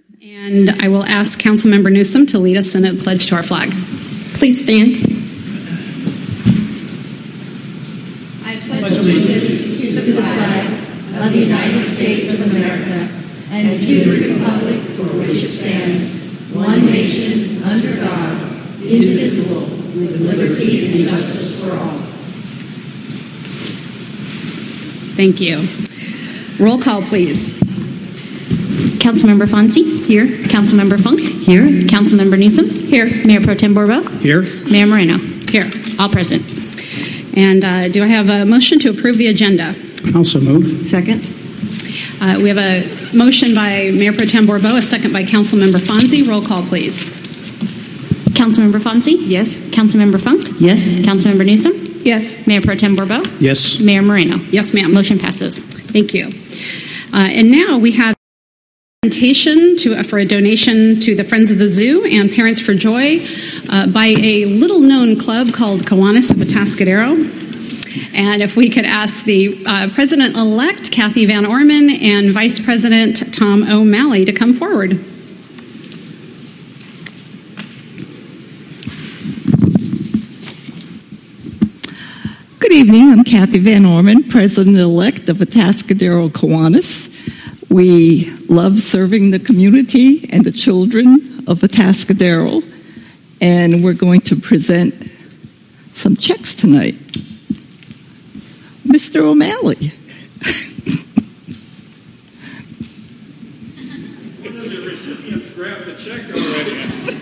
And I will ask Councilmember Newsom to lead us in a pledge to our flag. Please stand. I pledge allegiance to the flag of the United States of America and to the republic for which it stands, one nation, under God, indivisible, with liberty and justice for all. Thank you. Roll call, please. Councilmember Fonsi? Here. Councilmember Funk? Here. Councilmember Newsom? Here. Mayor Pro Tem Bourbeau? Here. Mayor Moreno? Here. All present. And do I have a motion to approve the agenda? Also move. Second. We have a motion by Mayor Pro Tem Bourbeau, a second by Councilmember Fonsi. Roll call, please. Councilmember Fonsi? Yes. Councilmember Funk? Yes. Councilmember Newsom? Yes. Mayor Pro Tem Bourbeau? Yes. Mayor Moreno? Yes, ma'am. Motion passes. Thank you. And now we have a presentation for a donation to the Friends of the Zoo and Parents for Joy by a little-known club called Kiwanis of Atascadero. And if we could ask the President-elect, Kathy Van Orman, and Vice President Tom O'Malley to come forward. Good evening. I'm Kathy Van Orman, President-elect of Atascadero Kiwanis. We love serving the community and the children of Atascadero, and we're going to present some checks tonight. Mr. O'Malley. One of the recipients grabbed the check already.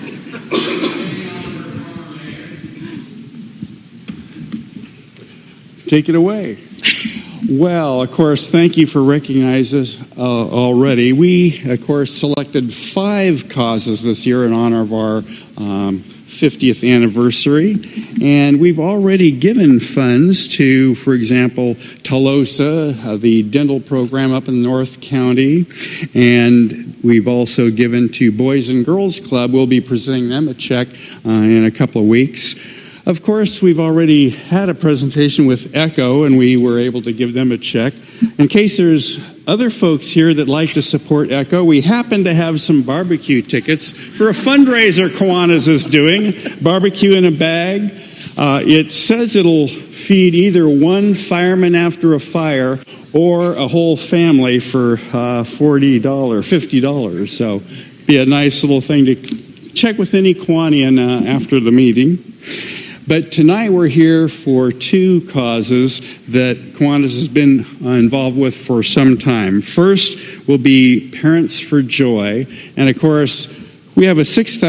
Take it away. Well, of course, thank you for recognizing us already. We, of course, selected 5 causes this year in honor of our 50th anniversary, and we've already given funds to, for example, Tolosa, the dental program up in North County, and we've also given to Boys and Girls Club. We'll be presenting them a check in a couple of weeks. Of course, we've already had a presentation with ECHO, and we were able to give them a check. In case there's other folks here that like to support ECHO, we happen to have some barbecue tickets for a fundraiser Kiwanis is doing, barbecue in a bag. It says it'll feed either one fireman after a fire or a whole family for $40, $50. So be a nice little thing to check with any Kiwanian after the meeting. But tonight we're here for 2 causes that Kiwanis has been involved with for some time. First will be Parents for Joy. And of course, we have a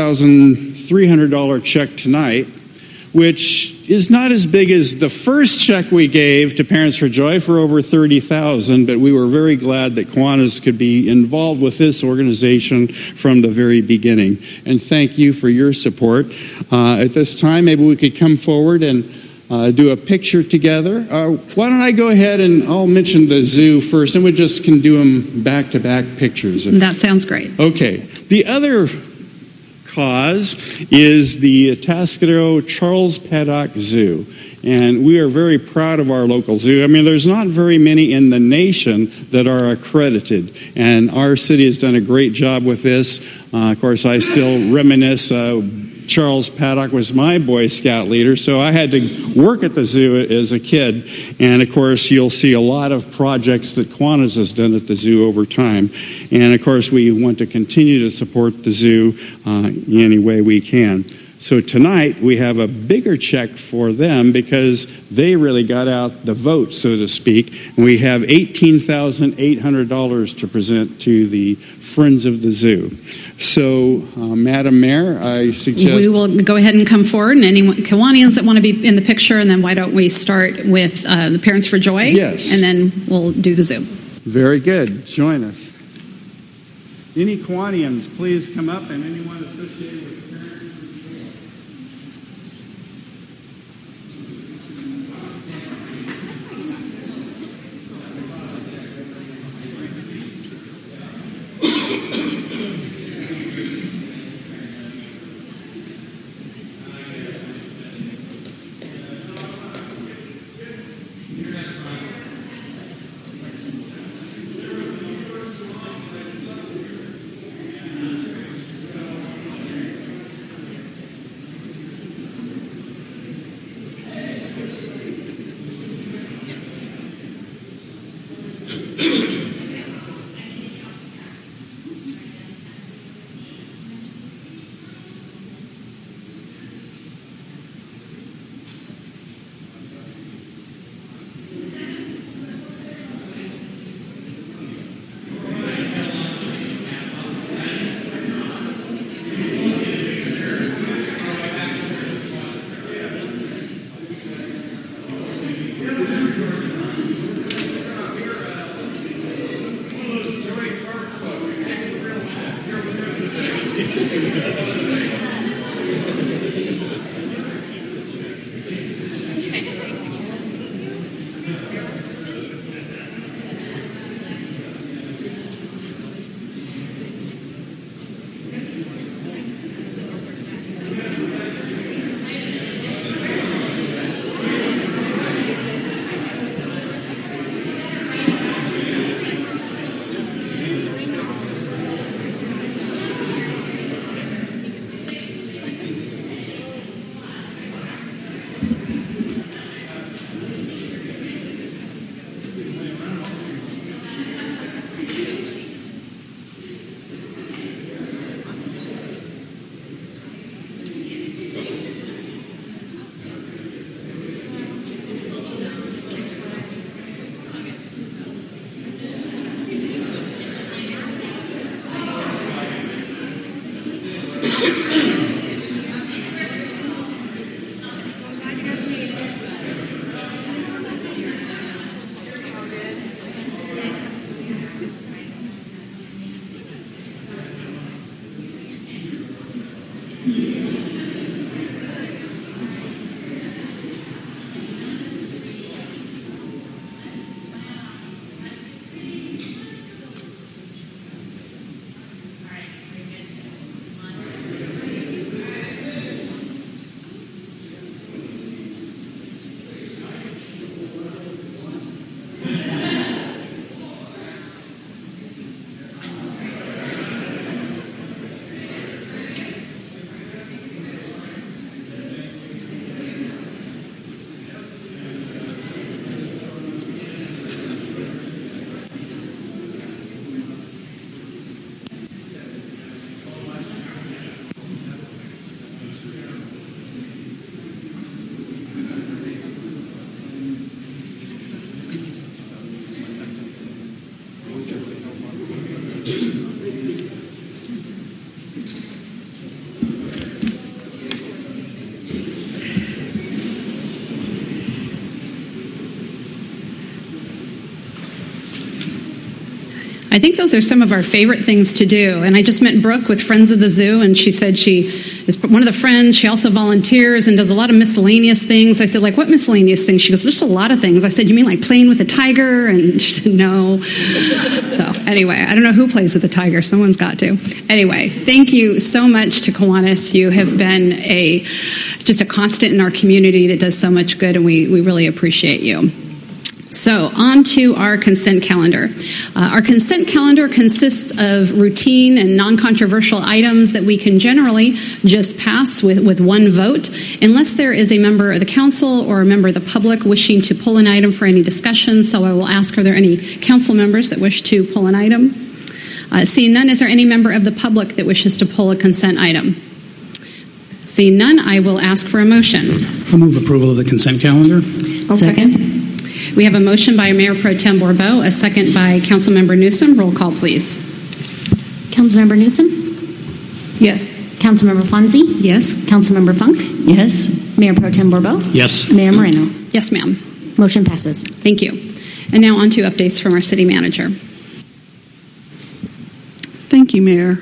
$6,300 check tonight, which is not as big as the first check we gave to Parents for Joy for over $30,000, but we were very glad that Kiwanis could be involved with this organization from the very beginning. And thank you for your support. At this time, maybe we could come forward and do a picture together. Why don't I go ahead and I'll mention the zoo first, and we just can do them back-to-back pictures. That sounds great. Okay. The other cause is the Atascadero Charles Paddock Zoo. And we are very proud of our local zoo. I mean, there's not very many in the nation that are accredited. And our city has done a great job with this. Of course, I still reminisce. Charles Paddock was my Boy Scout leader, so I had to work at the zoo as a kid. And, of course, you'll see a lot of projects that Kiwanis has done at the zoo over time. And, of course, we want to continue to support the zoo in any way we can. So tonight we have a bigger check for them because they really got out the vote, so to speak. And we have $18,800 to present to the Friends of the Zoo. So, Madam Mayor, I suggest... We will go ahead and come forward, and any Kiwanians that want to be in the picture, and then why don't we start with the Parents for Joy? Yes. And then we'll do the zoo. Very good. Join us. Any Kiwanians, please come up, and anyone associated with Parents for Joy. I think those are some of our favorite things to do. And I just met Brooke with Friends of the Zoo, and she said she is one of the friends. She also volunteers and does a lot of miscellaneous things. I said, like, what miscellaneous things? She goes, there's a lot of things. I said, you mean like playing with a tiger? And she said, no. So anyway, I don't know who plays with a tiger. Someone's got to. Anyway, thank you so much to Kiwanis. You have been just a constant in our community that does so much good, and we really appreciate you. So, on to our consent calendar. Our consent calendar consists of routine and non-controversial items that we can generally just pass with one vote, unless there is a member of the council or a member of the public wishing to pull an item for any discussion. So I will ask, are there any council members that wish to pull an item? Seeing none, is there any member of the public that wishes to pull a consent item? Seeing none, I will ask for a motion. I'll move approval of the consent calendar. I'll second. We have a motion by Mayor Pro Tem Bourbeau, a second by Councilmember Newsom. Roll call, please. Councilmember Newsom? Yes. Councilmember Fonzie? Yes. Councilmember Funk? Yes. Mayor Pro Tem Bourbeau? Yes. Mayor Moreno? Yes, ma'am. Motion passes. Thank you. And now on to updates from our city manager. Thank you, Mayor.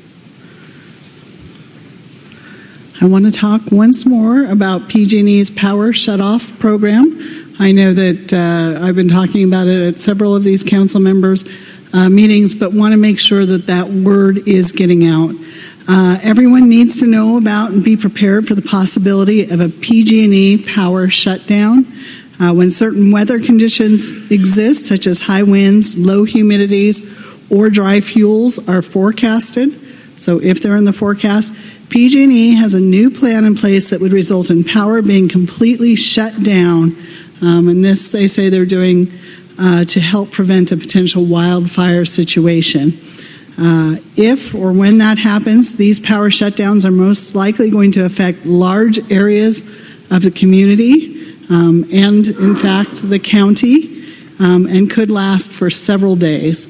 I want to talk once more about PG&E's Power Shutoff program. I know that I've been talking about it at several of these council members' meetings, but want to make sure that that word is getting out. Everyone needs to know about and be prepared for the possibility of a PG&E power shutdown. When certain weather conditions exist, such as high winds, low humidities, or dry fuels are forecasted, so if they're in the forecast, PG&E has a new plan in place that would result in power being completely shut down. And this, they say they're doing to help prevent a potential wildfire situation. If or when that happens, these power shutdowns are most likely going to affect large areas of the community and, in fact, the county, and could last for several days.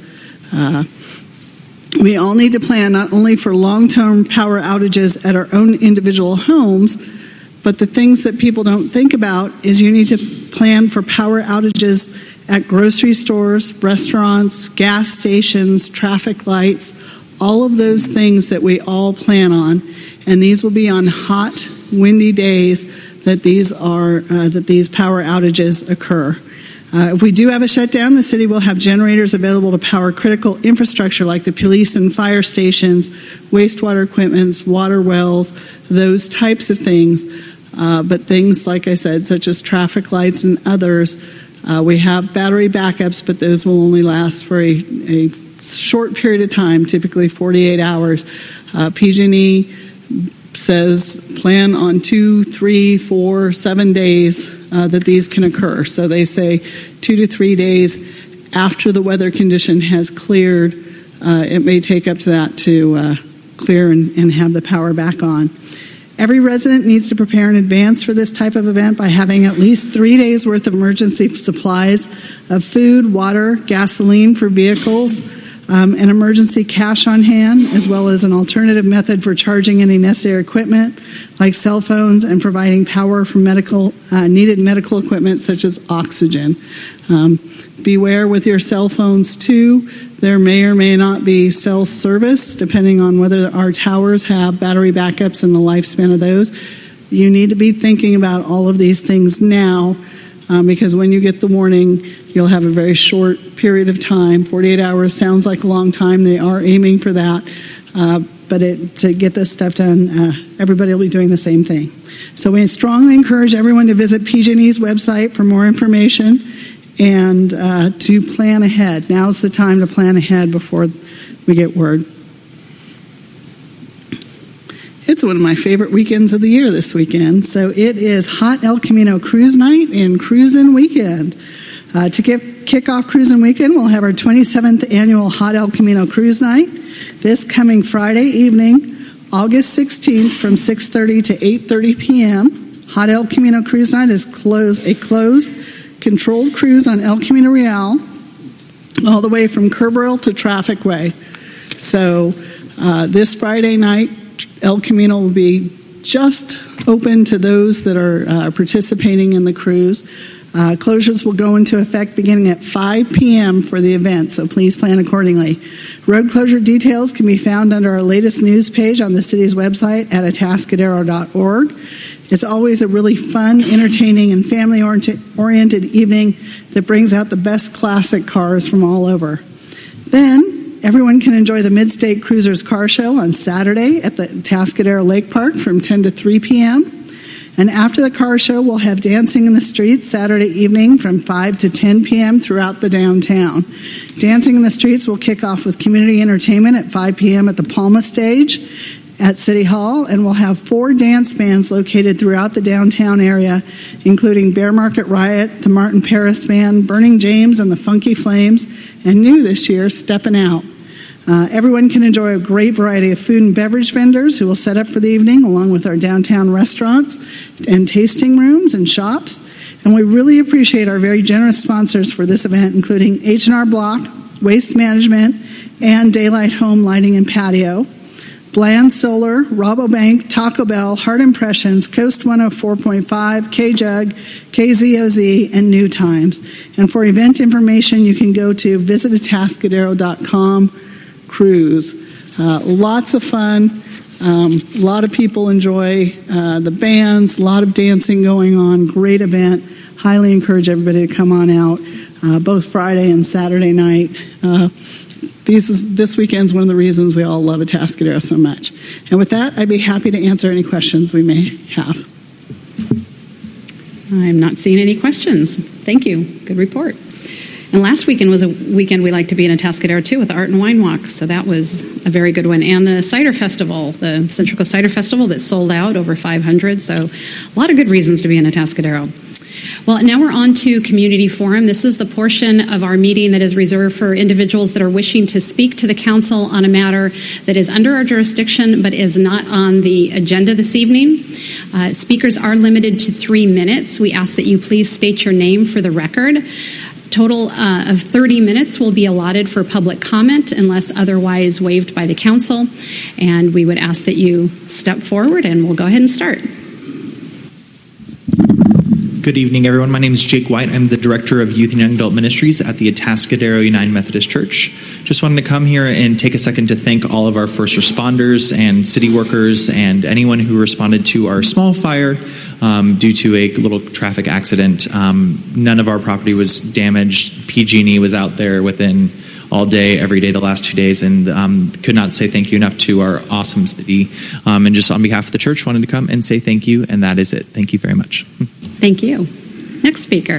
We all need to plan not only for long-term power outages at our own individual homes, but the things that people don't think about is you need to plan for power outages at grocery stores, restaurants, gas stations, traffic lights, all of those things that we all plan on, and these will be on hot, windy days that these power outages occur. If we do have a shutdown, the city will have generators available to power critical infrastructure like the police and fire stations, wastewater equipments, water wells, those types of things. But things, like I said, such as traffic lights and others, we have battery backups, but those will only last for a short period of time, typically 48 hours. PG&E says plan on 2, 3, 4, 7 days that these can occur. So they say 2 to 3 days after the weather condition has cleared. It may take up to that to clear and have the power back on. Every resident needs to prepare in advance for this type of event by having at least 3 days worth of emergency supplies of food, water, gasoline for vehicles, an emergency cash on hand, as well as an alternative method for charging any necessary equipment like cell phones and providing power for needed medical equipment such as oxygen. Beware with your cell phones too. There may or may not be cell service depending on whether our towers have battery backups and the lifespan of those. You need to be thinking about all of these things now because when you get the warning, you'll have a very short period of time. 48 hours sounds like a long time. They are aiming for that. But to get this stuff done, everybody will be doing the same thing. So we strongly encourage everyone to visit PG&E's website for more information and to plan ahead. Now's the time to plan ahead before we get word. It's one of my favorite weekends of the year this weekend. So it is Hot El Camino Cruise Night and Cruisin' Weekend. To kick off Cruisin' Weekend, we'll have our 27th annual Hot El Camino Cruise Night this coming Friday evening, August 16th from 6:30 to 8:30 p.m. Hot El Camino Cruise Night is a closed, controlled cruise on El Camino Real all the way from Kerberal to Traffic Way. So this Friday night, El Camino will be just open to those that are participating in the cruise. Closures will go into effect beginning at 5 p.m. for the event, so please plan accordingly. Road closure details can be found under our latest news page on the city's website at atascadero.org. It's always a really fun, entertaining, and family-oriented evening that brings out the best classic cars from all over. Then, everyone can enjoy the Mid-State Cruisers Car Show on Saturday at the Atascadero Lake Park from 10 to 3 p.m., and after the car show, we'll have dancing in the streets Saturday evening from 5 to 10 p.m. throughout the downtown. Dancing in the streets will kick off with community entertainment at 5 p.m. at the Palma Stage at City Hall, and we'll have 4 dance bands located throughout the downtown area, including Bear Market Riot, the Martin Paris Band, Burning James, and the Funky Flames, and new this year, Steppin' Out. Everyone can enjoy a great variety of food and beverage vendors who will set up for the evening, along with our downtown restaurants and tasting rooms and shops. And we really appreciate our very generous sponsors for this event, including H&R Block, Waste Management, and Daylight Home Lighting and Patio, Bland Solar, Rabobank, Taco Bell, Heart Impressions, Coast 104.5, K-Jug, KZOZ, and New Times. And for event information, you can go to visitatascadero.com. Cruise. Lots of fun. A lot of people enjoy the bands, a lot of dancing going on. Great event. Highly encourage everybody to come on out both Friday and Saturday night. This weekend's one of the reasons we all love Atascadero so much. And with that, I'd be happy to answer any questions we may have. I'm not seeing any questions. Thank you. Good report. And last weekend was a weekend we like to be in Atascadero, too, with the Art and Wine Walk. So that was a very good one. And the Cider Festival, the Central Coast Cider Festival that sold out, over 500. So a lot of good reasons to be in Atascadero. Well, now we're on to Community Forum. This is the portion of our meeting that is reserved for individuals that are wishing to speak to the council on a matter that is under our jurisdiction but is not on the agenda this evening. Speakers are limited to 3 minutes. We ask that you please state your name for the record. Total of 30 minutes will be allotted for public comment unless otherwise waived by the council. And we would ask that you step forward and we'll go ahead and start. Good evening, everyone. My name is Jake White. I'm the Director of Youth and Young Adult Ministries at the Atascadero United Methodist Church. Just wanted to come here and take a second to thank all of our first responders and city workers and anyone who responded to our small fire due to a little traffic accident. None of our property was damaged. PG&E was out there within all day, every day, the last 2 days, and could not say thank you enough to our awesome city. And just on behalf of the church, wanted to come and say thank you, and that is it. Thank you very much. Thank you. Next speaker.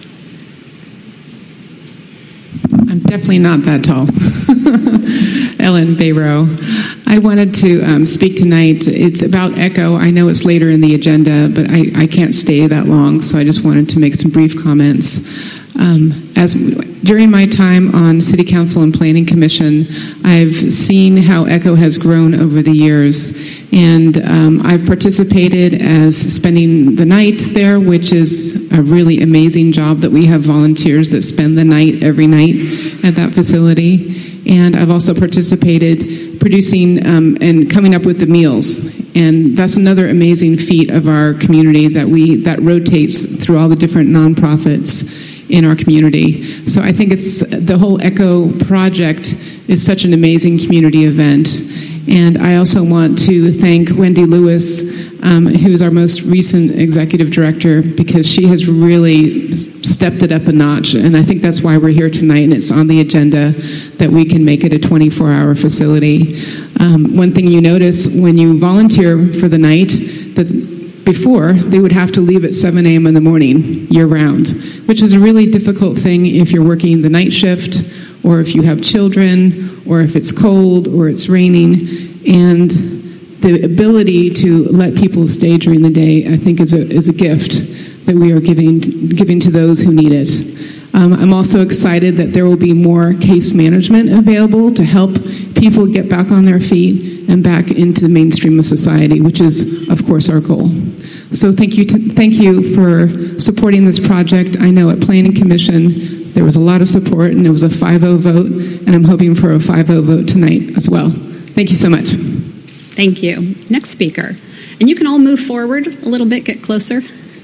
I'm definitely not that tall. Ellen Bayrow. I wanted to speak tonight. It's about ECHO. I know it's later in the agenda, but I can't stay that long, so I just wanted to make some brief comments. During my time on City Council and Planning Commission, I've seen how ECHO has grown over the years, and I've participated as spending the night there, which is a really amazing job that we have volunteers that spend the night every night at that facility. And I've also participated producing and coming up with the meals. And that's another amazing feat of our community that rotates through all the different nonprofits in our community. So I think it's the whole ECHO project is such an amazing community event. And I also want to thank Wendy Lewis, who's our most recent executive director, because she has really stepped it up a notch. And I think that's why we're here tonight, and it's on the agenda that we can make it a 24-hour facility. One thing you notice when you volunteer for the night, that before, they would have to leave at 7 a.m. in the morning, year-round, which is a really difficult thing if you're working the night shift, or if you have children, or if it's cold, or it's raining. And the ability to let people stay during the day, I think, is a gift that we are giving to those who need it. I'm also excited that there will be more case management available to help people get back on their feet and back into the mainstream of society, which is, of course, our goal. So thank you for supporting this project. I know at Planning Commission there was a lot of support, and it was a 5-0 vote, and I'm hoping for a 5-0 vote tonight as well. Thank you so much. Thank you. Next speaker. And you can all move forward a little bit, get closer.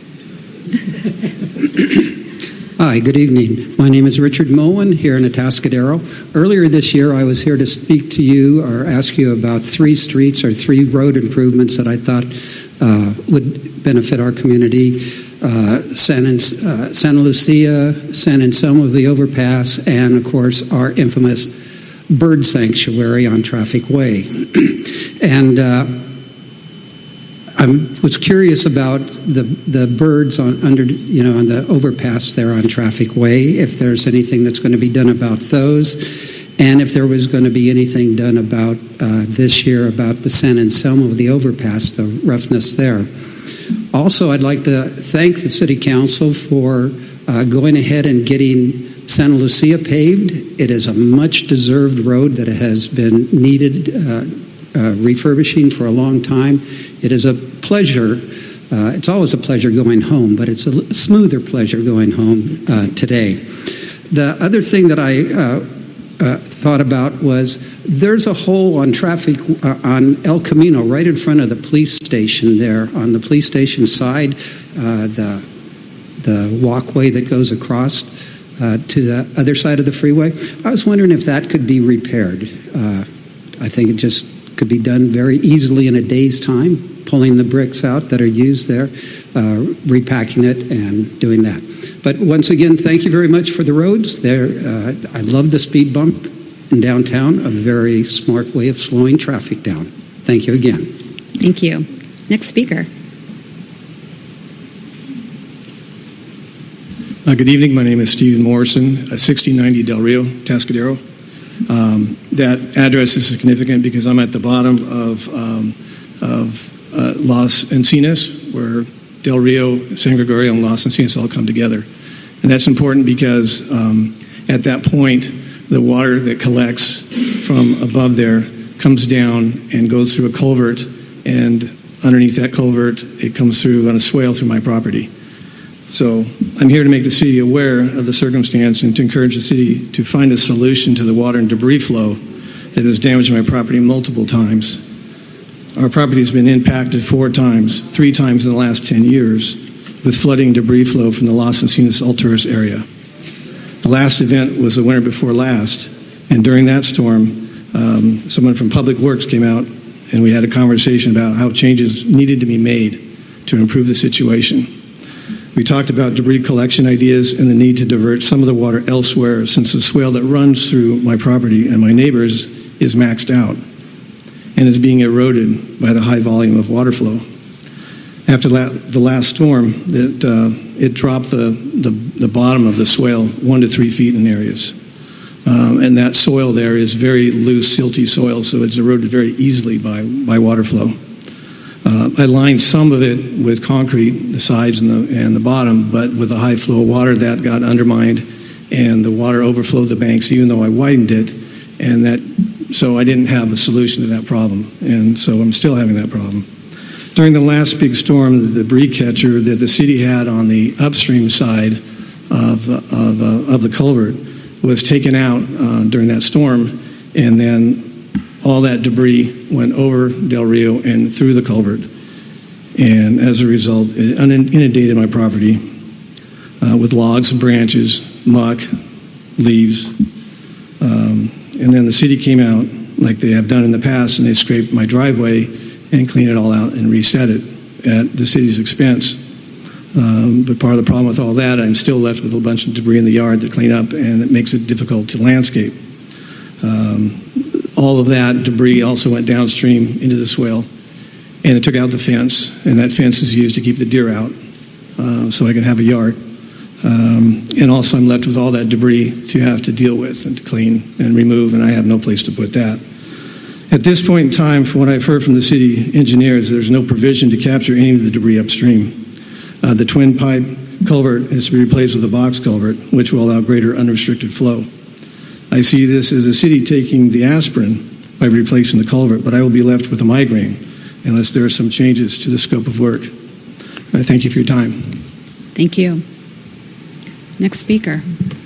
Hi, good evening. My name is Richard Moen here in Atascadero. Earlier this year, I was here to speak to you or ask you about 3 streets or 3 road improvements that I thought would benefit our community. Santa Lucia, San Anselmo of the Overpass, and, of course, our infamous bird sanctuary on Traffic Way. And I was curious about the birds on the overpass there on Traffic Way, if there's anything that's going to be done about those, and if there was going to be anything done about this year about the San Anselmo of the Overpass, the roughness there. Also, I'd like to thank the City Council for going ahead and getting Santa Lucia paved. It is a much-deserved road that has been needed refurbishing for a long time. It is a pleasure. It's always a pleasure going home, but it's a smoother pleasure going home today. The other thing that I thought about was there's a hole on traffic on El Camino right in front of the police station there, on the police station side, the walkway that goes across to the other side of the freeway. I was wondering if that could be repaired. I think it just could be done very easily in a day's time, pulling the bricks out that are used there, repacking it, and doing that. But once again, thank you very much for the roads. I love the speed bump in downtown, a very smart way of slowing traffic down. Thank you again. Thank you. Next speaker. Good evening. My name is Stephen Morrison, 1690 Del Rio, Atascadero. That address is significant because I'm at the bottom of Las Encinas, where Del Rio, San Gregorio, and Las Encinas all come together. And that's important because at that point, the water that collects from above there comes down and goes through a culvert, and underneath that culvert, it comes through on a swale through my property. So I'm here to make the city aware of the circumstance and to encourage the city to find a solution to the water and debris flow that has damaged my property multiple times. Our property has been impacted 4 times, 3 times in the last 10 years with flooding debris flow from the Los Encinas Alturas area. The last event was the winter before last, and during that storm, someone from Public Works came out and we had a conversation about how changes needed to be made to improve the situation. We talked about debris collection ideas and the need to divert some of the water elsewhere, since the swale that runs through my property and my neighbors is maxed out and is being eroded by the high volume of water flow. After the last storm, it dropped the bottom of the swale 1 to 3 feet in areas. And that soil there is very loose, silty soil, so it's eroded very easily by water flow. I lined some of it with concrete, the sides and the bottom, but with the high flow of water, that got undermined, and the water overflowed the banks, even though I widened it, so I didn't have a solution to that problem, and so I'm still having that problem. During the last big storm, the debris catcher that the city had on the upstream side of the culvert was taken out during that storm, and then all that debris went over Del Rio and through the culvert, and as a result, it inundated my property with logs and branches, muck, leaves, and then the city came out like they have done in the past, and they scraped my driveway and cleaned it all out and reset it at the city's expense. But part of the problem with all that, I'm still left with a bunch of debris in the yard to clean up, and it makes it difficult to landscape. All of that debris also went downstream into the swale, and it took out the fence, and that fence is used to keep the deer out so I can have a yard. And also I'm left with all that debris to have to deal with and to clean and remove, and I have no place to put that. At this point in time, from what I've heard from the city engineers, there's no provision to capture any of the debris upstream. The twin pipe culvert is to be replaced with a box culvert, which will allow greater unrestricted flow. I see this as a city taking the aspirin by replacing the culvert, but I will be left with a migraine unless there are some changes to the scope of work. I thank you for your time. Thank you. Next speaker.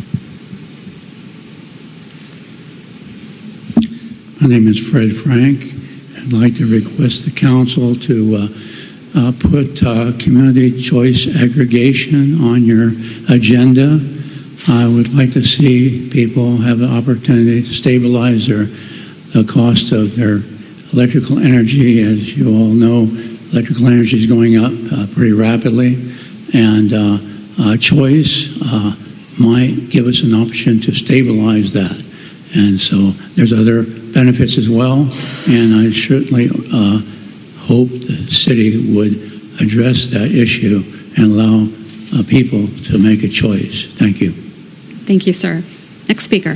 My name is Fred Frank. I'd like to request the council to put community choice aggregation on your agenda. I would like to see people have the opportunity to stabilize the cost of their electrical energy. As you all know, electrical energy is going up pretty rapidly, and choice might give us an option to stabilize that. And so there's other benefits as well, and I certainly hope the city would address that issue and allow people to make a choice. Thank you. Thank you, sir. Next speaker.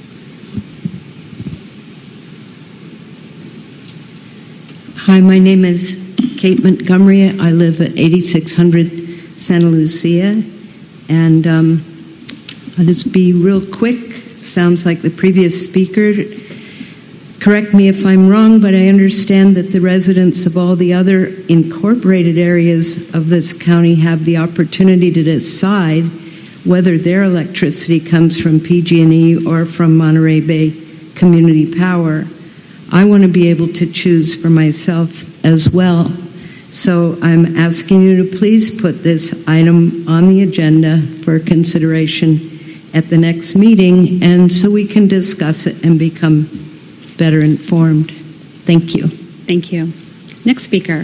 Hi, my name is Kate Montgomery. I live at 8600 Santa Lucia, and I'll just be real quick. Sounds like the previous speaker. Correct me if I'm wrong, but I understand that the residents of all the other incorporated areas of this county have the opportunity to decide whether their electricity comes from PG&E or from Monterey Bay Community Power. I want to be able to choose for myself as well. So I'm asking you to please put this item on the agenda for consideration at the next meeting, and so we can discuss it and become better informed. Thank you. Thank you. Next speaker.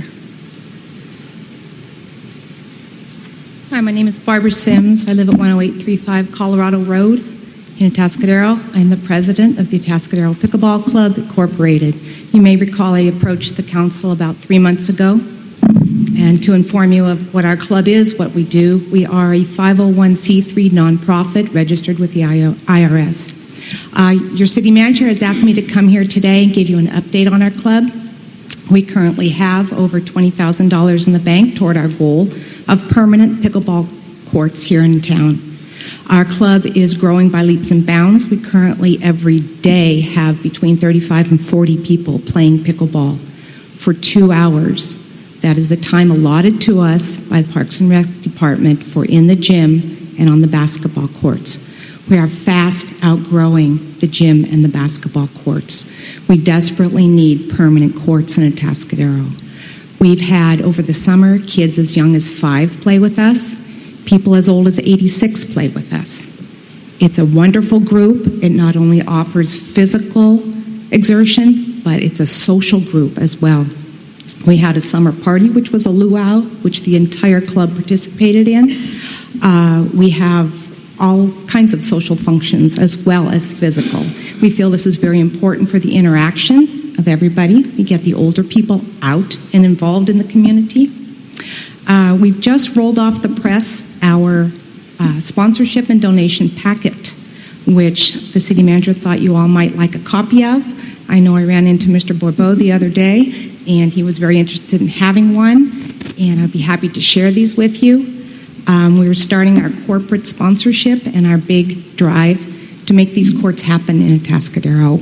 Hi, my name is Barbara Sims. I live at 10835 Colorado Road in Atascadero. I'm the president of the Atascadero Pickleball Club Incorporated. You may recall I approached the council about 3 months ago, and to inform you of what our club is, what we do, we are a 501c3 nonprofit registered with the IRS. Your city manager has asked me to come here today and give you an update on our club. We currently have over $20,000 in the bank toward our goal of permanent pickleball courts here in town. Our club is growing by leaps and bounds. We currently every day have between 35 and 40 people playing pickleball for 2 hours. That is the time allotted to us by the Parks and Rec Department for in the gym and on the basketball courts. We are fast outgrowing the gym and the basketball courts. We desperately need permanent courts in Atascadero. We've had, over the summer, kids as young as 5 play with us. People as old as 86 play with us. It's a wonderful group. It not only offers physical exertion, but it's a social group as well. We had a summer party, which was a luau, which the entire club participated in. We have all kinds of social functions as well as physical. We feel this is very important for the interaction of everybody. We get the older people out and involved in the community. We've just rolled off the press our sponsorship and donation packet, which the city manager thought you all might like a copy of. I know I ran into Mr. Bourbeau the other day, and he was very interested in having one, and I'd be happy to share these with you. We're starting our corporate sponsorship and our big drive to make these courts happen in Atascadero.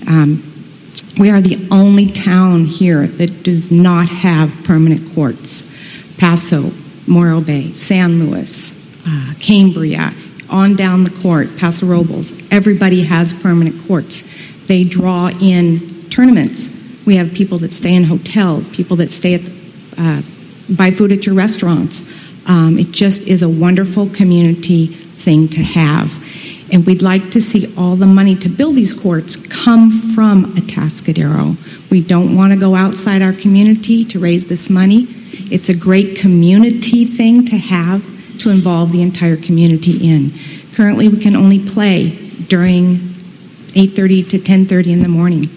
We are the only town here that does not have permanent courts. Paso, Morro Bay, San Luis, Cambria, on down the court, Paso Robles, everybody has permanent courts. They draw in tournaments. We have people that stay in hotels, people that stay at buy food at your restaurants. It just is a wonderful community thing to have. And we'd like to see all the money to build these courts come from Atascadero. We don't want to go outside our community to raise this money. It's a great community thing to have to involve the entire community in. Currently, we can only play during 8:30 to 10:30 in the morning.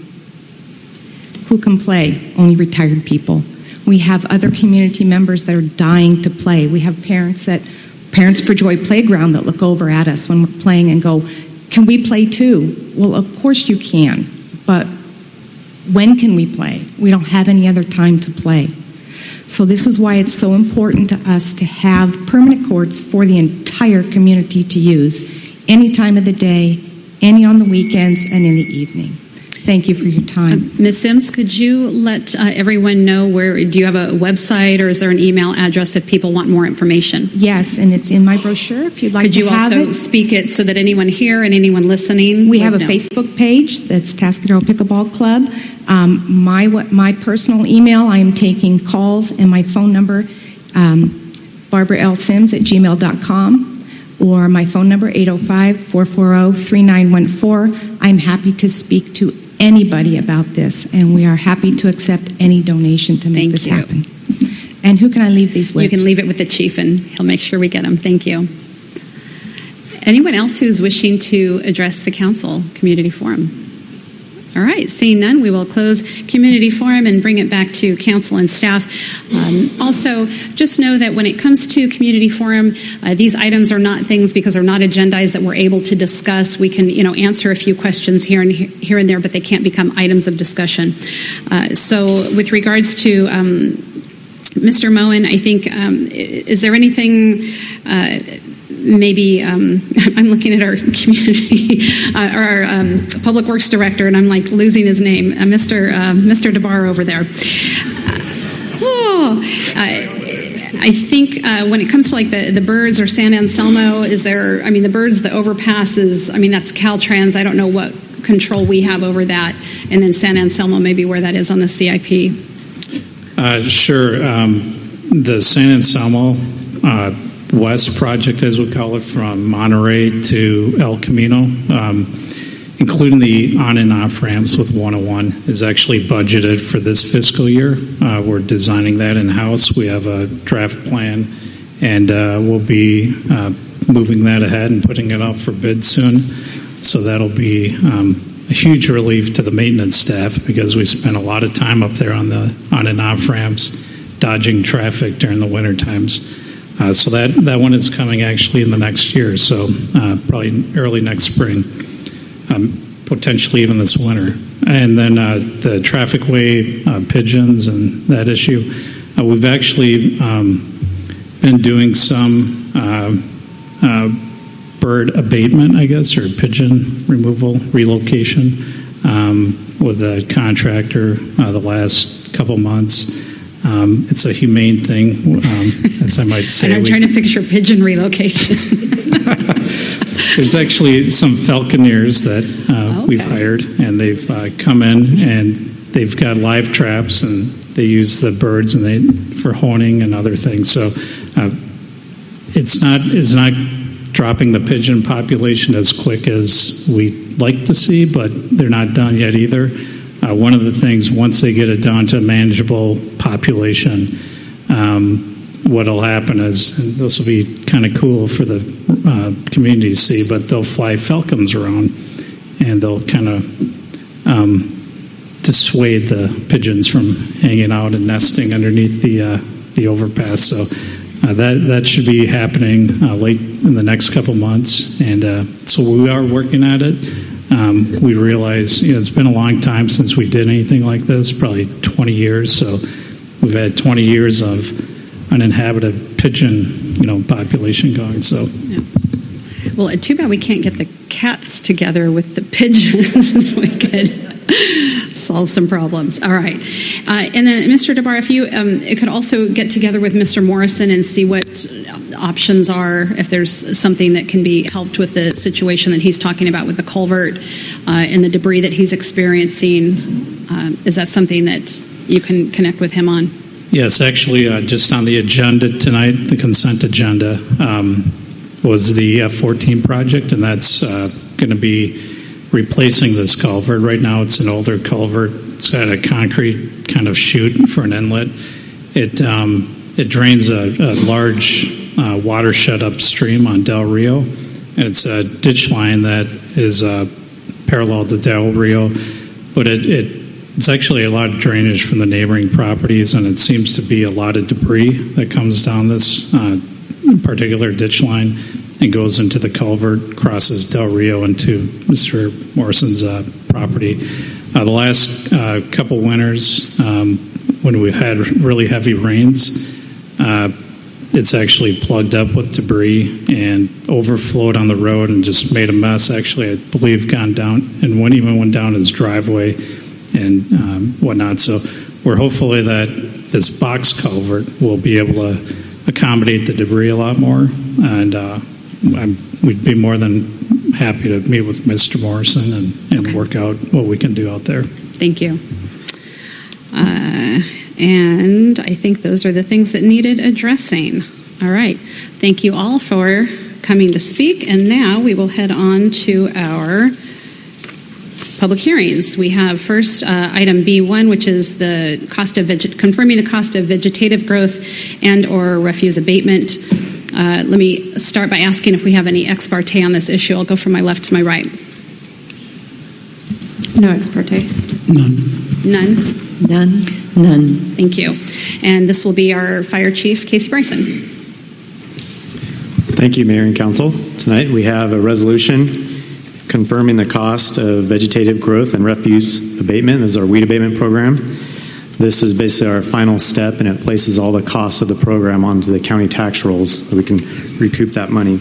Who can play? Only retired people. We have other community members that are dying to play. We have Parents for Joy Playground that look over at us when we're playing and go, can we play too? Well, of course you can, but when can we play? We don't have any other time to play. So this is why it's so important to us to have permanent courts for the entire community to use any time of the day, any on the weekends, and in the evening. Thank you for your time. Ms. Sims, could you let everyone know do you have a website or is there an email address if people want more information? Yes, and it's in my brochure if you'd like could to have it. Could you also speak it so that anyone here and anyone listening We have a Facebook page that's Atascadero Pickleball Club. My personal email, I am taking calls, and my phone number, BarbaraLSims@gmail.com. or my phone number, 805-440-3914. I'm happy to speak to anybody about this, and we are happy to accept any donation to make this happen. And who can I leave these with? You can leave it with the chief, and he'll make sure we get them. Thank you. Anyone else who's wishing to address the council community forum? All right, seeing none, we will close community forum and bring it back to council and staff. Also, just know that when it comes to community forum, these items are not things, because they're not agendized, that we're able to discuss. We can, answer a few questions here and there, but they can't become items of discussion. So, with regards to Mr. Moen, I think, is there anything? Maybe I'm looking at our community, our public works director, and I'm like losing his name, Mr. DeBar over there. I think when it comes to like the birds or San Anselmo, the birds, the overpass is, that's Caltrans. I don't know what control we have over that. And then San Anselmo, maybe where that is on the CIP. Sure. The San Anselmo West project, as we call it, from Monterey to El Camino, including the on and off ramps with 101, is actually budgeted for this fiscal year. We're designing that in-house. We have a draft plan, and we'll be moving that ahead and putting it out for bid soon. So that'll be a huge relief to the maintenance staff, because we spend a lot of time up there on the on and off ramps, dodging traffic during the winter times. So that one is coming actually in the next year, so probably early next spring, potentially even this winter. And then the traffic-way pigeons and that issue, we've actually been doing some bird abatement, I guess, or pigeon removal, relocation with a contractor the last couple months. It's a humane thing, as I might say. And I'm trying to picture pigeon relocation. There's actually some falconers that we've hired, and they've come in and they've got live traps, and they use the birds for honing and other things. So it's not dropping the pigeon population as quick as we'd like to see, but they're not done yet either. One of the things, once they get it down to a manageable population, what will happen is, and this will be kind of cool for the community to see, but they'll fly falcons around, and they'll kind of dissuade the pigeons from hanging out and nesting underneath the overpass. So that should be happening late in the next couple months, and so we are working at it. We realize it's been a long time since we did anything like this, probably 20 years. So we've had 20 years of uninhabited pigeon, population going. So, yeah. Well, too bad we can't get the cats together with the pigeons. We could solve some problems. All right. And then, Mr. DeBar, if you could also get together with Mr. Morrison and see what options are, if there's something that can be helped with the situation that he's talking about with the culvert and the debris that he's experiencing. Is that something that you can connect with him on? Yes, actually, just on the agenda tonight, the consent agenda, was the F-14 project, and that's going to be replacing this culvert. Right now, it's an older culvert. It's got a concrete kind of chute for an inlet. It drains a large watershed upstream on Del Rio, and it's a ditch line that is parallel to Del Rio, but it's actually a lot of drainage from the neighboring properties, and it seems to be a lot of debris that comes down this particular ditch line and goes into the culvert, crosses Del Rio into Mr. Morrison's property. The last couple winters, when we've had really heavy rains, it's actually plugged up with debris and overflowed on the road and just made a mess. Actually, I believe gone down and even went down his driveway and whatnot. So we're hopefully that this box culvert will be able to accommodate the debris a lot more, and we'd be more than happy to meet with Mr. Morrison and work out what we can do out there. Thank you. And I think those are the things that needed addressing. All right. Thank you all for coming to speak, and now we will head on to our public hearings. We have first item B1, which is the confirming the cost of vegetative growth and or refuse abatement. Let me start by asking if we have any ex parte on this issue. I'll go from my left to my right. No ex parte. None. None? None. None. Thank you. And this will be our Fire Chief, Casey Bryson. Thank you, Mayor and Council. Tonight we have a resolution confirming the cost of vegetative growth and refuse abatement. This is our weed abatement program. This is basically our final step, and it places all the costs of the program onto the county tax rolls so we can recoup that money.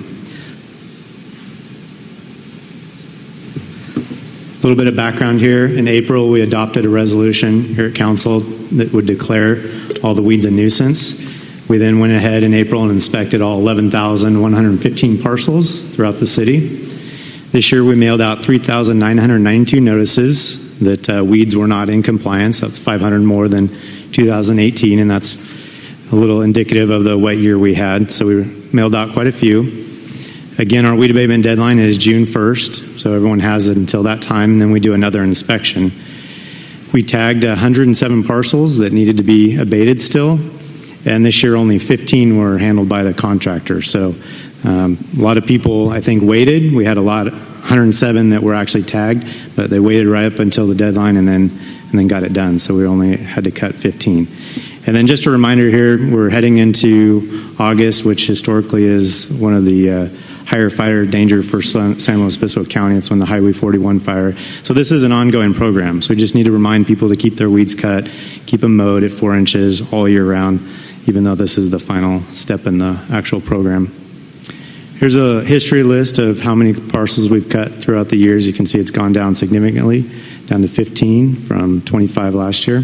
A little bit of background here. In April, we adopted a resolution here at Council that would declare all the weeds a nuisance. We then went ahead in April and inspected all 11,115 parcels throughout the city. This year, we mailed out 3,992 notices that weeds were not in compliance. That's 500 more than 2018, and that's a little indicative of the wet year we had. So we mailed out quite a few. Again, our weed abatement deadline is June 1st, so everyone has it until that time, and then we do another inspection. We tagged 107 parcels that needed to be abated still, and this year only 15 were handled by the contractor. So a lot of people, I think, waited. We had 107 that were actually tagged, but they waited right up until the deadline and then got it done. So we only had to cut 15. And then just a reminder here, we're heading into August, which historically is one of the higher fire danger for San Luis Obispo County. It's when the Highway 41 fire. So this is an ongoing program. So we just need to remind people to keep their weeds cut, keep them mowed at 4 inches all year round, even though this is the final step in the actual program. Here's a history list of how many parcels we've cut throughout the years. You can see it's gone down significantly, down to 15 from 25 last year.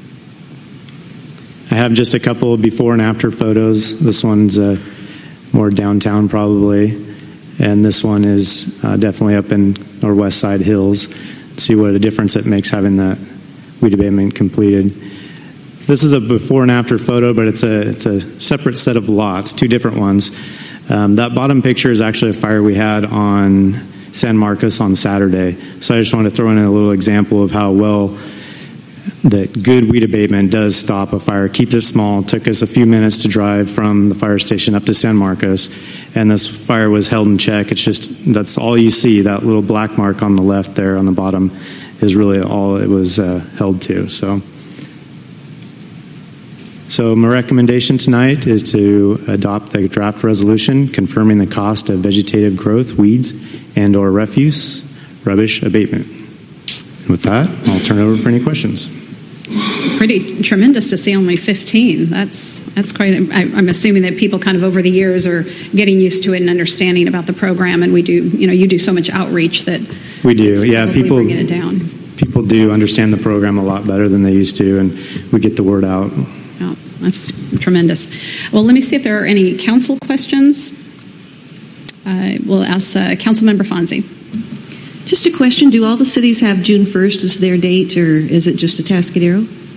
I have just a couple before and after photos. This one's more downtown probably, and this one is definitely up in our west side hills. See what a difference it makes having that weed abatement completed. This is a before and after photo, but it's a separate set of lots, two different ones. That bottom picture is actually a fire we had on San Marcos on Saturday. So I just wanted to throw in a little example of how well that good weed abatement does stop a fire, keeps it small. It took us a few minutes to drive from the fire station up to San Marcos, and this fire was held in check. It's just, that's all you see, that little black mark on the left there on the bottom is really all it was held to. So my recommendation tonight is to adopt the draft resolution confirming the cost of vegetative growth, weeds, and or refuse, rubbish abatement. And with that, I'll turn it over for any questions. Pretty tremendous to see only 15. That's quite. I'm assuming that people kind of over the years are getting used to it and understanding about the program. And we do, you do so much outreach that we do. Yeah, people bringing it down. People do understand the program a lot better than they used to, and we get the word out. Oh, that's tremendous. Well, let me see if there are any council questions. We'll ask Councilmember Fonzie. Just a question, do all the cities have June 1st as their date, or is it just Atascadero?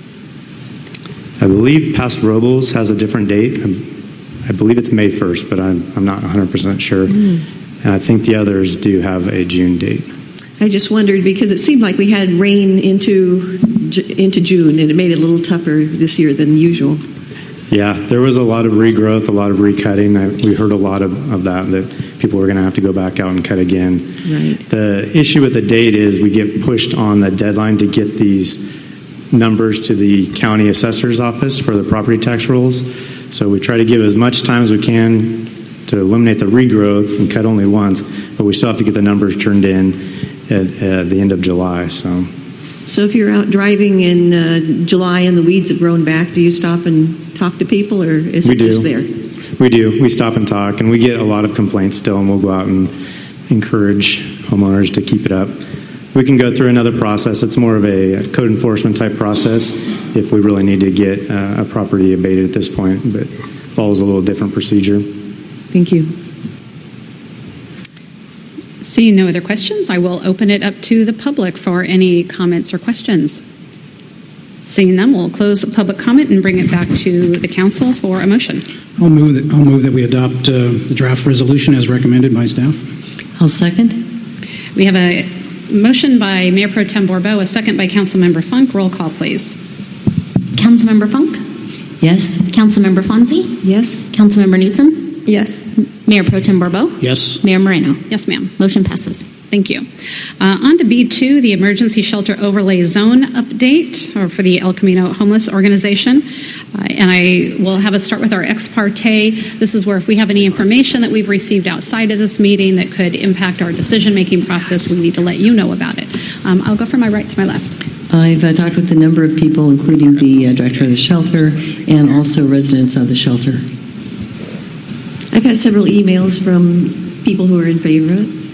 I believe Paso Robles has a different date. I believe it's May 1st, but I'm not 100% sure. And I think the others do have a June date. I just wondered because it seemed like we had rain into June, and it made it a little tougher this year than usual. Yeah, there was a lot of regrowth, a lot of recutting. We heard a lot of that people were going to have to go back out and cut again. Right. The issue with the date is we get pushed on the deadline to get these numbers to the county assessor's office for the property tax rolls. So we try to give as much time as we can to eliminate the regrowth and cut only once, but we still have to get the numbers turned in at the end of July. So if you're out driving in July and the weeds have grown back, do you stop and talk to people, or is it just there? We do. We stop and talk, and we get a lot of complaints still, and we'll go out and encourage homeowners to keep it up. We can go through another process. It's more of a code enforcement type process if we really need to get a property abated at this point, but follows a little different procedure. Thank you. Seeing no other questions, I will open it up to the public for any comments or questions. Seeing none, we'll close public comment and bring it back to the council for a motion. I'll move that we adopt the draft resolution as recommended by staff. I'll second. We have a motion by Mayor Pro Tem Bourbeau, a second by Councilmember Funk. Roll call, please. Councilmember Funk? Yes. Councilmember Fonzie? Yes. Councilmember Newsom? Yes. Mayor Pro Tem Bourbeau? Yes. Mayor Moreno? Yes, ma'am. Motion passes. Thank you. On to B2, the Emergency Shelter Overlay Zone update for the El Camino Homeless Organization. And I will have us start with our ex parte. This is where if we have any information that we've received outside of this meeting that could impact our decision-making process, we need to let you know about it. I'll go from my right to my left. I've talked with a number of people, including the director of the shelter and also residents of the shelter. I've had several emails from people who are in favor of it.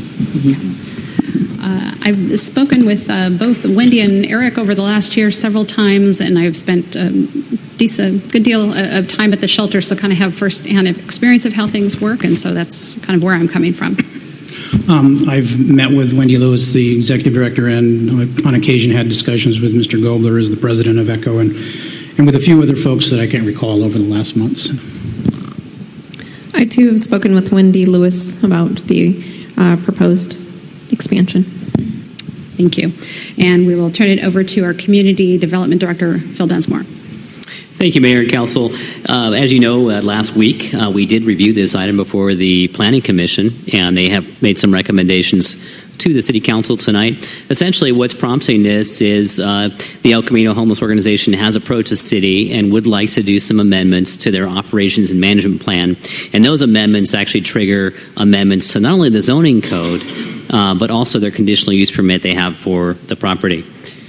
I've spoken with both Wendy and Eric over the last year several times, and I've spent a good deal of time at the shelter, so kind of have first-hand experience of how things work, and so that's kind of where I'm coming from. I've met with Wendy Lewis, the executive director, and on occasion had discussions with Mr. Gobler as the president of ECHO, and with a few other folks that I can't recall over the last months. I, too, have spoken with Wendy Lewis about the proposed expansion. Thank you. And we will turn it over to our Community Development Director, Phil Dunsmore. Thank you, Mayor and Council. As you know, last week we did review this item before the Planning Commission, and they have made some recommendations to the City Council tonight. Essentially, what's prompting this is the El Camino Homeless Organization has approached the City and would like to do some amendments to their operations and management plan. And those amendments actually trigger amendments to not only the zoning code, but also their conditional use permit they have for the property.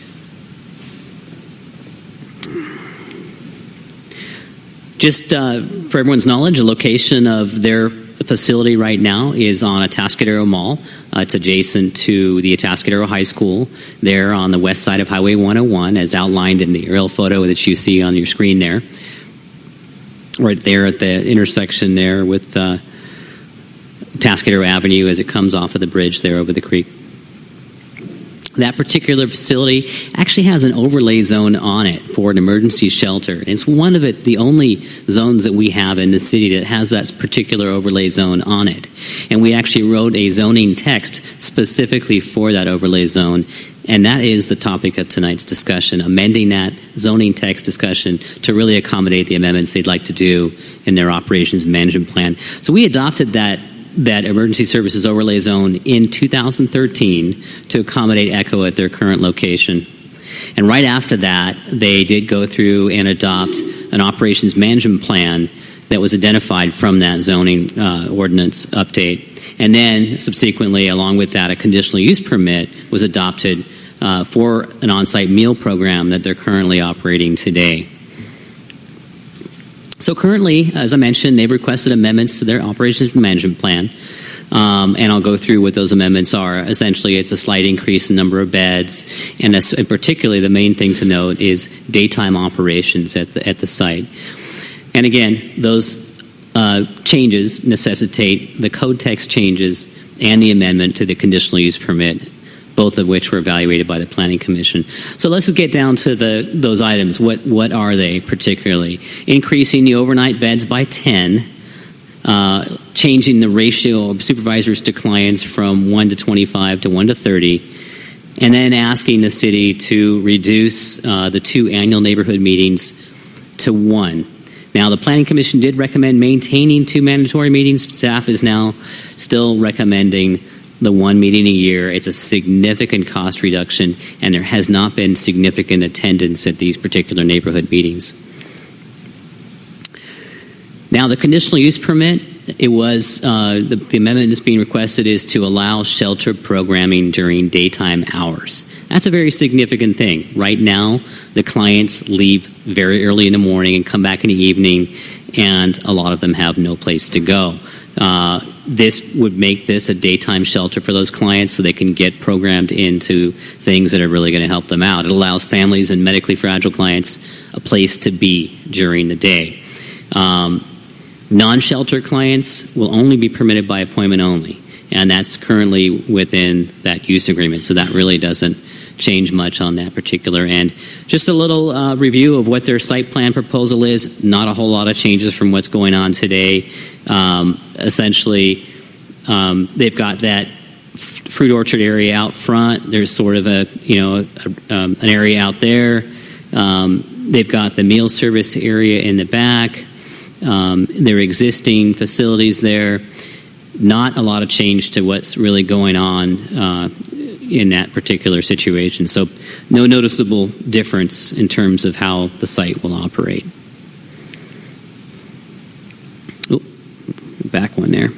Just for everyone's knowledge, the location of their facility right now is on Atascadero Mall. It's adjacent to the Atascadero High School. They're on the west side of Highway 101, as outlined in the aerial photo that you see on your screen there. Right there at the intersection there with Atascadero Avenue as it comes off of the bridge there over the creek. That particular facility actually has an overlay zone on it for an emergency shelter. And it's one of the only zones that we have in the city that has that particular overlay zone on it. And we actually wrote a zoning text specifically for that overlay zone. And that is the topic of tonight's discussion, amending that zoning text discussion to really accommodate the amendments they'd like to do in their operations management plan. So we adopted that emergency services overlay zone in 2013 to accommodate ECHO at their current location. And right after that, they did go through and adopt an operations management plan that was identified from that zoning ordinance update. And then subsequently, along with that, a conditional use permit was adopted for an on-site meal program that they're currently operating today. So currently, as I mentioned, they've requested amendments to their operations management plan, and I'll go through what those amendments are. Essentially, it's a slight increase in number of beds, and particularly the main thing to note is daytime operations at the site. And again, those changes necessitate the code text changes and the amendment to the conditional use permit, both of which were evaluated by the Planning Commission. So let's get down to those items. What are they particularly? Increasing the overnight beds by 10, changing the ratio of supervisors to clients from 1 to 25 to 1 to 30, and then asking the city to reduce the 2 annual neighborhood meetings to 1. Now, the Planning Commission did recommend maintaining 2 mandatory meetings. Staff is now still recommending the 1 meeting a year. It's a significant cost reduction, and there has not been significant attendance at these particular neighborhood meetings. Now, the conditional use permit, it was the amendment that's being requested is to allow shelter programming during daytime hours. That's a very significant thing. Right now, the clients leave very early in the morning and come back in the evening, and a lot of them have no place to go. This would make this a daytime shelter for those clients so they can get programmed into things that are really going to help them out. It allows families and medically fragile clients a place to be during the day. Non-shelter clients will only be permitted by appointment only, and that's currently within that use agreement, so that really doesn't change much on that particular end. Just a little review of what their site plan proposal is. Not a whole lot of changes from what's going on today. Essentially, they've got that fruit orchard area out front. There's sort of an area out there. They've got the meal service area in the back. Their existing facilities there. Not a lot of change to what's really going on in that particular situation. So no noticeable difference in terms of how the site will operate. Oh, back one there.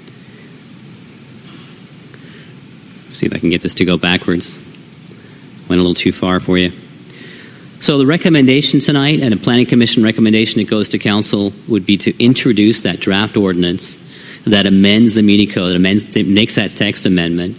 See if I can get this to go backwards. Went a little too far for you. So the recommendation tonight, and a Planning Commission recommendation that goes to Council, would be to introduce that draft ordinance that amends the Muni Code, makes that text amendment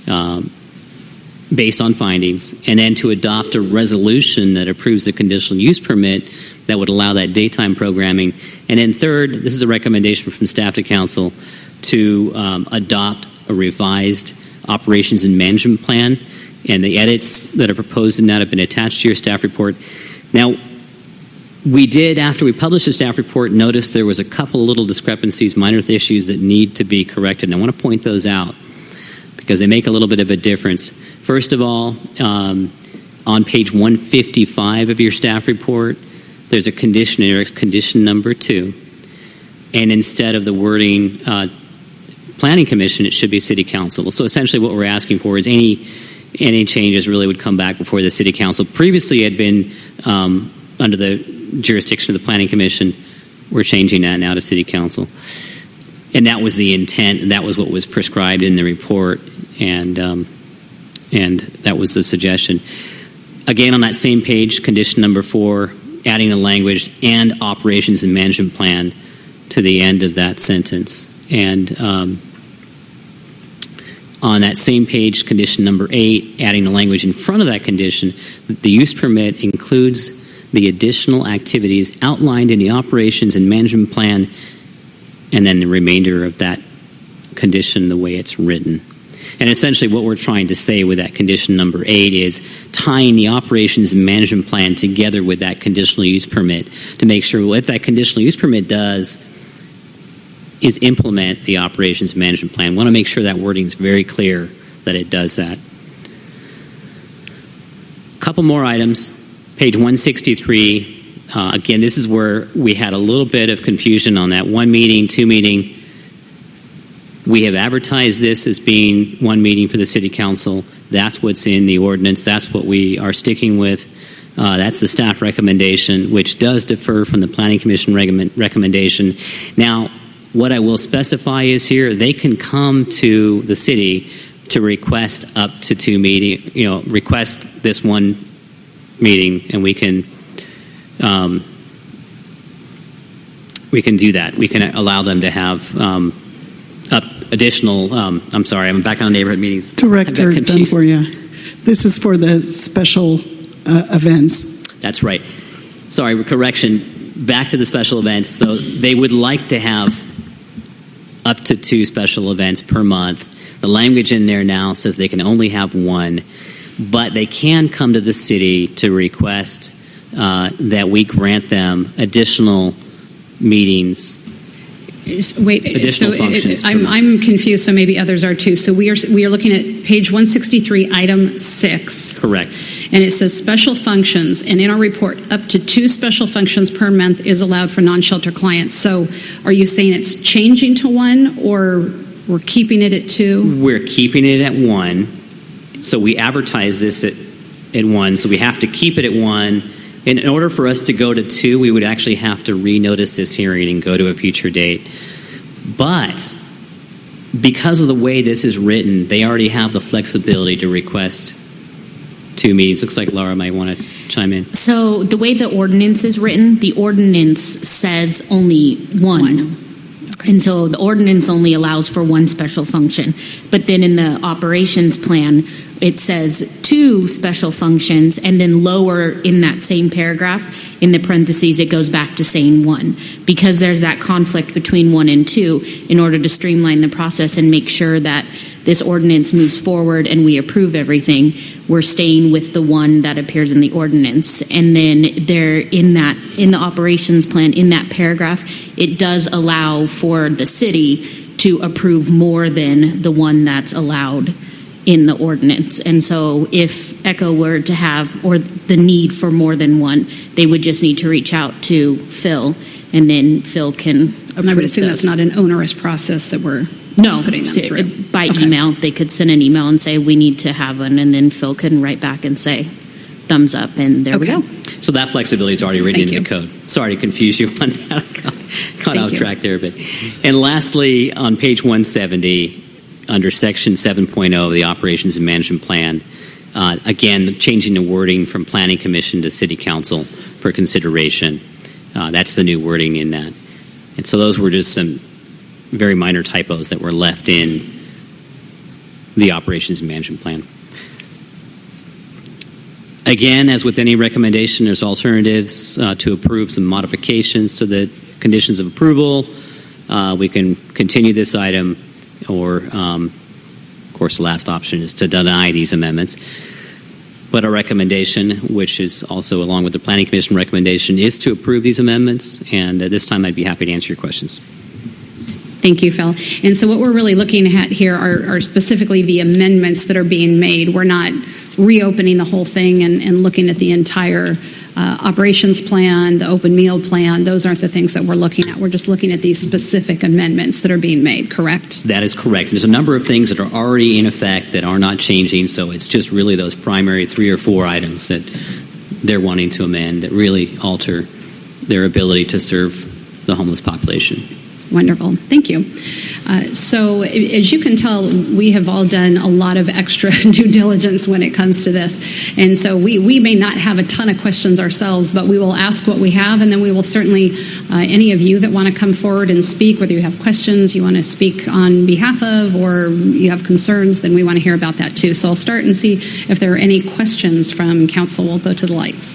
based on findings, and then to adopt a resolution that approves the conditional use permit that would allow that daytime programming. And then third, this is a recommendation from staff to Council to adopt a revised operations and management plan. And the edits that are proposed in that have been attached to your staff report. Now, we did, after we published the staff report, notice there was a couple of little discrepancies, minor issues that need to be corrected. And I want to point those out because they make a little bit of a difference. First of all, on page 155 of your staff report, there's a condition there, condition number 2. And instead of the wording Planning Commission, it should be City Council. So essentially what we're asking for is any changes really would come back before the City Council. Previously it had been under the jurisdiction of the Planning Commission. We're changing that now to City Council. And that was the intent, and that was what was prescribed in the report, and that was the suggestion. Again, on that same page, condition number 4, adding the language and operations and management plan to the end of that sentence. And on that same page, condition number 8, adding the language in front of that condition, the use permit includes the additional activities outlined in the operations and management plan, and then the remainder of that condition the way it's written. And essentially what we're trying to say with that condition number 8 is tying the operations and management plan together with that conditional use permit to make sure what that conditional use permit does is implement the operations management plan. We want to make sure that wording is very clear that it does that. A couple more items. Page 163. Again, this is where we had a little bit of confusion on that 1 meeting, 2 meeting. We have advertised this as being 1 meeting for the City Council. That's what's in the ordinance. That's what we are sticking with. That's the staff recommendation, which does differ from the Planning Commission recommendation. Now, what I will specify is here, they can come to the city to request up to 2 meetings, request this 1 meeting, and we can do that. We can allow them to have additional, I'm sorry, I'm back on neighborhood meetings. Director, done for you. This is for the special events. That's right. Sorry, correction. Back to the special events. So they would like to have up to 2 special events per month. The language in there now says they can only have 1, but they can come to the city to request that we grant them additional meetings. Wait, additional functions. I'm confused, so maybe others are too. So we are looking at page 163, item 6. Correct. And it says special functions, and in our report, up to 2 special functions per month is allowed for non-shelter clients. So are you saying it's changing to 1, or we're keeping it at 2? We're keeping it at 1. So we advertise this at 1, so we have to keep it at 1. And in order for us to go to 2, we would actually have to renotice this hearing and go to a future date. But because of the way this is written, they already have the flexibility to request 2 meetings. Looks like Laura might want to chime in. So the way the ordinance is written, the ordinance says only 1. And so the ordinance only allows for 1 special function. But then in the operations plan, it says 2 special functions, and then lower in that same paragraph, in the parentheses, it goes back to saying 1. Because there's that conflict between 1 and 2, in order to streamline the process and make sure that this ordinance moves forward and we approve everything, we're staying with the 1 that appears in the ordinance. And then there, in the operations plan, in that paragraph, it does allow for the city to approve more than the 1 that's allowed in the ordinance. And so if ECHO were to have, or the need for more than 1, they would just need to reach out to Phil, and then Phil can approve. And I would assume that's not an onerous process that we're putting them through. By email. They could send an email and say, we need to have one, and then Phil can write back and say, thumbs up, and there we go. So that flexibility is already written in the code. Sorry to confuse you on that. Got off track there a bit. And lastly, on page 170, under section 7.0 of the Operations and Management Plan, again, changing the wording from Planning Commission to City Council for consideration. That's the new wording in that. And so those were just some very minor typos that were left in the Operations and Management Plan. Again, as with any recommendation, there's alternatives to approve some modifications to the conditions of approval. We can continue this item, or, of course, the last option is to deny these amendments. But our recommendation, which is also along with the Planning Commission recommendation, is to approve these amendments. And at this time, I'd be happy to answer your questions. Thank you, Phil. And so what we're really looking at here are specifically the amendments that are being made. We're not reopening the whole thing and looking at the entire operations plan, the open meal plan. Those aren't the things that we're looking at. We're just looking at these specific amendments that are being made, correct? That is correct. There's a number of things that are already in effect that are not changing, so it's just really those primary 3 or 4 items that they're wanting to amend that really alter their ability to serve the homeless population. Wonderful. Thank you. So as you can tell, we have all done a lot of extra due diligence when it comes to this. And so we may not have a ton of questions ourselves, but we will ask what we have, and then we will certainly, any of you that want to come forward and speak, whether you have questions you want to speak on behalf of, or you have concerns, then we want to hear about that too. So I'll start and see if there are any questions from council. We'll go to the lights.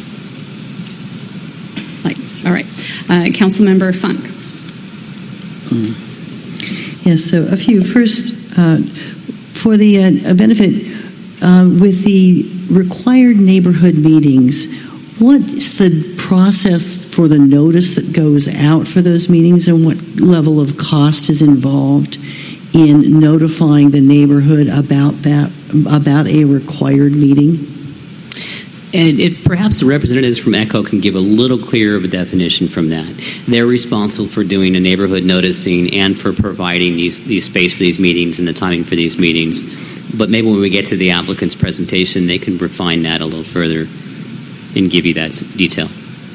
Lights. All right. Councilmember Funk. Yes, so a few. First, for the benefit, with the required neighborhood meetings, what's the process for the notice that goes out for those meetings, and what level of cost is involved in notifying the neighborhood about a required meeting? And perhaps the representatives from ECHO can give a little clearer of a definition from that. They're responsible for doing a neighborhood noticing and for providing these space for these meetings and the timing for these meetings. But maybe when we get to the applicant's presentation, they can refine that a little further and give you that detail.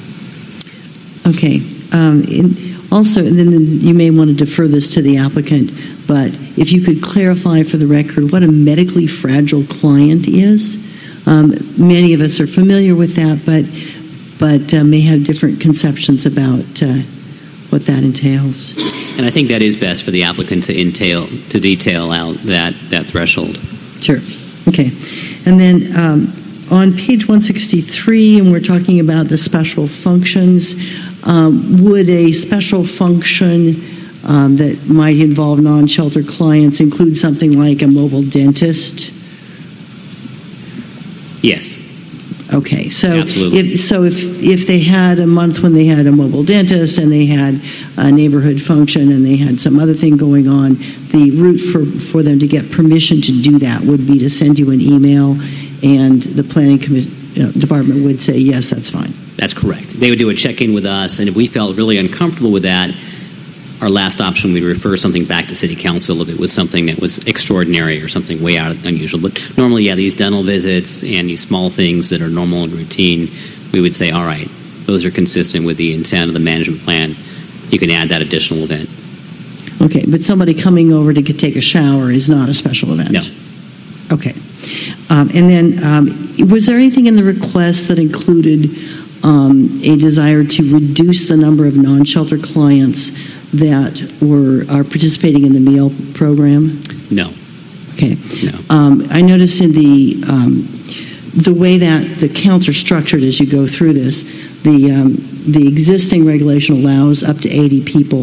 Okay. Also, and then you may want to defer this to the applicant, but if you could clarify for the record what a medically fragile client is. Many of us are familiar with that, but may have different conceptions about what that entails. And I think that is best for the applicant to detail out that threshold. Sure. Okay. And then on page 163, and we're talking about the special functions, would a special function that might involve non-shelter clients include something like a mobile dentist? Yes. Okay, so absolutely. If they had a month when they had a mobile dentist and they had a neighborhood function and they had some other thing going on, the route for them to get permission to do that would be to send you an email, and the planning department would say, yes, that's fine. That's correct. They would do a check-in with us, and if we felt really uncomfortable with that, our last option, we'd refer something back to City Council if it was something that was extraordinary or something way out of unusual. But normally, these dental visits and these small things that are normal and routine, we would say, all right, those are consistent with the intent of the management plan. You can add that additional event. Okay, but somebody coming over to take a shower is not a special event? No. Okay. And then, was there anything in the request that included a desire to reduce the number of non-shelter clients that are participating in the meal program? No. Okay. No. I noticed in the way that the counts are structured as you go through this, the existing regulation allows up to 80 people,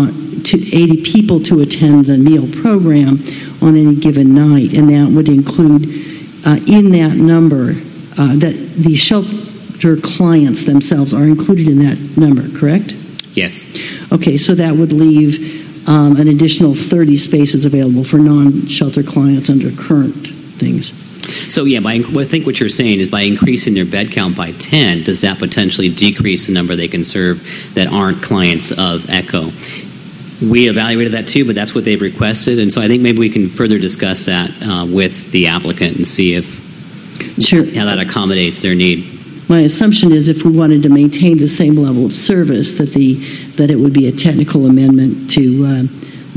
to attend the meal program on any given night, and that would include in that number that the shelter clients themselves are included in that number, correct? Yes. Okay, so that would leave an additional 30 spaces available for non-shelter clients under current things. So, I think what you're saying is by increasing their bed count by 10, does that potentially decrease the number they can serve that aren't clients of ECHO? We evaluated that too, but that's what they've requested, and so I think maybe we can further discuss that with the applicant and see how that accommodates their need. My assumption is if we wanted to maintain the same level of service, that it would be a technical amendment to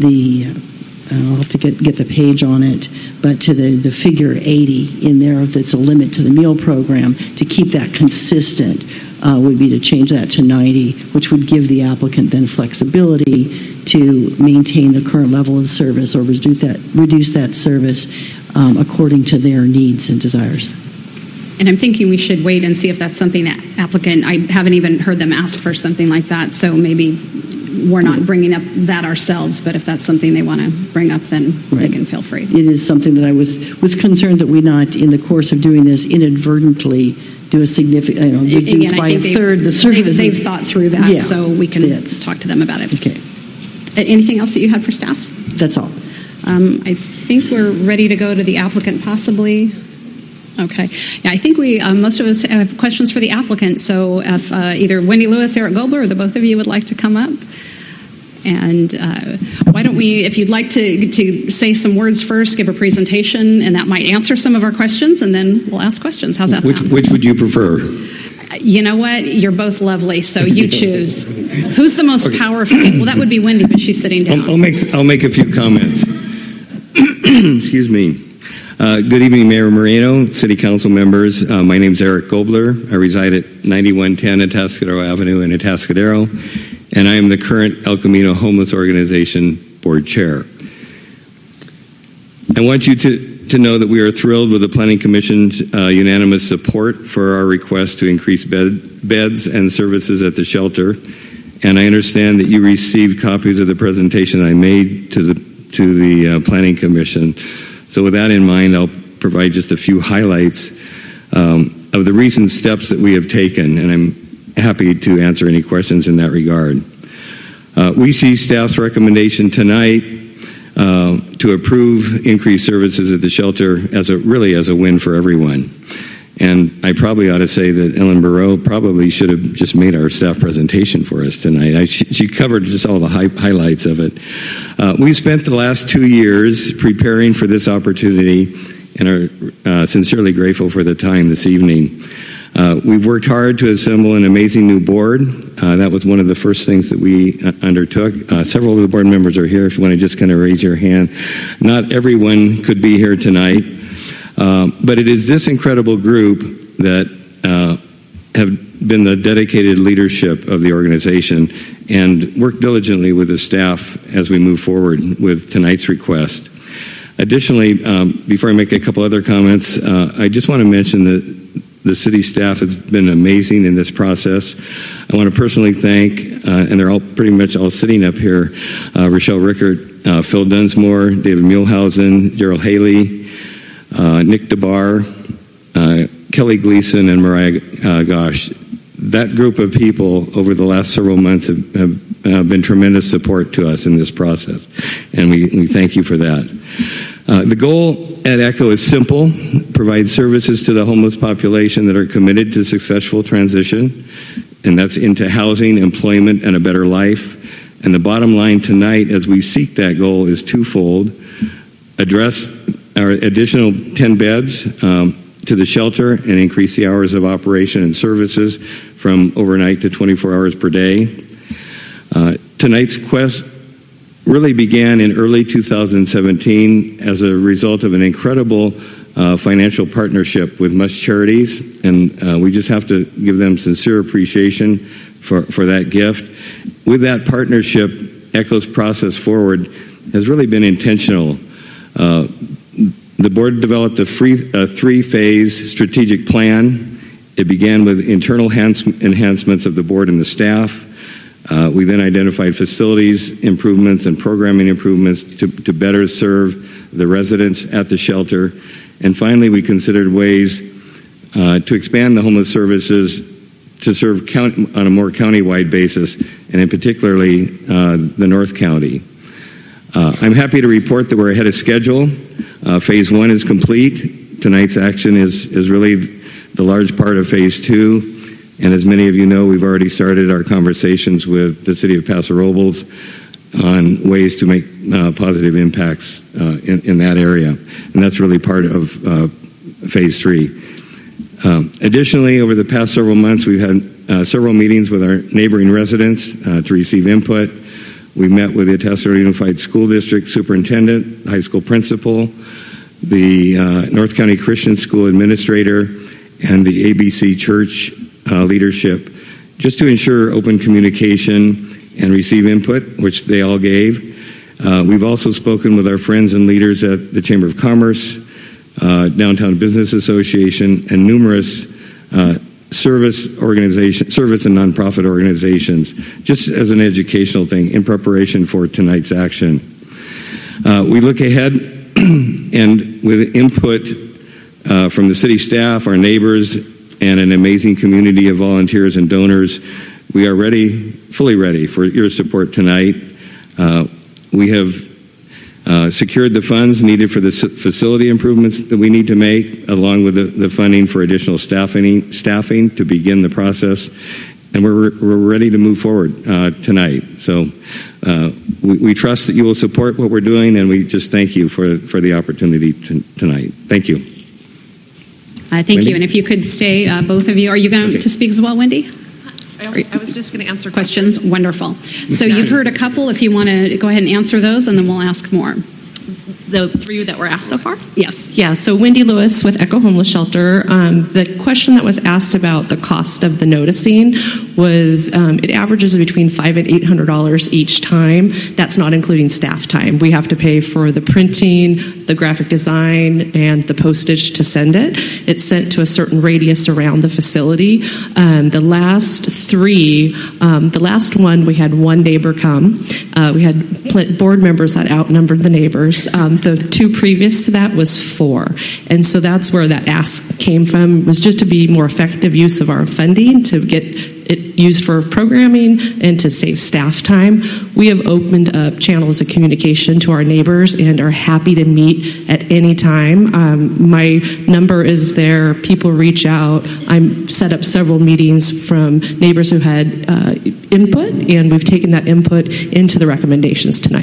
I'll have to get the page on it, but to the figure 80 in there that's a limit to the meal program, to keep that consistent would be to change that to 90, which would give the applicant then flexibility to maintain the current level of service or reduce that service according to their needs and desires. And I'm thinking we should wait and see if that's something that applicant, I haven't even heard them ask for something like that, so maybe we're not bringing up that ourselves, but if that's something they want to bring up, then they can feel free. It is something that I was concerned that we not, in the course of doing this, inadvertently do a significant, reduce by a third the service. They've thought through that, so we can talk to them about it. Okay. Anything else that you had for staff? That's all. I think we're ready to go to the applicant, possibly. Okay. Yeah, I think most of us have questions for the applicant, so if either Wendy Lewis, Eric Gobler, or the both of you would like to come up. And why don't we, if you'd like to say some words first, give a presentation, and that might answer some of our questions, and then we'll ask questions. How's that sound? Which would you prefer? You know what? You're both lovely, so you choose. Who's the most powerful? Well, that would be Wendy, but she's sitting down. I'll make a few comments. Excuse me. Good evening, Mayor Moreno, City Council members. My name is Eric Gobler. I reside at 9110 Atascadero Avenue in Atascadero, and I am the current El Camino Homeless Organization Board Chair. I want you to know that we are thrilled with the Planning Commission's unanimous support for our request to increase beds and services at the shelter, and I understand that you received copies of the presentation I made to the Planning Commission. So with that in mind, I'll provide just a few highlights of the recent steps that we have taken, and I'm happy to answer any questions in that regard. We see staff's recommendation tonight to approve increased services at the shelter as a win for everyone. And I probably ought to say that Ellen Barreau probably should have just made our staff presentation for us tonight. She covered just all the highlights of it. We spent the last 2 years preparing for this opportunity and are sincerely grateful for the time this evening. We've worked hard to assemble an amazing new board. That was one of the first things that we undertook. Several of the board members are here if you want to just kind of raise your hand. Not everyone could be here tonight. But it is this incredible group that have been the dedicated leadership of the organization and worked diligently with the staff as we move forward with tonight's request. Additionally, before I make a couple other comments, I just want to mention that the city staff has been amazing in this process. I want to personally thank, and they're all pretty much all sitting up here, Rochelle Rickert, Phil Dunsmore, David Muehlhausen, Gerald Haley, Nick DeBar, Kelly Gleason, and Mariah Gosh. That group of people over the last several months have been tremendous support to us in this process, and we thank you for that. The goal at ECHO is simple: provide services to the homeless population that are committed to successful transition, and that's into housing, employment, and a better life. And the bottom line tonight, as we seek that goal, is twofold: address our additional 10 beds to the shelter and increase the hours of operation and services from overnight to 24 hours per day. Tonight's quest really began in early 2017 as a result of an incredible financial partnership with Much Charities, and we just have to give them sincere appreciation for that gift. With that partnership, ECHO's process forward has really been intentional. The board developed a three-phase strategic plan. It began with internal enhancements of the board and the staff. We then identified facilities improvements and programming improvements to better serve the residents at the shelter. And finally, we considered ways to expand the homeless services to serve on a more county-wide basis, and in particularly the North County. I'm happy to report that we're ahead of schedule. Phase 1 is complete. Tonight's action is really the large part of Phase 2. And as many of you know, we've already started our conversations with the city of Paso Robles on ways to make positive impacts in that area. And that's really part of Phase 3. Additionally, over the past several months, we've had several meetings with our neighboring residents to receive input. We met with the Atascadero Unified School District Superintendent, high school principal, the North County Christian School Administrator, and the ABC Church leadership, just to ensure open communication and receive input, which they all gave. We've also spoken with our friends and leaders at the Chamber of Commerce, Downtown Business Association, and numerous service and nonprofit organizations, just as an educational thing in preparation for tonight's action. We look ahead and with input from the city staff, our neighbors, and an amazing community of volunteers and donors, we are fully ready for your support tonight. We have secured the funds needed for the facility improvements that we need to make, along with the funding for additional staffing to begin the process. And we're ready to move forward tonight. So we trust that you will support what we're doing, and we just thank you for the opportunity tonight. Thank you. Thank you. And if you could stay, both of you. Are you going to speak as well, Wendy? I was just going to answer questions. Wonderful. So you've heard a couple. If you want to go ahead and answer those, and then we'll ask more. The three that were asked so far? Yes. Yeah, so Wendy Lewis with ECHO Homeless Shelter. The question that was asked about the cost of the noticing was it averages between $500 and $800 each time. That's not including staff time. We have to pay for the printing, the graphic design, and the postage to send it. It's sent to a certain radius around the facility. The last one, we had one neighbor come. We had board members that outnumbered the neighbors. The two previous to that was 4. And so that's where that ask came from, was just to be more effective use of our funding, to get it used for programming and to save staff time. We have opened up channels of communication to our neighbors and are happy to meet at any time. My number is there. People reach out. I set up several meetings from neighbors who had input, and we've taken that input into the recommendations tonight.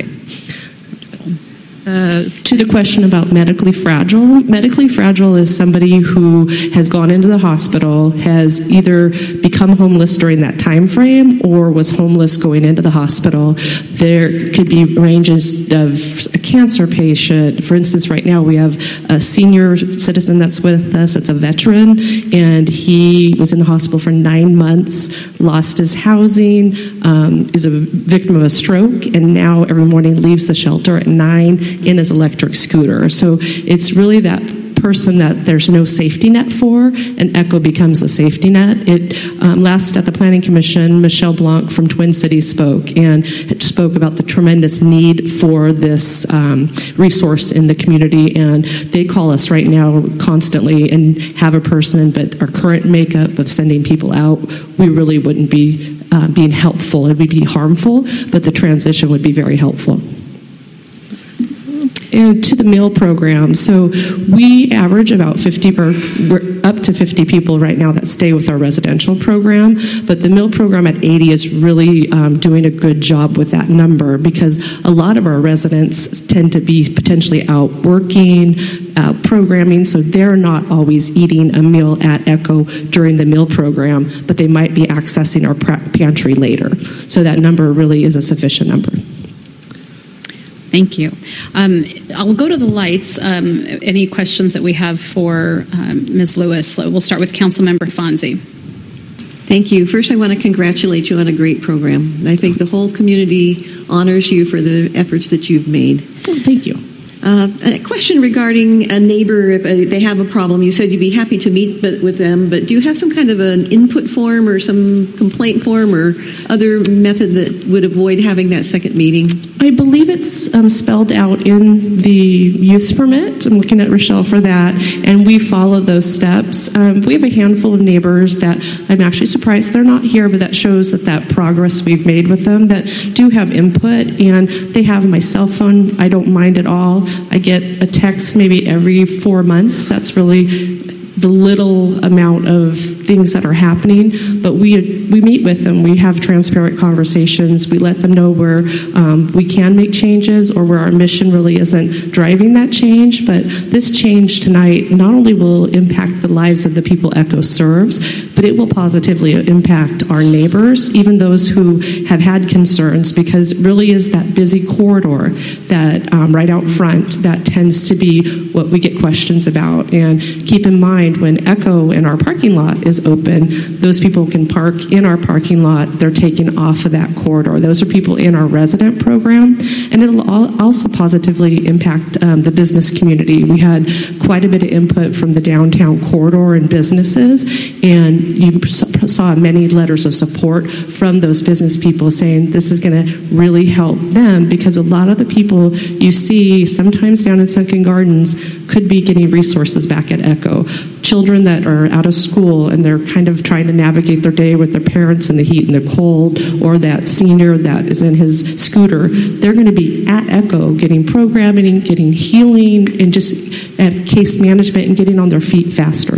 To the question about medically fragile is somebody who has gone into the hospital, has either become homeless during that time frame or was homeless going into the hospital. There could be ranges of a cancer patient. For instance, right now we have a senior citizen that's with us. It's a veteran, and he was in the hospital for 9 months, lost his housing, is a victim of a stroke, and now every morning leaves the shelter at 9 in his electric scooter. So it's really that person that there's no safety net for, and ECHO becomes a safety net. Last at the Planning Commission, Michelle Blanc from Twin Cities spoke about the tremendous need for this resource in the community, and they call us right now constantly and have a person, but our current makeup of sending people out, we really wouldn't be being helpful. It would be harmful, but the transition would be very helpful. And to the meal program, so we average about we're up to 50 people right now that stay with our residential program, but the meal program at 80 is really doing a good job with that number, because a lot of our residents tend to be potentially out working, programming, so they're not always eating a meal at ECHO during the meal program, but they might be accessing our pantry later. So that number really is a sufficient number. Thank you. I'll go to the lights. Any questions that we have for Ms. Lewis? We'll start with Councilmember Fonzie. Thank you. First, I want to congratulate you on a great program. I think the whole community honors you for the efforts that you've made. Well, thank you. A question regarding a neighbor, if they have a problem. You said you'd be happy to meet with them, but do you have some kind of an input form or some complaint form or other method that would avoid having that second meeting? I believe it's spelled out in the use permit. I'm looking at Rochelle for that, and we follow those steps. We have a handful of neighbors that I'm actually surprised they're not here, but that shows that progress we've made with them that do have input, and they have my cell phone. I don't mind at all. I get a text maybe every 4 months. That's really the little amount of things that are happening, but we meet with them. We have transparent conversations. We let them know where we can make changes or where our mission really isn't driving that change. But this change tonight not only will impact the lives of the people ECHO serves, but it will positively impact our neighbors, even those who have had concerns, because it really is that busy corridor that right out front that tends to be what we get questions about. And keep in mind, when ECHO in our parking lot is open, those people can park in our parking lot. They're taken off of that corridor. Those are people in our resident program, and it'll also positively impact the business community. We had quite a bit of input from the downtown corridor and businesses, and you saw many letters of support from those business people saying this is going to really help them, because a lot of the people you see sometimes down in Sunken Gardens could be getting resources back at ECHO. Children that are out of school and they're kind of trying to navigate their day with their parents in the heat and the cold, or that senior that is in his scooter, they're going to be at ECHO getting programming, getting healing, and just case management and getting on their feet faster.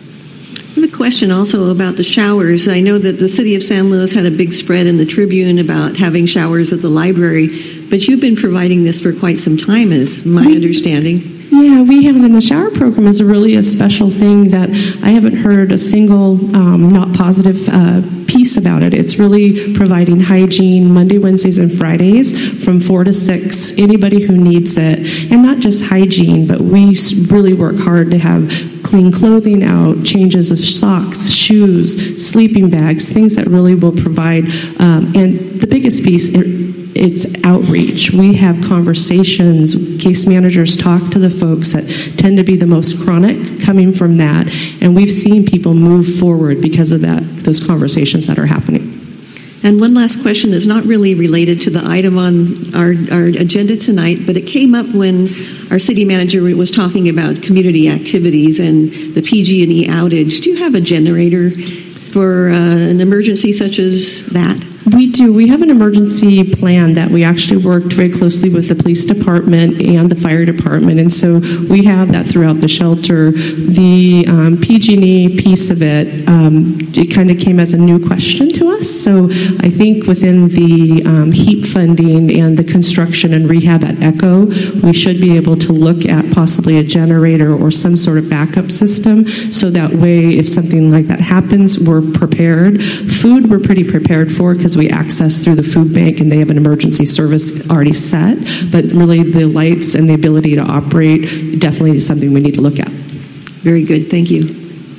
I have a question also about the showers. I know that the city of San Luis had a big spread in the Tribune about having showers at the library, but you've been providing this for quite some time, is my understanding. Yeah, we have, and the shower program is really a special thing that I haven't heard a single not positive piece about it. It's really providing hygiene Monday, Wednesdays, and Fridays from 4 to 6, anybody who needs it. And not just hygiene, but we really work hard to have clean clothing out, changes of socks, shoes, sleeping bags, things that really will provide. And the biggest piece, it's outreach. We have conversations. Case managers talk to the folks that tend to be the most chronic coming from that. And we've seen people move forward because of that, those conversations that are happening. And one last question that's not really related to the item on our agenda tonight, but it came up when our city manager was talking about community activities and the PG&E outage. Do you have a generator for an emergency such as that? We do. We have an emergency plan that we actually worked very closely with the police department and the fire department, and so we have that throughout the shelter. The PG&E piece of it, it kind of came as a new question to us, so I think within the HEAP funding and the construction and rehab at ECHO, we should be able to look at possibly a generator or some sort of backup system, so that way if something like that happens, we're prepared. Food we're pretty prepared for because we access through the food bank and they have an emergency service already set, but really the lights and the ability to operate definitely is something we need to look at. Very good. Thank you.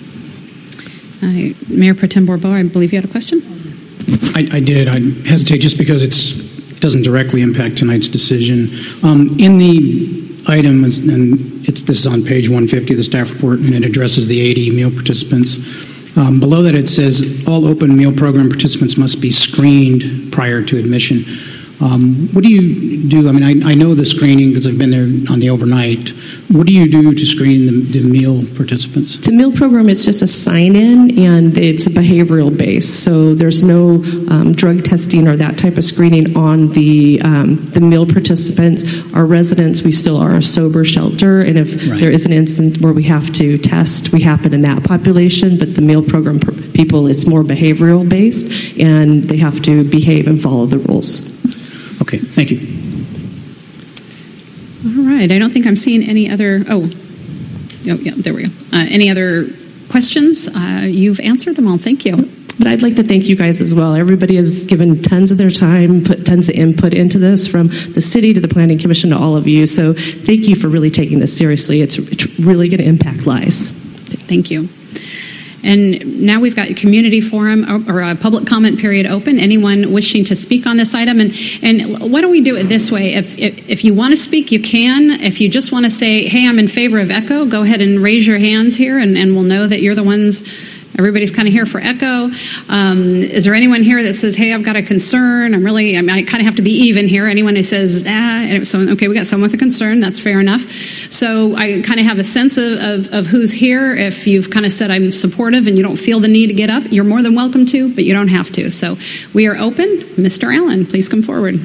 Mayor Pro Tem Bourbeau, I believe you had a question? I did. I hesitate just because it doesn't directly impact tonight's decision. In the item, and this is on page 150 of the staff report, and it addresses the 80 meal participants. Below that it says all open meal program participants must be screened prior to admission. What do you do? I mean, I know the screening because I've been there on the overnight. What do you do to screen the meal participants? The meal program, it's just a sign-in, and it's a behavioral base. So there's no drug testing or that type of screening on the meal participants. Our residents, we still are a sober shelter, and if there is an instance where we have to test, we happen in that population. But the meal program people, it's more behavioral based, and they have to behave and follow the rules. Okay, thank you. All right. I don't think I'm seeing any other. Oh, yeah, there we go. Any other questions? You've answered them all. Thank you. But I'd like to thank you guys as well. Everybody has given tons of their time, put tons of input into this, from the city to the Planning Commission to all of you. So thank you for really taking this seriously. It's really going to impact lives. Thank you. And now we've got a community forum or a public comment period open. Anyone wishing to speak on this item? And why don't we do it this way? If you want to speak, you can. If you just want to say, hey, I'm in favor of ECHO, go ahead and raise your hands here, and we'll know that you're the ones. Everybody's kind of here for ECHO. Is there anyone here that says, hey, I've got a concern? I kind of have to be even here. Anyone who says, okay, we got someone with a concern. That's fair enough. So I kind of have a sense of who's here. If you've kind of said I'm supportive and you don't feel the need to get up, you're more than welcome to, but you don't have to. So we are open. Mr. Allen, please come forward.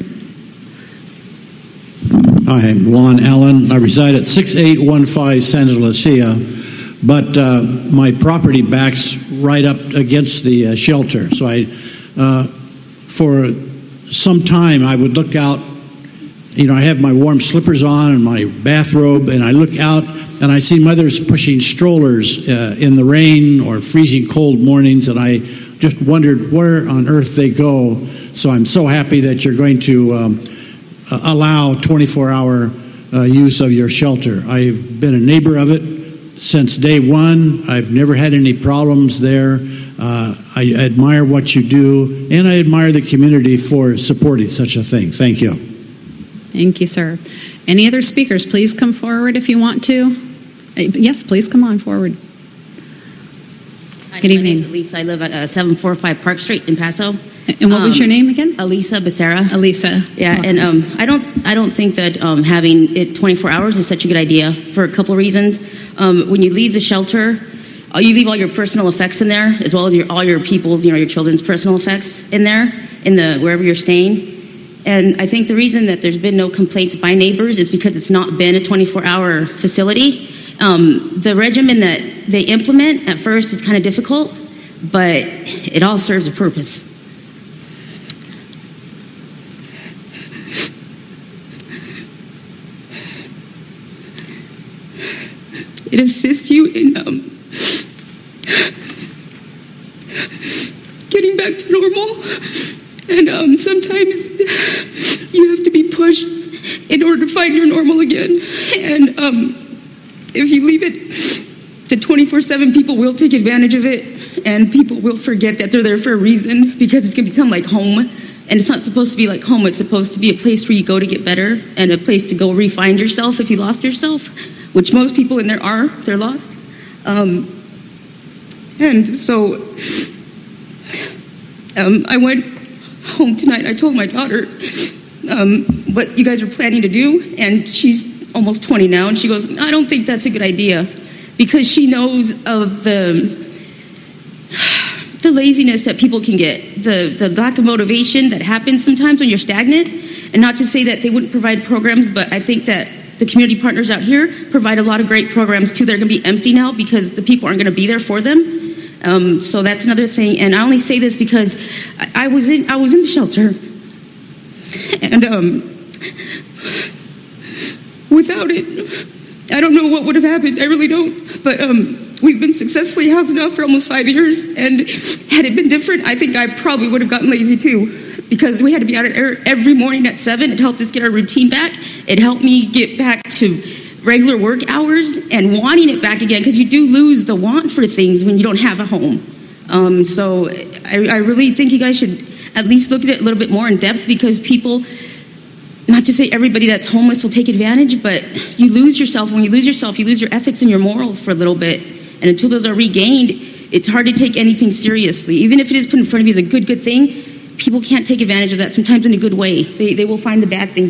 Hi, I'm Juan Allen. I reside at 6815 Santa Lucia. But my property backs right up against the shelter. So for some time, I would look out. I have my warm slippers on and my bathrobe, and I look out and I see mothers pushing strollers in the rain or freezing cold mornings, and I just wondered where on earth they go. So I'm so happy that you're going to allow 24-hour use of your shelter. I've been a neighbor of it since day one. I've never had any problems there. I admire what you do, and I admire the community for supporting such a thing. Thank you. Thank you, sir. Any other speakers? Please come forward if you want to. Yes, please come on forward. Hi, Good evening. My name is Elisa. I live at 745 Park Street in Paso. And what was your name again? Elisa Becerra. Elisa. Yeah, and I don't think that having it 24 hours is such a good idea for a couple of reasons. When you leave the shelter, you leave all your personal effects in there, as well as all your people's, your children's personal effects in there, wherever you're staying. And I think the reason that there's been no complaints by neighbors is because it's not been a 24-hour facility. The regimen that they implement at first is kind of difficult, but it all serves a purpose. It assists you in getting back to normal, and sometimes you have to be pushed in order to find your normal again. And if you leave it to 24/7, people will take advantage of it. and people will forget that they're there for a reason, because it's going to become like home. And it's not supposed to be like home. It's supposed to be a place where you go to get better, and a place to go re-find yourself if you lost yourself, which most people in there are. They're lost. And so I went home tonight. I told my daughter what you guys are planning to do, and she's almost 20 now, and she goes, I don't think that's a good idea, because she knows of the laziness that people can get, the lack of motivation that happens sometimes when you're stagnant. And not to say that they wouldn't provide programs, but I think that the community partners out here provide a lot of great programs too. They're going to be empty now because the people aren't going to be there for them. So that's another thing. And I only say this because I was in the shelter, and without it, I don't know what would have happened. I really don't. But we've been successfully housed now for almost 5 years, and had it been different, I think I probably would have gotten lazy too, because we had to be out every morning at 7. It helped us get our routine back. It helped me get back to regular work hours and wanting it back again, because you do lose the want for things when you don't have a home. So I really think you guys should at least look at it a little bit more in depth, because people, not to say everybody that's homeless will take advantage, but you lose yourself. When you lose yourself, you lose your ethics and your morals for a little bit. And until those are regained, it's hard to take anything seriously. Even if it is put in front of you as a good thing, people can't take advantage of that, sometimes in a good way. They will find the bad thing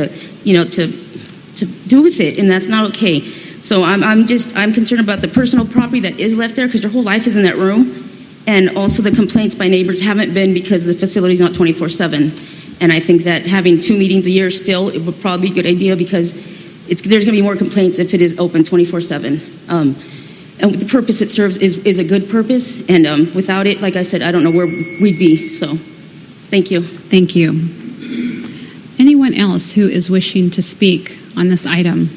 to do with it, and that's not okay. So I'm concerned about the personal property that is left there, because their whole life is in that room. And also the complaints by neighbors haven't been because the facility is not 24/7. And I think that having 2 meetings a year still, it would probably be a good idea, because there's going to be more complaints if it is open 24/7. And the purpose it serves is a good purpose. And without it, like I said, I don't know where we'd be. So thank you. Thank you. Anyone else who is wishing to speak on this item?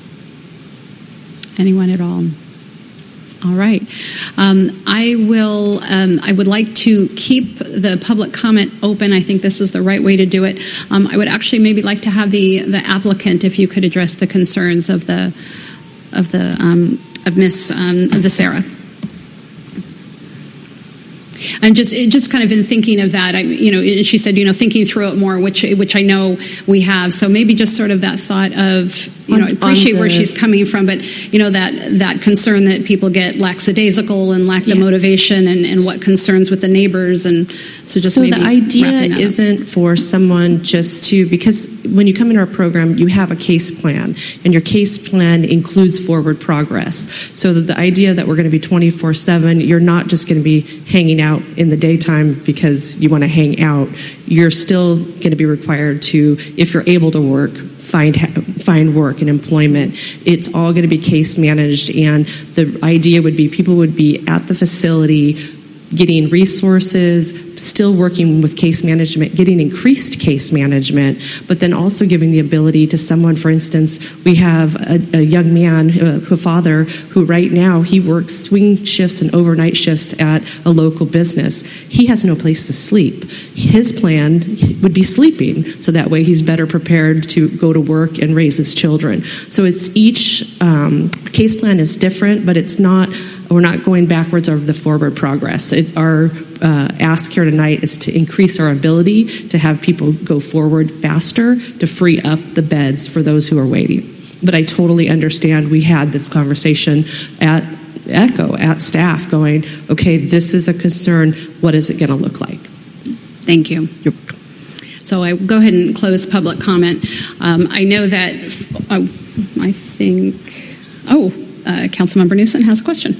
Anyone at all? All right. I would like to keep the public comment open. I think this is the right way to do it. I would actually maybe like to have the applicant, if you could address the concerns of Miss Becerra. And just kind of in thinking of that, she said, thinking through it more, which I know we have. So maybe just sort of that thought of, I appreciate where she's coming from, but that concern that people get lackadaisical and lack the motivation, and what concerns with the neighbors, and so maybe the idea isn't for someone just to, because when you come into our program, you have a case plan, and your case plan includes forward progress. So that the idea that we're going to be 24/7, you're not just going to be hanging out in the daytime because you want to hang out. You're still going to be required to, if you're able to work, find work and employment. It's all going to be case managed, and the idea would be people would be at the facility getting resources, still working with case management, getting increased case management, but then also giving the ability to someone, for instance, we have a young man, a father, who right now he works swing shifts and overnight shifts at a local business. He has no place to sleep. His plan would be sleeping, so that way he's better prepared to go to work and raise his children. So it's each case plan is different, but we're not going backwards over the forward progress. Our ask here tonight is to increase our ability to have people go forward faster, to free up the beds for those who are waiting. But I totally understand. We had this conversation at ECHO, at staff, going, okay, this is a concern. What is it going to look like? Thank you. Yep. So I will go ahead and close public comment. I know that, Councilmember Newsom has a question.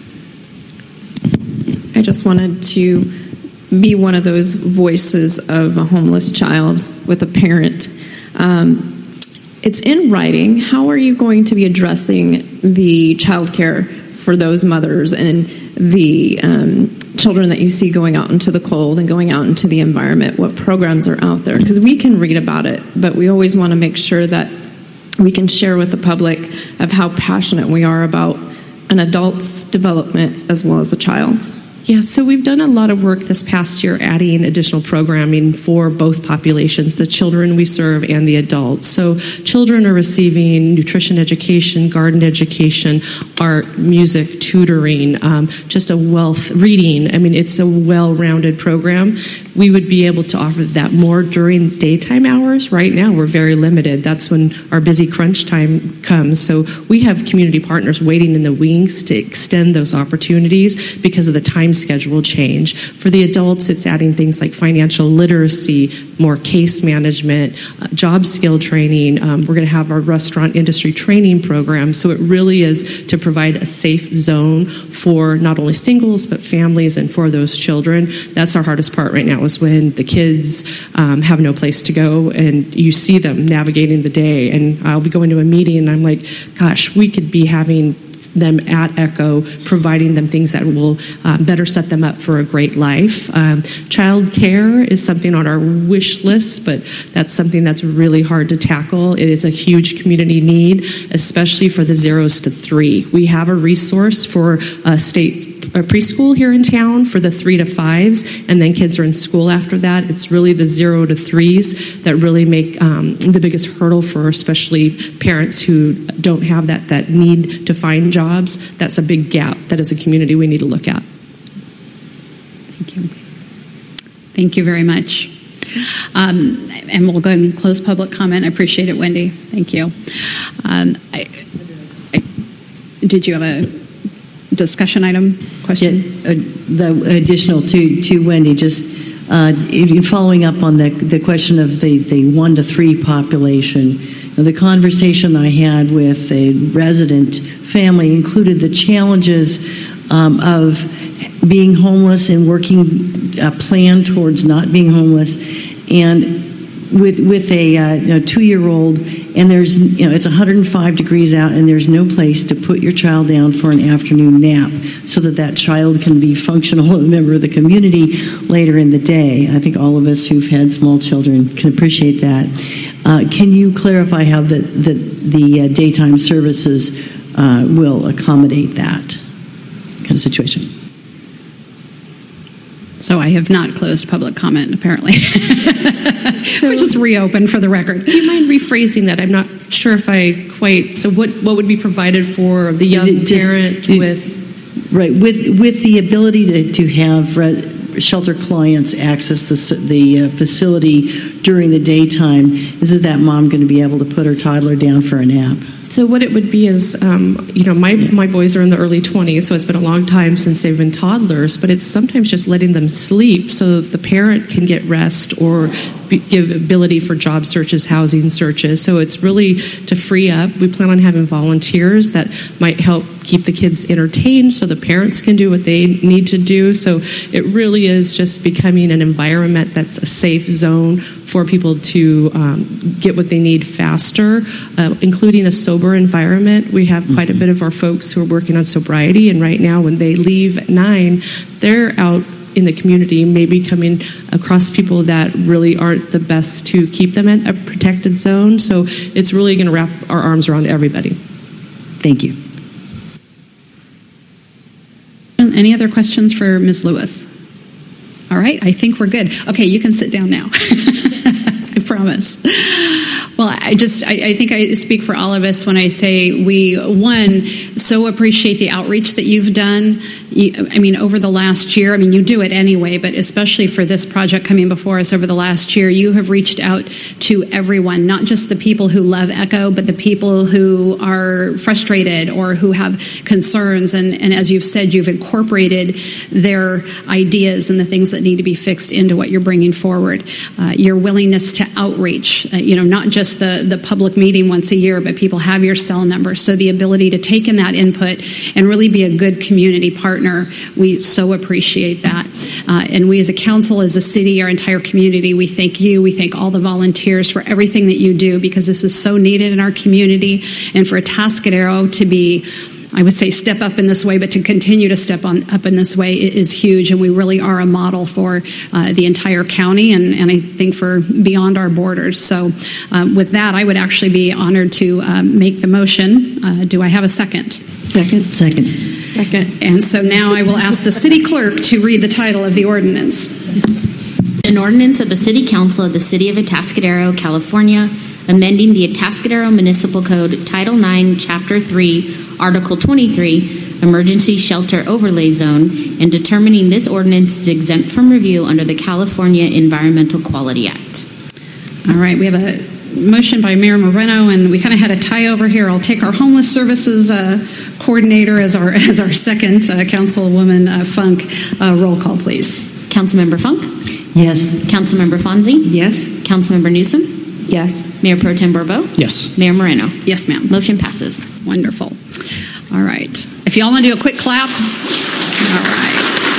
I just wanted to be one of those voices of a homeless child with a parent. It's in writing. How are you going to be addressing the child care for those mothers and the children that you see going out into the cold and going out into the environment? What programs are out there? Because we can read about it, but we always want to make sure that we can share with the public of how passionate we are about an adult's development as well as a child's. Yeah, so we've done a lot of work this past year adding additional programming for both populations, the children we serve and the adults. So children are receiving nutrition education, garden education, art, music, tutoring, just a wealth reading. I mean, it's a well-rounded program. We would be able to offer that more during daytime hours. Right now, we're very limited. That's when our busy crunch time comes. So we have community partners waiting in the wings to extend those opportunities because of the time schedule change. For the adults, it's adding things like financial literacy, more case management, job skill training. We're going to have our restaurant industry training program. So it really is to provide a safe zone for not only singles, but families and for those children. That's our hardest part right now, is when the kids have no place to go and you see them navigating the day. And I'll be going to a meeting and I'm like, gosh, we could be having them at ECHO, providing them things that will better set them up for a great life. Child care is something on our wish list, but that's something that's really hard to tackle. It is a huge community need, especially for the 0s to 3. We have a resource for a preschool here in town for the 3 to 5s, and then kids are in school after that. It's really the 0 to 3s that really make the biggest hurdle for especially parents who don't have that need to find jobs. That's a big gap that as a community we need to look at. Thank you. Thank you very much. And we'll go ahead and close public comment. I appreciate it, Wendy. Thank you. Did you have a discussion item question? Yeah, the additional to Wendy, just following up on the question of the 1 to 3 population. The conversation I had with a resident family included the challenges of being homeless and working a plan towards not being homeless, and with a 2-year-old, and there's it's 105 degrees out, and there's no place to put your child down for an afternoon nap so that child can be functional a member of the community later in the day. I think all of us who've had small children can appreciate that. Can you clarify how the daytime services will accommodate that kind of situation? So I have not closed public comment, apparently. So we'll just reopen for the record. Do you mind rephrasing that? I'm not sure if I quite... So what would be provided for the young parent with... Right, with the ability to have shelter clients access the facility during the daytime, is that mom going to be able to put her toddler down for a nap? So what it would be is, my boys are in the early 20s, so it's been a long time since they've been toddlers, but it's sometimes just letting them sleep so the parent can get rest or give ability for job searches, housing searches. So it's really to free up. We plan on having volunteers that might help keep the kids entertained so the parents can do what they need to do. So it really is just becoming an environment that's a safe zone for people to get what they need faster, including a sober environment. We have quite a bit of our folks who are working on sobriety, and right now when they leave at 9, they're out in the community, maybe coming across people that really aren't the best to keep them in a protected zone. So it's really going to wrap our arms around everybody. Thank you. Any other questions for Ms. Lewis? All right, I think we're good. Okay, you can sit down now. I promise. Well, I think I speak for all of us when I say we, so appreciate the outreach that you've done. Over the last year, you do it anyway, but especially for this project coming before us over the last year, you have reached out to everyone, not just the people who love ECHO, but the people who are frustrated or who have concerns. And as you've said, you've incorporated their ideas and the things that need to be fixed into what you're bringing forward. Your willingness to outreach, not just the public meeting once a year, but people have your cell number. So the ability to take in that input and really be a good community partner, we so appreciate that. And we as a council, as a city, our entire community, we thank you. We thank all the volunteers for everything that you do, because this is so needed in our community. And for Atascadero to be, I would say, step up in this way, but to continue to step up in this way is huge, and we really are a model for the entire county, and I think for beyond our borders. So with that, I would actually be honored to make the motion. Do I have a second? Second. And so now I will ask the city clerk to read the title of the ordinance. An ordinance of the City Council of the City of Atascadero, California, amending the Atascadero Municipal Code, Title 9, Chapter 3, Article 23, emergency shelter overlay zone, and determining this ordinance is exempt from review under the California Environmental Quality Act. All right, we have a motion by Mayor Moreno, and we kind of had a tie over here. I'll take our homeless services coordinator as our second, Councilwoman Funk. Roll call, please. Councilmember Funk? Yes. Councilmember Fonzie? Yes. Councilmember Newsom? Yes. Mayor Pro Tem Bourbeau? Yes. Mayor Moreno? Yes, ma'am. Motion passes. Wonderful. All right. If y'all want to do a quick clap. All right.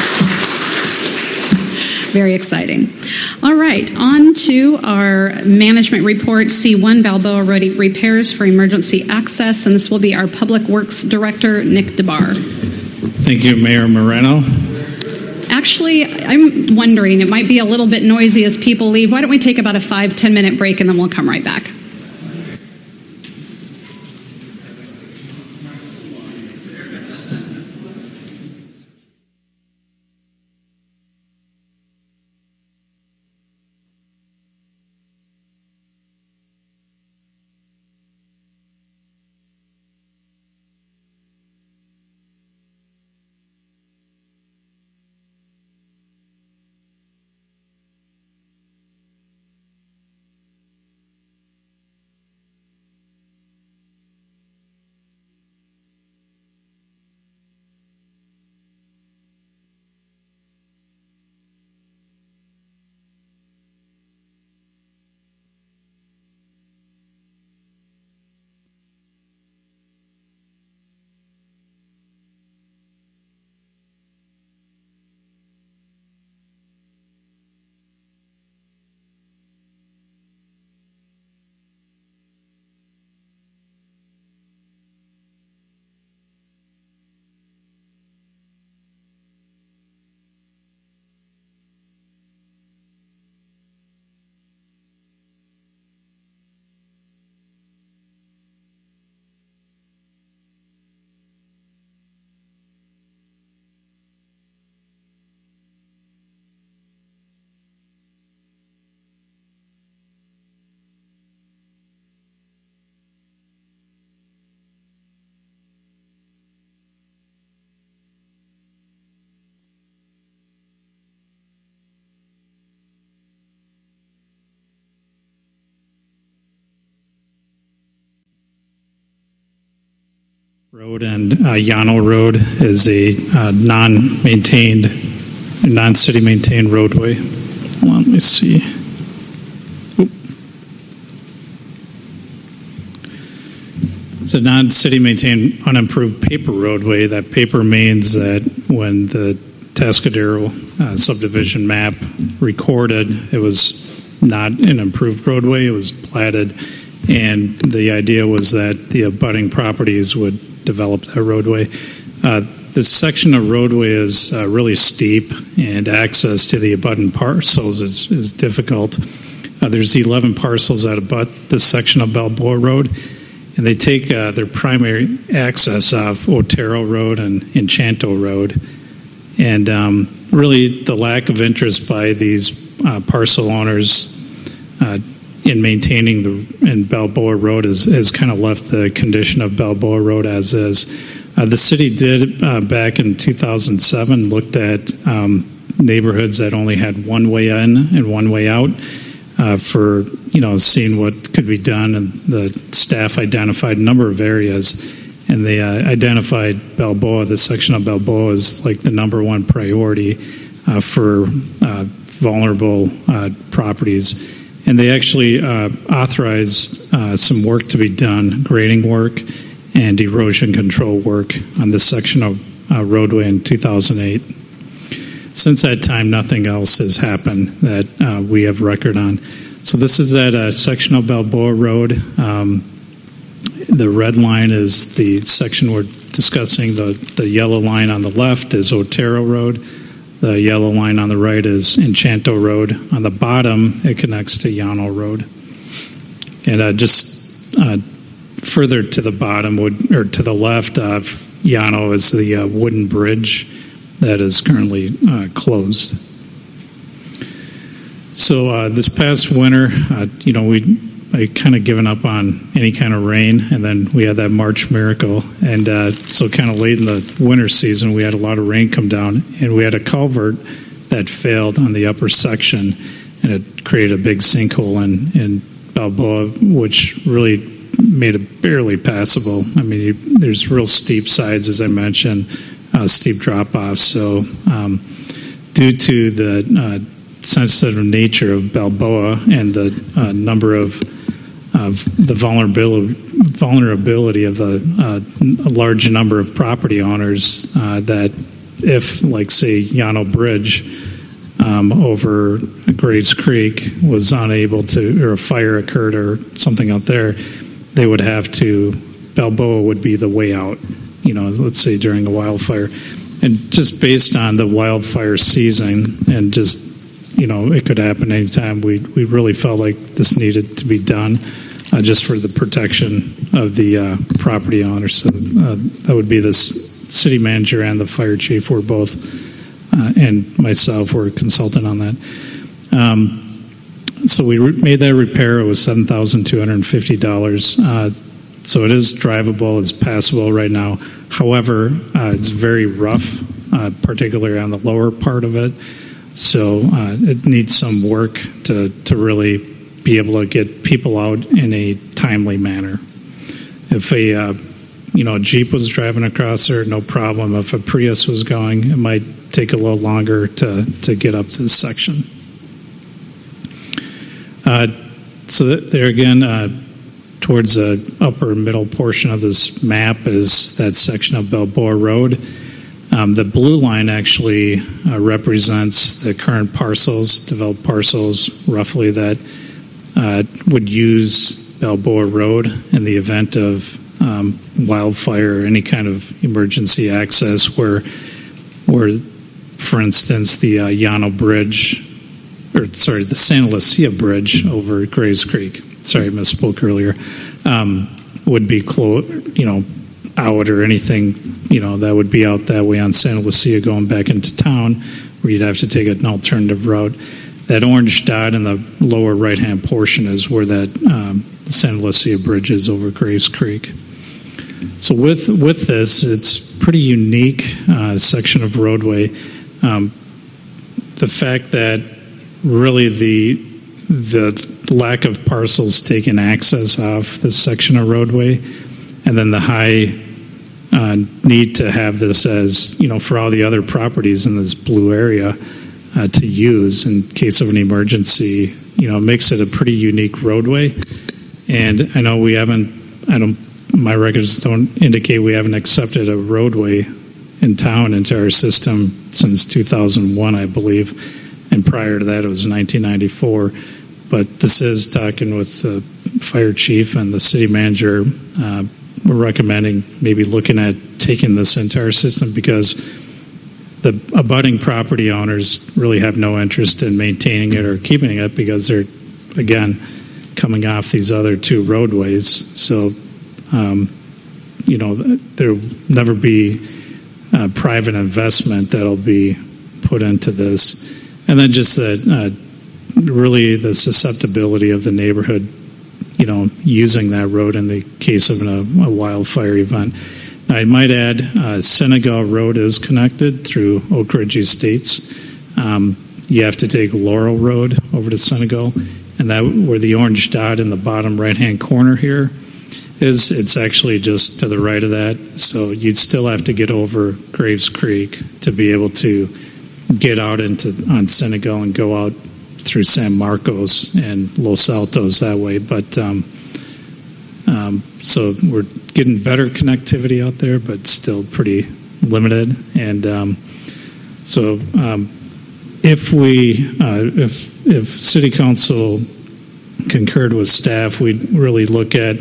Very exciting. All right. On to our management report, C1 Balboa Road repairs for emergency access. And this will be our Public Works Director, Nick DeBar. Thank you, Mayor Moreno. Actually, I'm wondering, it might be a little bit noisy as people leave. Why don't we take about a 5-10 minute break and then we'll come right back. Road and Llano Road is a non-city maintained roadway. Hold on, let me see. Oop. It's a non-city maintained unimproved paper roadway. That paper means that when the Tascadero subdivision map recorded, it was not an improved roadway. It was platted, and the idea was that the abutting properties would develop that roadway. This section of roadway is really steep, and access to the abutting parcels is difficult. There's 11 parcels that abut this section of Balboa Road, and they take their primary access off Otero Road and Enchanto Road. And really, the lack of interest by these parcel owners in maintaining in Balboa Road has kind of left the condition of Balboa Road as is. The city did back in 2007 looked at neighborhoods that only had one way in and one way out for seeing what could be done, and the staff identified a number of areas, and they identified Balboa, the section of Balboa, as like the number one priority for vulnerable properties. And they actually authorized some work to be done, grading work and erosion control work on this section of roadway in 2008. Since that time, nothing else has happened that we have record on. So this is that section of Balboa Road. The red line is the section we're discussing. The yellow line on the left is Otero Road. The yellow line on the right is Enchanto Road. On the bottom, it connects to Llano Road. And just further to the bottom, or to the left of Llano, is the wooden bridge that is currently closed. So this past winter, we kind of given up on any kind of rain, and then we had that March miracle, and so kind of late in the winter season we had a lot of rain come down, and we had a culvert that failed on the upper section, and it created a big sinkhole in Balboa, which really made it barely passable. I mean, there's real steep sides, as I mentioned, steep drop-offs, so due to the sensitive nature of Balboa and the number of the vulnerability of a large number of property owners, that if, like, say, Llano Bridge over Graves Creek was unable to, or a fire occurred or something out there, they would have to, Balboa would be the way out, let's say during a wildfire. And just based on the wildfire season and just, it could happen anytime, we really felt like this needed to be done just for the protection of the property owner. So that would be the city manager and the fire chief were both, and myself were consultant on that. So we made that repair. It was $7,250. So it is drivable. It's passable right now. However, it's very rough, particularly on the lower part of it. So it needs some work to really be able to get people out in a timely manner. If a Jeep was driving across there, no problem. If a Prius was going, it might take a little longer to get up to this section. So there again, towards the upper middle portion of this map is that section of Balboa Road. The blue line actually represents the current parcels, developed parcels, roughly, that would use Balboa Road in the event of wildfire or any kind of emergency access where for instance, the Llano Bridge, the Santa Lucia Bridge over Graves Creek, sorry, I misspoke earlier, would be out, or anything, that would be out that way on Santa Lucia going back into town, where you'd have to take an alternative route. That orange dot in the lower right-hand portion is where that Santa Lucia Bridge is over Graves Creek. So with this, it's pretty unique section of roadway. The fact that really the lack of parcels taking access off this section of roadway, and then the high need to have this as, for all the other properties in this blue area to use in case of an emergency, makes it a pretty unique roadway. And I know my records don't indicate we haven't accepted a roadway in town into our system since 2001, I believe. And prior to that, it was 1994. But this is talking with the fire chief and the city manager. We're recommending maybe looking at taking this into our system, because the abutting property owners really have no interest in maintaining it or keeping it, because they're, again, coming off these other two roadways. So, there'll never be private investment that'll be put into this. And then just that really the susceptibility of the neighborhood, using that road in the case of a wildfire event. Now, I might add, Senegal Road is connected through Oak Ridge Estates. You have to take Laurel Road over to Senegal, and that where the orange dot in the bottom right-hand corner here is, it's actually just to the right of that. So you'd still have to get over Graves Creek to be able to get out on Senegal and go out through San Marcos and Los Altos that way. But so we're getting better connectivity out there, but still pretty limited. And if City Council concurred with staff, we'd really look at,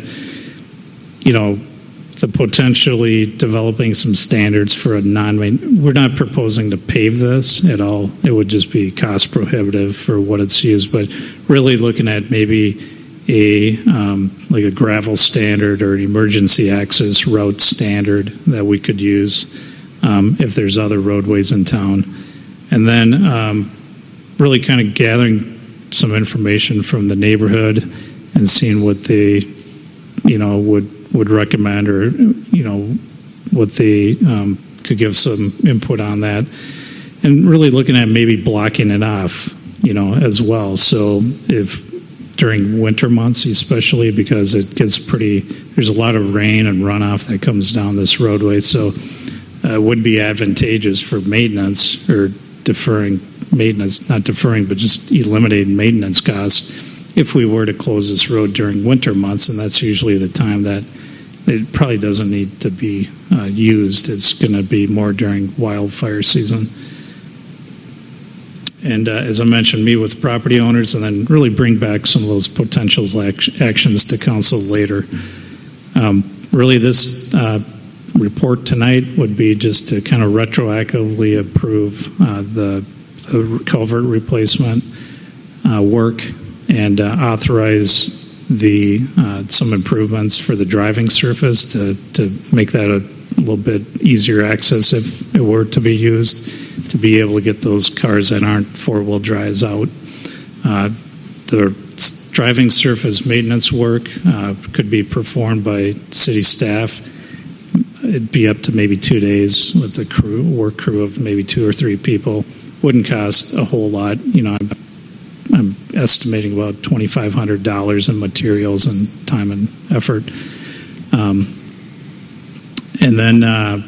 the potentially developing some standards for a we're not proposing to pave this at all. It would just be cost prohibitive for what it's used, but really looking at maybe like a gravel standard or an emergency access route standard that we could use if there's other roadways in town. And then really kind of gathering some information from the neighborhood and seeing what they, would recommend, or what they could give some input on that, and really looking at maybe blocking it off, as well. So if during winter months, especially because it gets there's a lot of rain and runoff that comes down this roadway, so it would be advantageous for maintenance, or deferring maintenance, not deferring, but just eliminating maintenance costs if we were to close this road during winter months, and that's usually the time that it probably doesn't need to be used. It's going to be more during wildfire season. And as I mentioned, meet with property owners, and then really bring back some of those potential actions to council later. Really, this report tonight would be just to kind of retroactively approve the culvert replacement work, and authorize some improvements for the driving surface to make that a little bit easier access if it were to be used, to be able to get those cars that aren't four-wheel drives out. The driving surface maintenance work could be performed by city staff. It'd be up to maybe 2 days with a work crew of maybe 2 or 3 people. Wouldn't cost a whole lot. I'm estimating about $2,500 in materials and time and effort. And then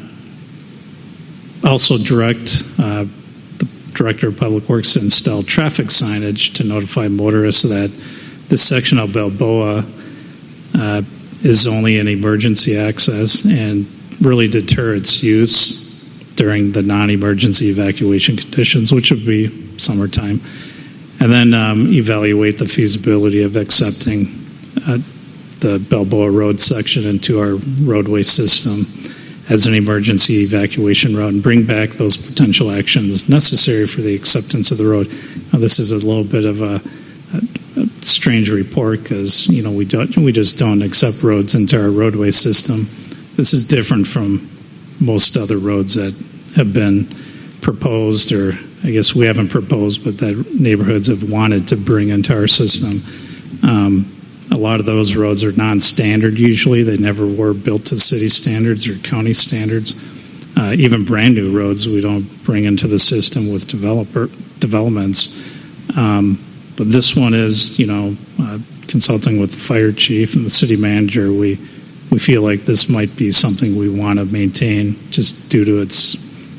also direct the Director of Public Works to install traffic signage to notify motorists that this section of Balboa is only an emergency access, and really deter its use during the non-emergency evacuation conditions, which would be summertime. And then evaluate the feasibility of accepting the Balboa Road section into our roadway system as an emergency evacuation route, and bring back those potential actions necessary for the acceptance of the road. Now, this is a little bit of a strange report, because we just don't accept roads into our roadway system. This is different from most other roads that have been proposed, or I guess we haven't proposed, but that neighborhoods have wanted to bring into our system. A lot of those roads are non-standard usually. They never were built to city standards or county standards. Even brand new roads we don't bring into the system with developments. But this one is, consulting with the fire chief and the city manager, we feel like this might be something we want to maintain, just due to its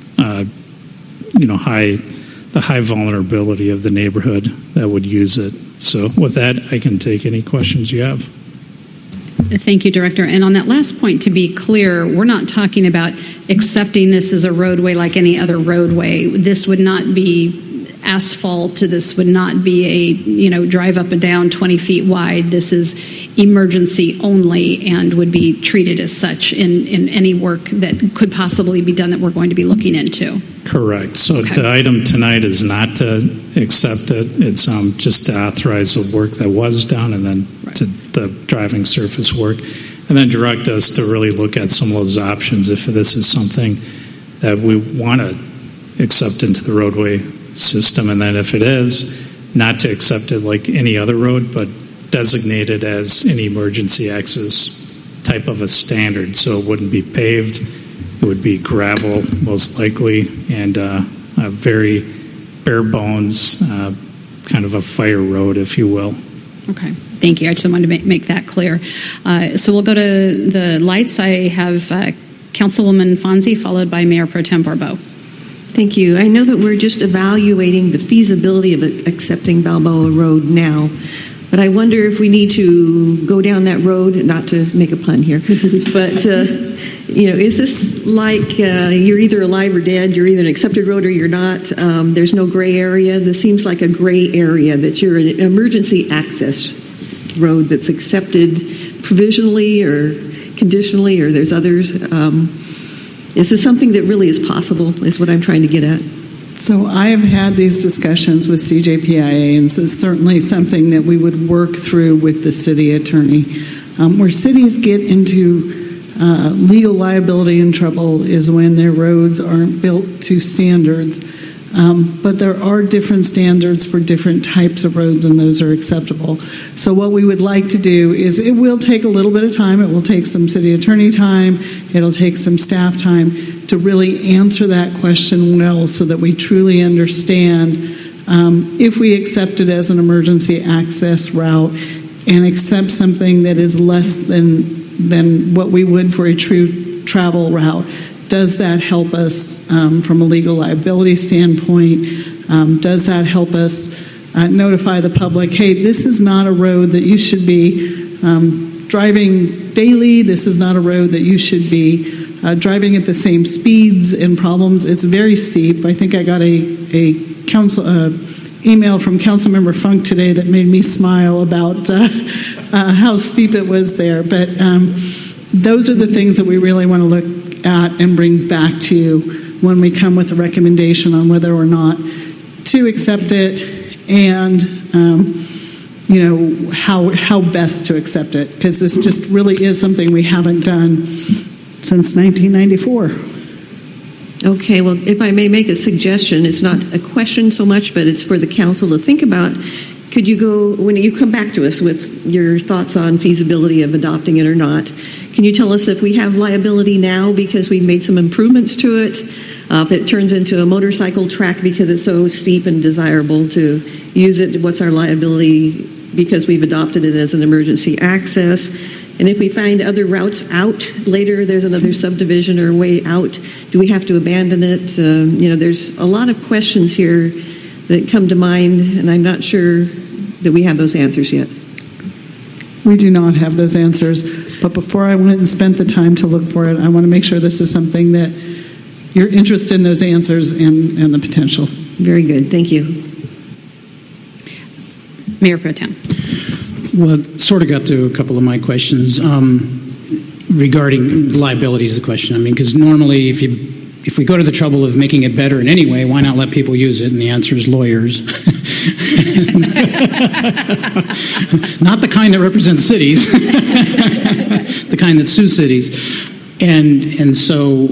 high vulnerability of the neighborhood that would use it. So with that, I can take any questions you have. Thank you, Director. And on that last point, to be clear, we're not talking about accepting this as a roadway like any other roadway. This would not be asphalt. This would not be a, drive up and down 20 feet wide. This is emergency only, and would be treated as such in any work that could possibly be done that we're going to be looking into. Correct. So okay. The item tonight is not to accept it. It's just to authorize the work that was done, and then to the driving surface work, and then direct us to really look at some of those options if this is something that we want to accept into the roadway system. And then if it is, not to accept it like any other road, but designate it as an emergency access type of a standard. So it wouldn't be paved. It would be gravel, most likely, and a very bare bones, kind of a fire road, if you will. Okay, thank you. I just wanted to make that clear. So we'll go to the lights. I have Councilwoman Fonzie, followed by Mayor Pro Tem Barbeau. Thank you. I know that we're just evaluating the feasibility of accepting Balboa Road now, but I wonder if we need to go down that road, not to make a pun here, but is this like you're either alive or dead? You're either an accepted road or you're not. There's no gray area. This seems like a gray area, that you're an emergency access road that's accepted provisionally or conditionally, or there's others. Is this something that really is possible, is what I'm trying to get at? So I have had these discussions with CJPIA, and this is certainly something that we would work through with the city attorney. Where cities get into legal liability and trouble is when their roads aren't built to standards. But there are different standards for different types of roads, and those are acceptable. So what we would like to do is, it will take a little bit of time. It will take some city attorney time. It'll take some staff time to really answer that question well, so that we truly understand if we accept it as an emergency access route and accept something that is less than what we would for a true travel route. Does that help us from a legal liability standpoint? Does that help us notify the public, hey, this is not a road that you should be driving daily. This is not a road that you should be driving at the same speeds and problems. It's very steep. I think I got a council email from Councilmember Funk today that made me smile about how steep it was there. But those are the things that we really want to look at and bring back to you when we come with a recommendation on whether or not to accept it, and how best to accept it, because this just really is something we haven't done since 1994. Okay, well, if I may make a suggestion, it's not a question so much, but it's for the council to think about. Could you go, when you come back to us with your thoughts on feasibility of adopting it or not, can you tell us if we have liability now because we've made some improvements to it? If it turns into a motorcycle track because it's so steep and desirable to use it, what's our liability because we've adopted it as an emergency access? And if we find other routes out later, there's another subdivision or way out, do we have to abandon it? There's a lot of questions here that come to mind, and I'm not sure that we have those answers yet. We do not have those answers, but before I went and spent the time to look for it, I want to make sure this is something that you're interested in, those answers and the potential. Very good. Thank you. Mayor Pro Tem. Well, it sort of got to a couple of my questions regarding liability is the question. I mean, because normally if we go to the trouble of making it better in any way, why not let people use it? And the answer is lawyers. Not the kind that represents cities, the kind that sue cities. And so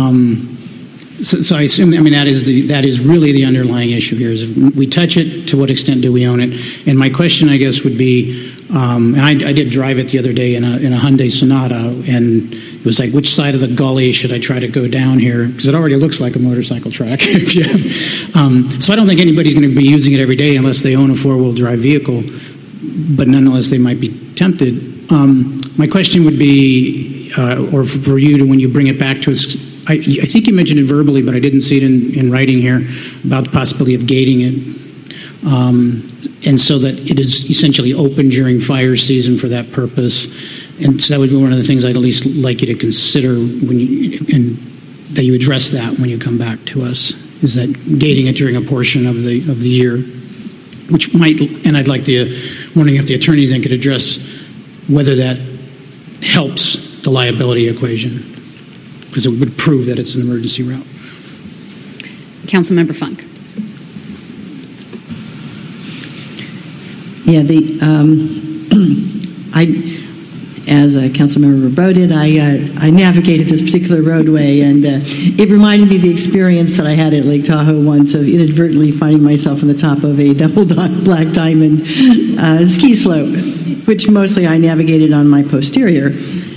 I assume, that is really the underlying issue here, is if we touch it, to what extent do we own it? And my question, I guess, would be, and I did drive it the other day in a Hyundai Sonata, and it was like, which side of the gully should I try to go down here? Because it already looks like a motorcycle track. So I don't think anybody's going to be using it every day unless they own a four-wheel drive vehicle, but nonetheless they might be tempted. My question would be, or for you, when you bring it back to us, I think you mentioned it verbally, but I didn't see it in writing here, about the possibility of gating it, and so that it is essentially open during fire season for that purpose. And so that would be one of the things I'd at least like you to consider and that you address that when you come back to us, is that gating it during a portion of the year, which might, and I'd like wondering if the attorneys then could address whether that helps the liability equation, because it would prove that it's an emergency route. Councilmember Funk. Yeah, as Councilmember Rowe did, I navigated this particular roadway, and it reminded me of the experience that I had at Lake Tahoe once of inadvertently finding myself on the top of a double black diamond ski slope, which mostly I navigated on my posterior.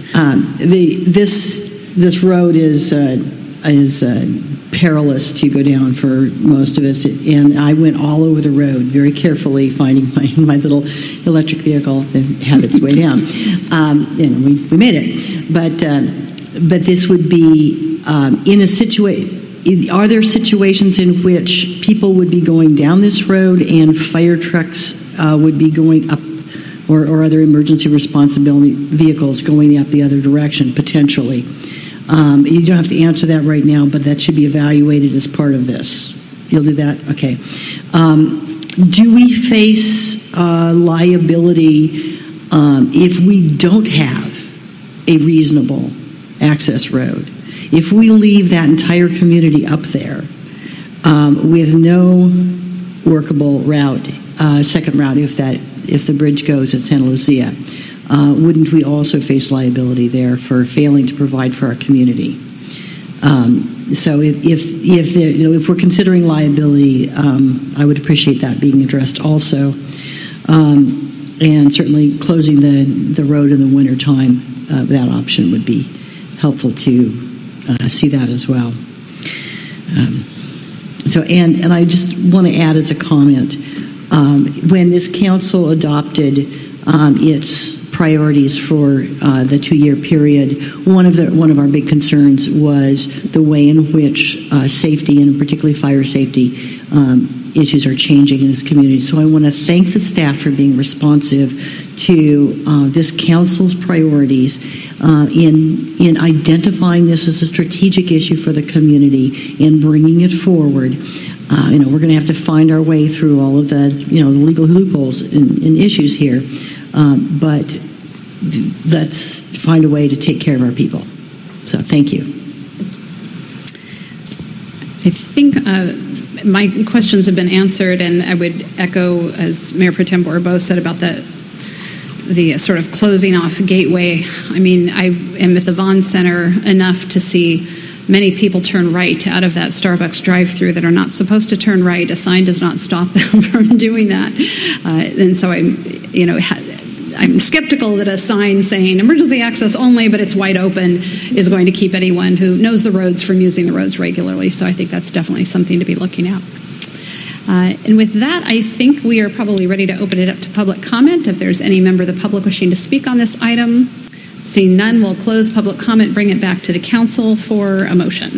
This road is perilous to go down for most of us, and I went all over the road very carefully, finding my little electric vehicle that had its way down, and we made it. But this would be in a situation. Are there situations in which people would be going down this road and fire trucks would be going up, or other emergency responsibility vehicles going up the other direction potentially? You don't have to answer that right now, but that should be evaluated as part of this. You'll do that? Okay. Do we face liability if we don't have a reasonable access road? If we leave that entire community up there with no workable route, second route, if the bridge goes at Santa Lucia, wouldn't we also face liability there for failing to provide for our community? So if we're considering liability, I would appreciate that being addressed also. And certainly closing the road in the wintertime, that option would be helpful to see that as well. And I just want to add as a comment, when this council adopted its priorities for the 2-year period, one of our big concerns was the way in which safety, and particularly fire safety, issues are changing in this community. So I want to thank the staff for being responsive to this council's priorities in identifying this as a strategic issue for the community and bringing it forward. We're going to have to find our way through all of the legal loopholes and issues here, but let's find a way to take care of our people. So thank you. I think my questions have been answered, and I would echo, as Mayor Pro Tem Bourbeau said, about the sort of closing off Gateway. I mean, I am at the Vaughn Center enough to see many people turn right out of that Starbucks drive-through that are not supposed to turn right. A sign does not stop them from doing that. And so I'm skeptical that a sign saying emergency access only, but it's wide open, is going to keep anyone who knows the roads from using the roads regularly. So I think that's definitely something to be looking at. And with that, I think we are probably ready to open it up to public comment. If there's any member of the public wishing to speak on this item, seeing none, we'll close public comment, bring it back to the council for a motion.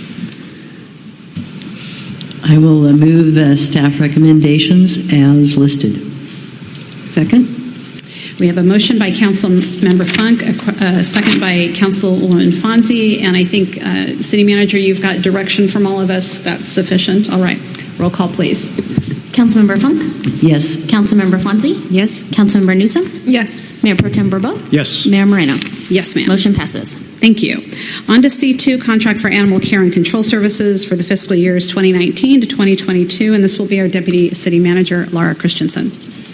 I will move the staff recommendations as listed. Second. We have a motion by Council Member Funk, a second by Councilwoman Fonzie, and I think, City Manager, you've got direction from all of us. That's sufficient. All right. Roll call, please. Councilmember Funk? Yes. Councilmember Fonzie? Yes. Councilmember Newsom? Yes. Mayor Pro Tem Bourbeau? Yes. Mayor Moreno? Yes, ma'am. Motion passes. Thank you. On to C2, contract for animal care and control services for the fiscal years 2019 to 2022, and this will be our Deputy City Manager, Laura Christensen.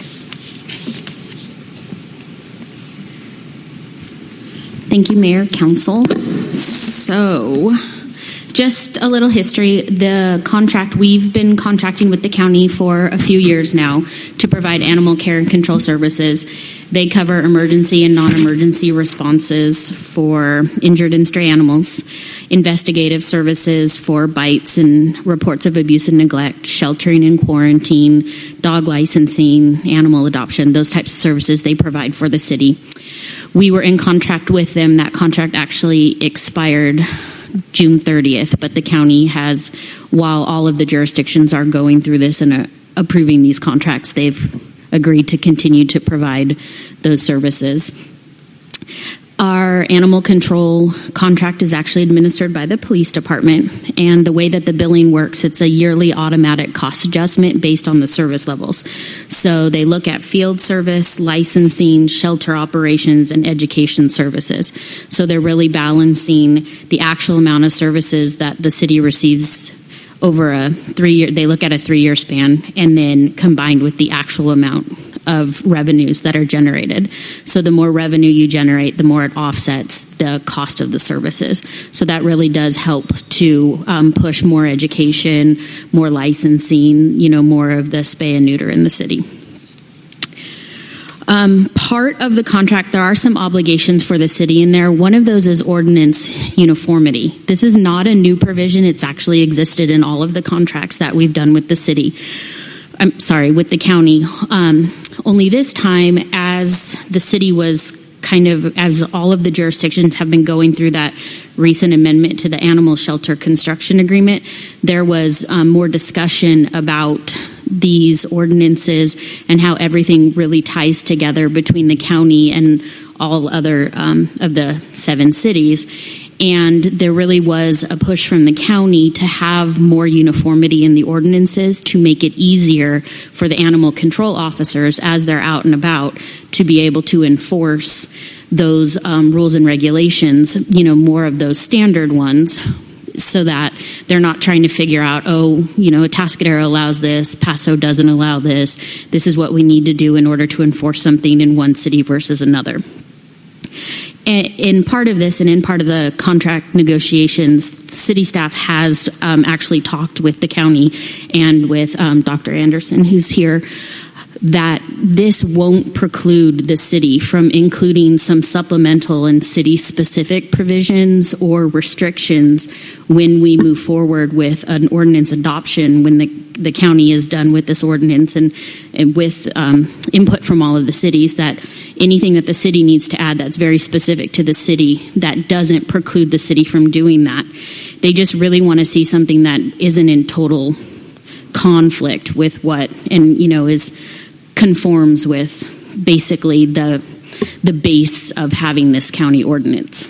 Thank you, Mayor, Council. So, just a little history. The contract, we've been contracting with the county for a few years now to provide animal care and control services. They cover emergency and non-emergency responses for injured and stray animals, investigative services for bites and reports of abuse and neglect, sheltering and quarantine, dog licensing, animal adoption, those types of services they provide for the city. We were in contract with them. That contract actually expired June 30th, but the county has, while all of the jurisdictions are going through this and approving these contracts, they've agreed to continue to provide those services. Our animal control contract is actually administered by the police department, and the way that the billing works, it's a yearly automatic cost adjustment based on the service levels. So they look at field service, licensing, shelter operations, and education services. So they're really balancing the actual amount of services that the city receives over a 3-year, they look at a 3-year span, and then combined with the actual amount of revenues that are generated. So the more revenue you generate, the more it offsets the cost of the services. So that really does help to push more education, more licensing, more of the spay and neuter in the city. Part of the contract, there are some obligations for the city in there. One of those is ordinance uniformity. This is not a new provision. It's actually existed in all of the contracts that we've done with the city. With the county. Only this time, as the city was as all of the jurisdictions have been going through that recent amendment to the animal shelter construction agreement, there was more discussion about these ordinances and how everything really ties together between the county and all other of the 7 cities. And there really was a push from the county to have more uniformity in the ordinances to make it easier for the animal control officers as they're out and about to be able to enforce those rules and regulations, more of those standard ones, so that they're not trying to figure out, Atascadero allows this, Paso doesn't allow this. This is what we need to do in order to enforce something in one city versus another. in part of this and in part of the contract negotiations, city staff has actually talked with the county and with Dr. Anderson, who's here, that this won't preclude the city from including some supplemental and city-specific provisions or restrictions when we move forward with an ordinance adoption, when the county is done with this ordinance and with input from all of the cities, that anything that the city needs to add that's very specific to the city, that doesn't preclude the city from doing that. They just really want to see something that isn't in total conflict with what, and conforms with basically the base of having this county ordinance.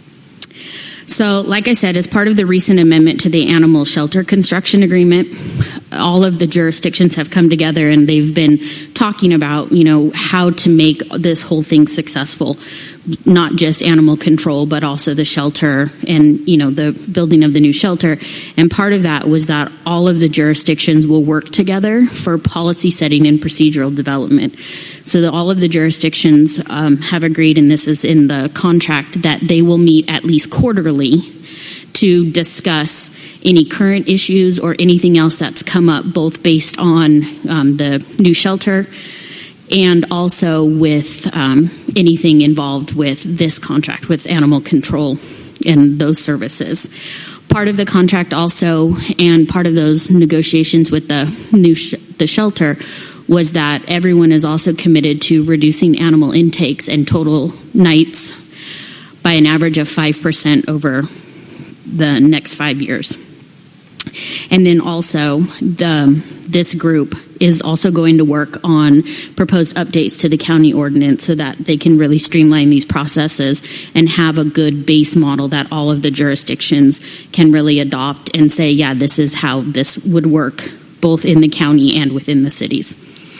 So, like I said, as part of the recent amendment to the animal shelter construction agreement, all of the jurisdictions have come together and they've been talking about, how to make this whole thing successful. Not just animal control, but also the shelter and, the building of the new shelter. And part of that was that all of the jurisdictions will work together for policy setting and procedural development. So that all of the jurisdictions have agreed, and this is in the contract, that they will meet at least quarterly to discuss any current issues or anything else that's come up, both based on the new shelter and also with anything involved with this contract with animal control and those services. Part of the contract also, and part of those negotiations with the shelter, was that everyone is also committed to reducing animal intakes and total nights by an average of 5% over the next 5 years. And then also, this group is also going to work on proposed updates to the county ordinance so that they can really streamline these processes and have a good base model that all of the jurisdictions can really adopt and say, yeah, this is how this would work, both in the county and within the cities.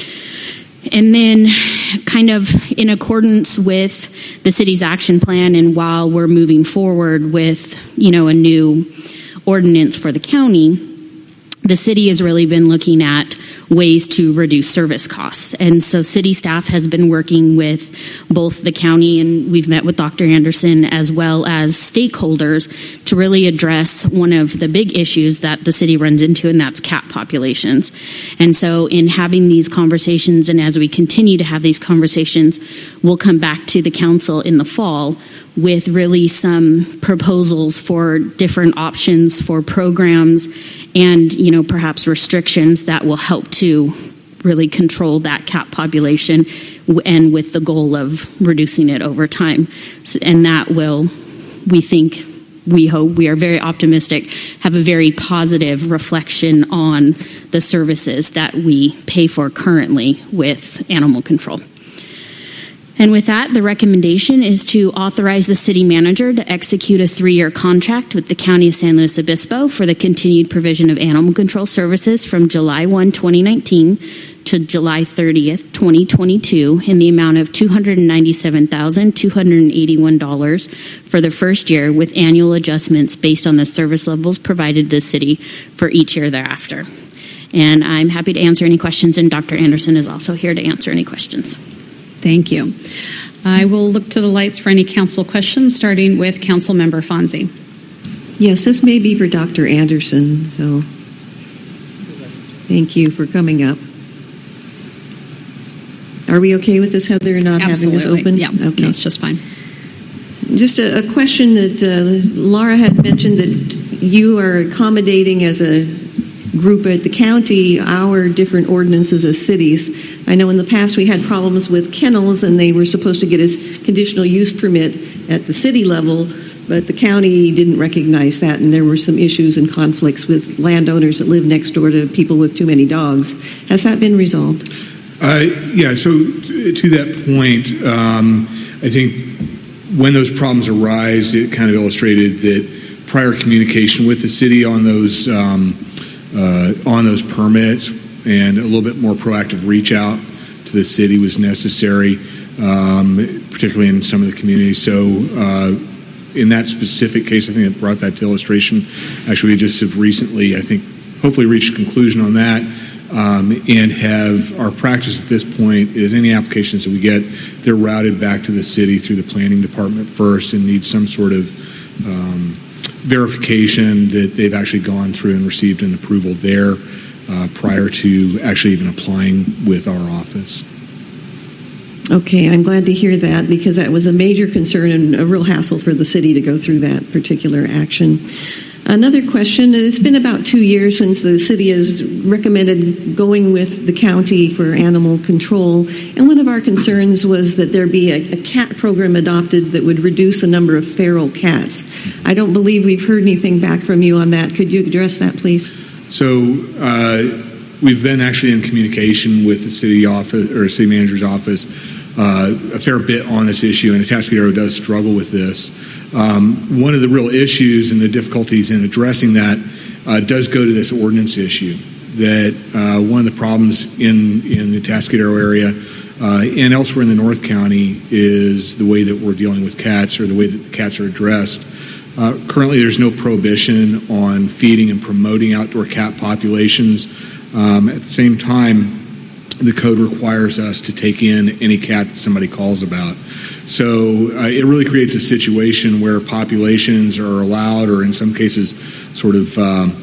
And then, kind of in accordance with the city's action plan, and while we're moving forward with, a new ordinance for the county, the city has really been looking at ways to reduce service costs. And so city staff has been working with both the county, and we've met with Dr. Anderson, as well as stakeholders, to really address one of the big issues that the city runs into, and that's cat populations. And so in having these conversations, and as we continue to have these conversations, we'll come back to the council in the fall with really some proposals for different options for programs and, perhaps restrictions that will help to really control that cat population, and with the goal of reducing it over time. And that will, we hope, we are very optimistic, have a very positive reflection on the services that we pay for currently with animal control. And with that, the recommendation is to authorize the city manager to execute a 3-year contract with the County of San Luis Obispo for the continued provision of animal control services from July 1, 2019 to July 30th, 2022 in the amount of $297,281 for the first year, with annual adjustments based on the service levels provided to the city for each year thereafter. And I'm happy to answer any questions, and Dr. Anderson is also here to answer any questions. Thank you. I will look to the lights for any council questions, starting with Council Member Fonzie. Yes, this may be for Dr. Anderson, so thank you for coming up. Are we okay with this, Heather, or not Absolutely. Having this open? Yeah, okay. No, it's just fine. Just a question that Laura had mentioned, that you are accommodating as a group at the county our different ordinances as cities. I know in the past we had problems with kennels, and they were supposed to get a conditional use permit at the city level, but the county didn't recognize that, and there were some issues and conflicts with landowners that live next door to people with too many dogs. Has that been resolved? Yeah, so to that point, I think when those problems arise, it kind of illustrated that prior communication with the city on those permits and a little bit more proactive reach out to the city was necessary, particularly in some of the communities. So in that specific case, I think it brought that to illustration. Actually, we just have recently, I think, hopefully reached a conclusion on that. and have our practice at this point is any applications that we get, they're routed back to the city through the planning department first and need some sort of verification that they've actually gone through and received an approval there prior to actually even applying with our office. Okay, I'm glad to hear that because that was a major concern and a real hassle for the city to go through that particular action. Another question, it's been about 2 years since the city has recommended going with the county for animal control, and one of our concerns was that there be a cat program adopted that would reduce the number of feral cats. I don't believe we've heard anything back from you on that. Could you address that, please? So we've been actually in communication with the city office or city manager's office a fair bit on this issue, and Atascadero does struggle with this. One of the real issues and the difficulties in addressing that does go to this ordinance issue. That one of the problems in the Atascadero area and elsewhere in the North County is the way that we're dealing with cats or the way that the cats are addressed. Currently, there's no prohibition on feeding and promoting outdoor cat populations. At the same time, the code requires us to take in any cat that somebody calls about. So it really creates a situation where populations are allowed or in some cases sort of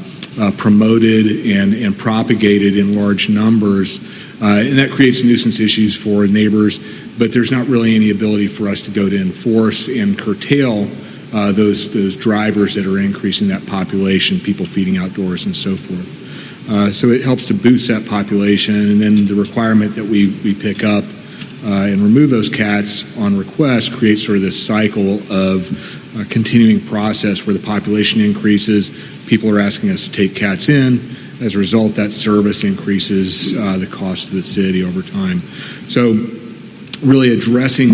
promoted and propagated in large numbers. And that creates nuisance issues for neighbors, but there's not really any ability for us to go to enforce and curtail those drivers that are increasing that population, people feeding outdoors and so forth. So it helps to boost that population, and then the requirement that we pick up and remove those cats on request creates sort of this cycle of a continuing process where the population increases, people are asking us to take cats in. As a result, that service increases the cost to the city over time. So really addressing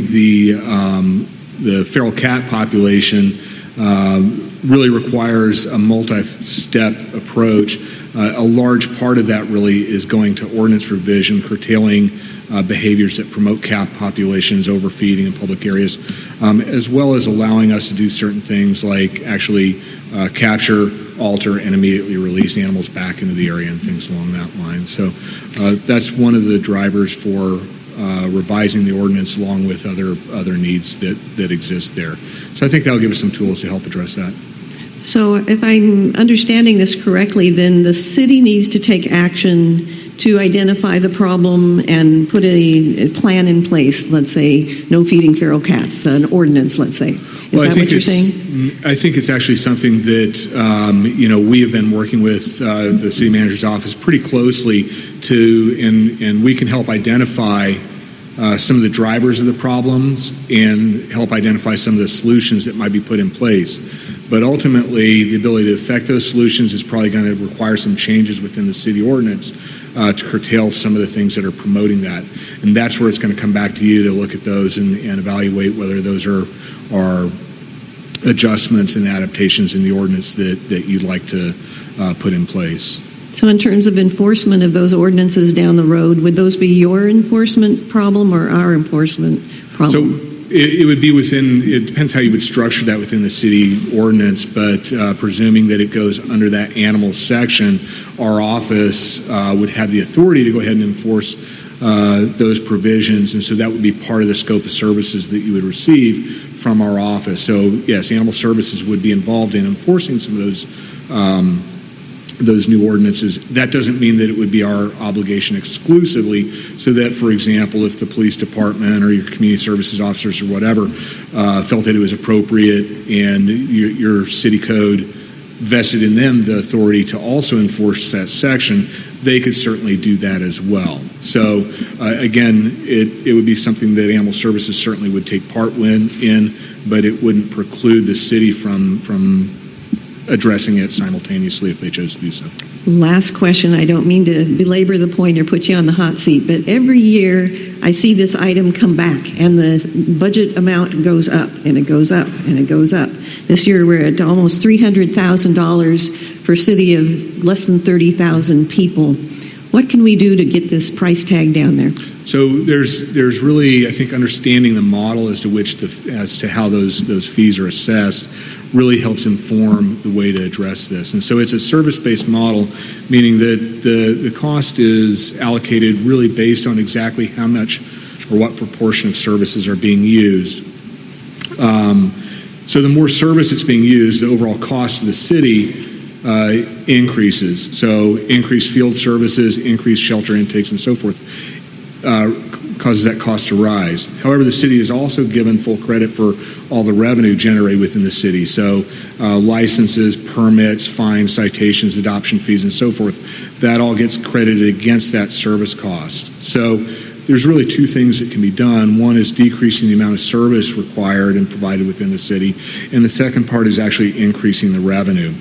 the feral cat population really requires a multi-step approach. A large part of that really is going to ordinance revision, curtailing behaviors that promote cat populations, overfeeding in public areas, as well as allowing us to do certain things like actually capture, alter, and immediately release animals back into the area and things along that line. So that's one of the drivers for revising the ordinance along with other needs that exist there. So I think that'll give us some tools to help address that. So if I'm understanding this correctly, then the city needs to take action to identify the problem and put a plan in place, let's say no feeding feral cats, an ordinance, let's say. Is that what you're saying? I think it's actually something that, we have been working with the city manager's office pretty closely and we can help identify some of the drivers of the problems and help identify some of the solutions that might be put in place. But ultimately, the ability to affect those solutions is probably going to require some changes within the city ordinance to curtail some of the things that are promoting that. And that's where it's going to come back to you to look at those and evaluate whether those are adjustments and adaptations in the ordinance that you'd like to put in place. So in terms of enforcement of those ordinances down the road, would those be your enforcement problem or our enforcement problem? So it would be it depends how you would structure that within the city ordinance, but presuming that it goes under that animal section, our office would have the authority to go ahead and enforce those provisions, and so that would be part of the scope of services that you would receive from our office. So yes, animal services would be involved in enforcing some of those new ordinances. That doesn't mean that it would be our obligation exclusively, so that, for example, if the police department or your community services officers or whatever felt that it was appropriate and your city code vested in them the authority to also enforce that section, they could certainly do that as well. So again, it would be something that animal services certainly would take part in, but it wouldn't preclude the city from addressing it simultaneously if they chose to do so. Last question. I don't mean to belabor the point or put you on the hot seat, but every year I see this item come back and the budget amount goes up and it goes up and it goes up. This year we're at almost $300,000 for a city of less than 30,000 people. What can we do to get this price tag down there? So there's really, I think, understanding the model as to how those fees are assessed really helps inform the way to address this. And so it's a service-based model, meaning that the cost is allocated really based on exactly how much or what proportion of services are being used. So the more service that's being used, the overall cost of the city increases. So increased field services, increased shelter intakes, and so forth causes that cost to rise. However, the city is also given full credit for all the revenue generated within the city. So licenses, permits, fines, citations, adoption fees, and so forth, that all gets credited against that service cost. So there's really two things that can be done. One is decreasing the amount of service required and provided within the city, and the second part is actually increasing the revenue.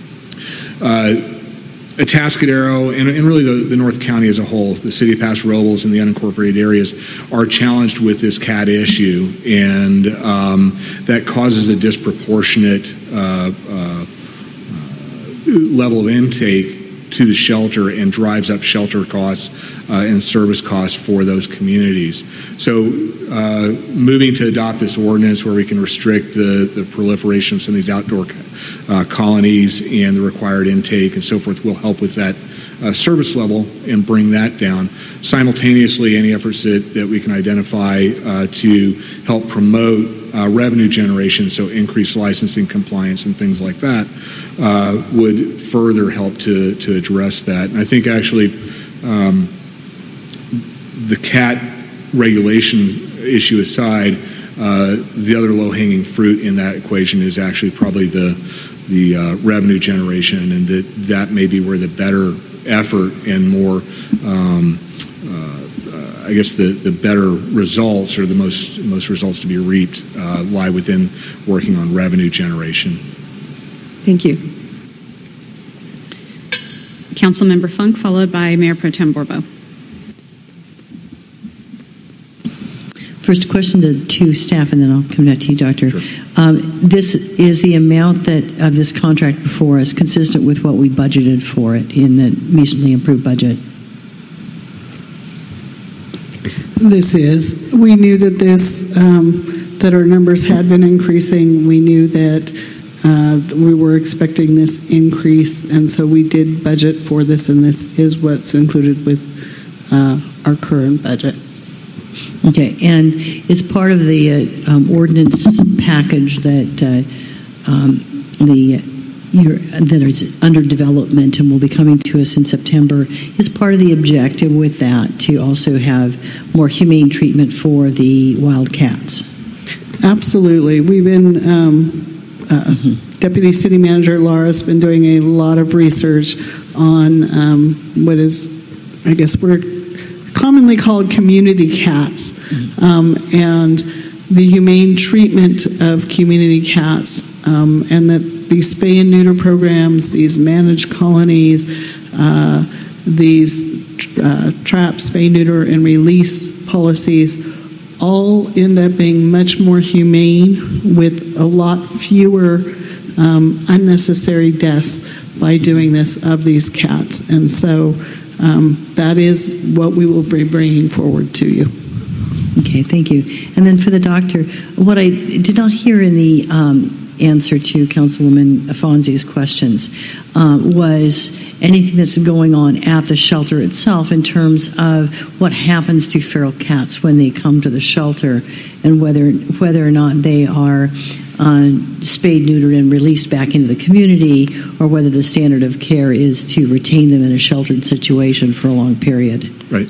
Atascadero and really the North County as a whole, the city of Paso Robles and the unincorporated areas are challenged with this CAT issue, and that causes a disproportionate level of intake to the shelter and drives up shelter costs and service costs for those communities. So moving to adopt this ordinance where we can restrict the proliferation of some of these outdoor colonies and the required intake and so forth will help with that service level and bring that down. Simultaneously, any efforts that we can identify to help promote revenue generation, so increased licensing compliance and things like that, would further help to address that. And I think actually the CAT regulation issue aside, the other low-hanging fruit in that equation is actually probably the revenue generation, and that may be where the better effort and more I guess the better results or the most results to be reaped lie within working on revenue generation. Thank you. Councilmember Funk, followed by Mayor Pro Tem Borbo. First question to staff, and then I'll come back to you, Doctor. Sure. This is the amount of this contract before us consistent with what we budgeted for it in the recently improved budget? This is. We knew that that our numbers had been increasing. We knew that we were expecting this increase, and so we did budget for this, and this is what's included with our current budget. Okay, and it's part of the ordinance package that that is under development and will be coming to us in September. Is part of the objective with that to also have more humane treatment for the wild cats? Absolutely. We've been Deputy City Manager Laura's been doing a lot of research on what is, I guess, what are commonly called community cats, and the humane treatment of community cats, and that these spay and neuter programs, these managed colonies, these trap, spay, neuter, and release policies all end up being much more humane with a lot fewer unnecessary deaths by doing this of these cats. And so that is what we will be bringing forward to you. Okay, thank you. And then for the doctor, what I did not hear in the answer to Councilwoman Afonzi's questions was anything that's going on at the shelter itself in terms of what happens to feral cats when they come to the shelter, and whether or not they are spayed, neutered, and released back into the community, or whether the standard of care is to retain them in a sheltered situation for a long period. Right.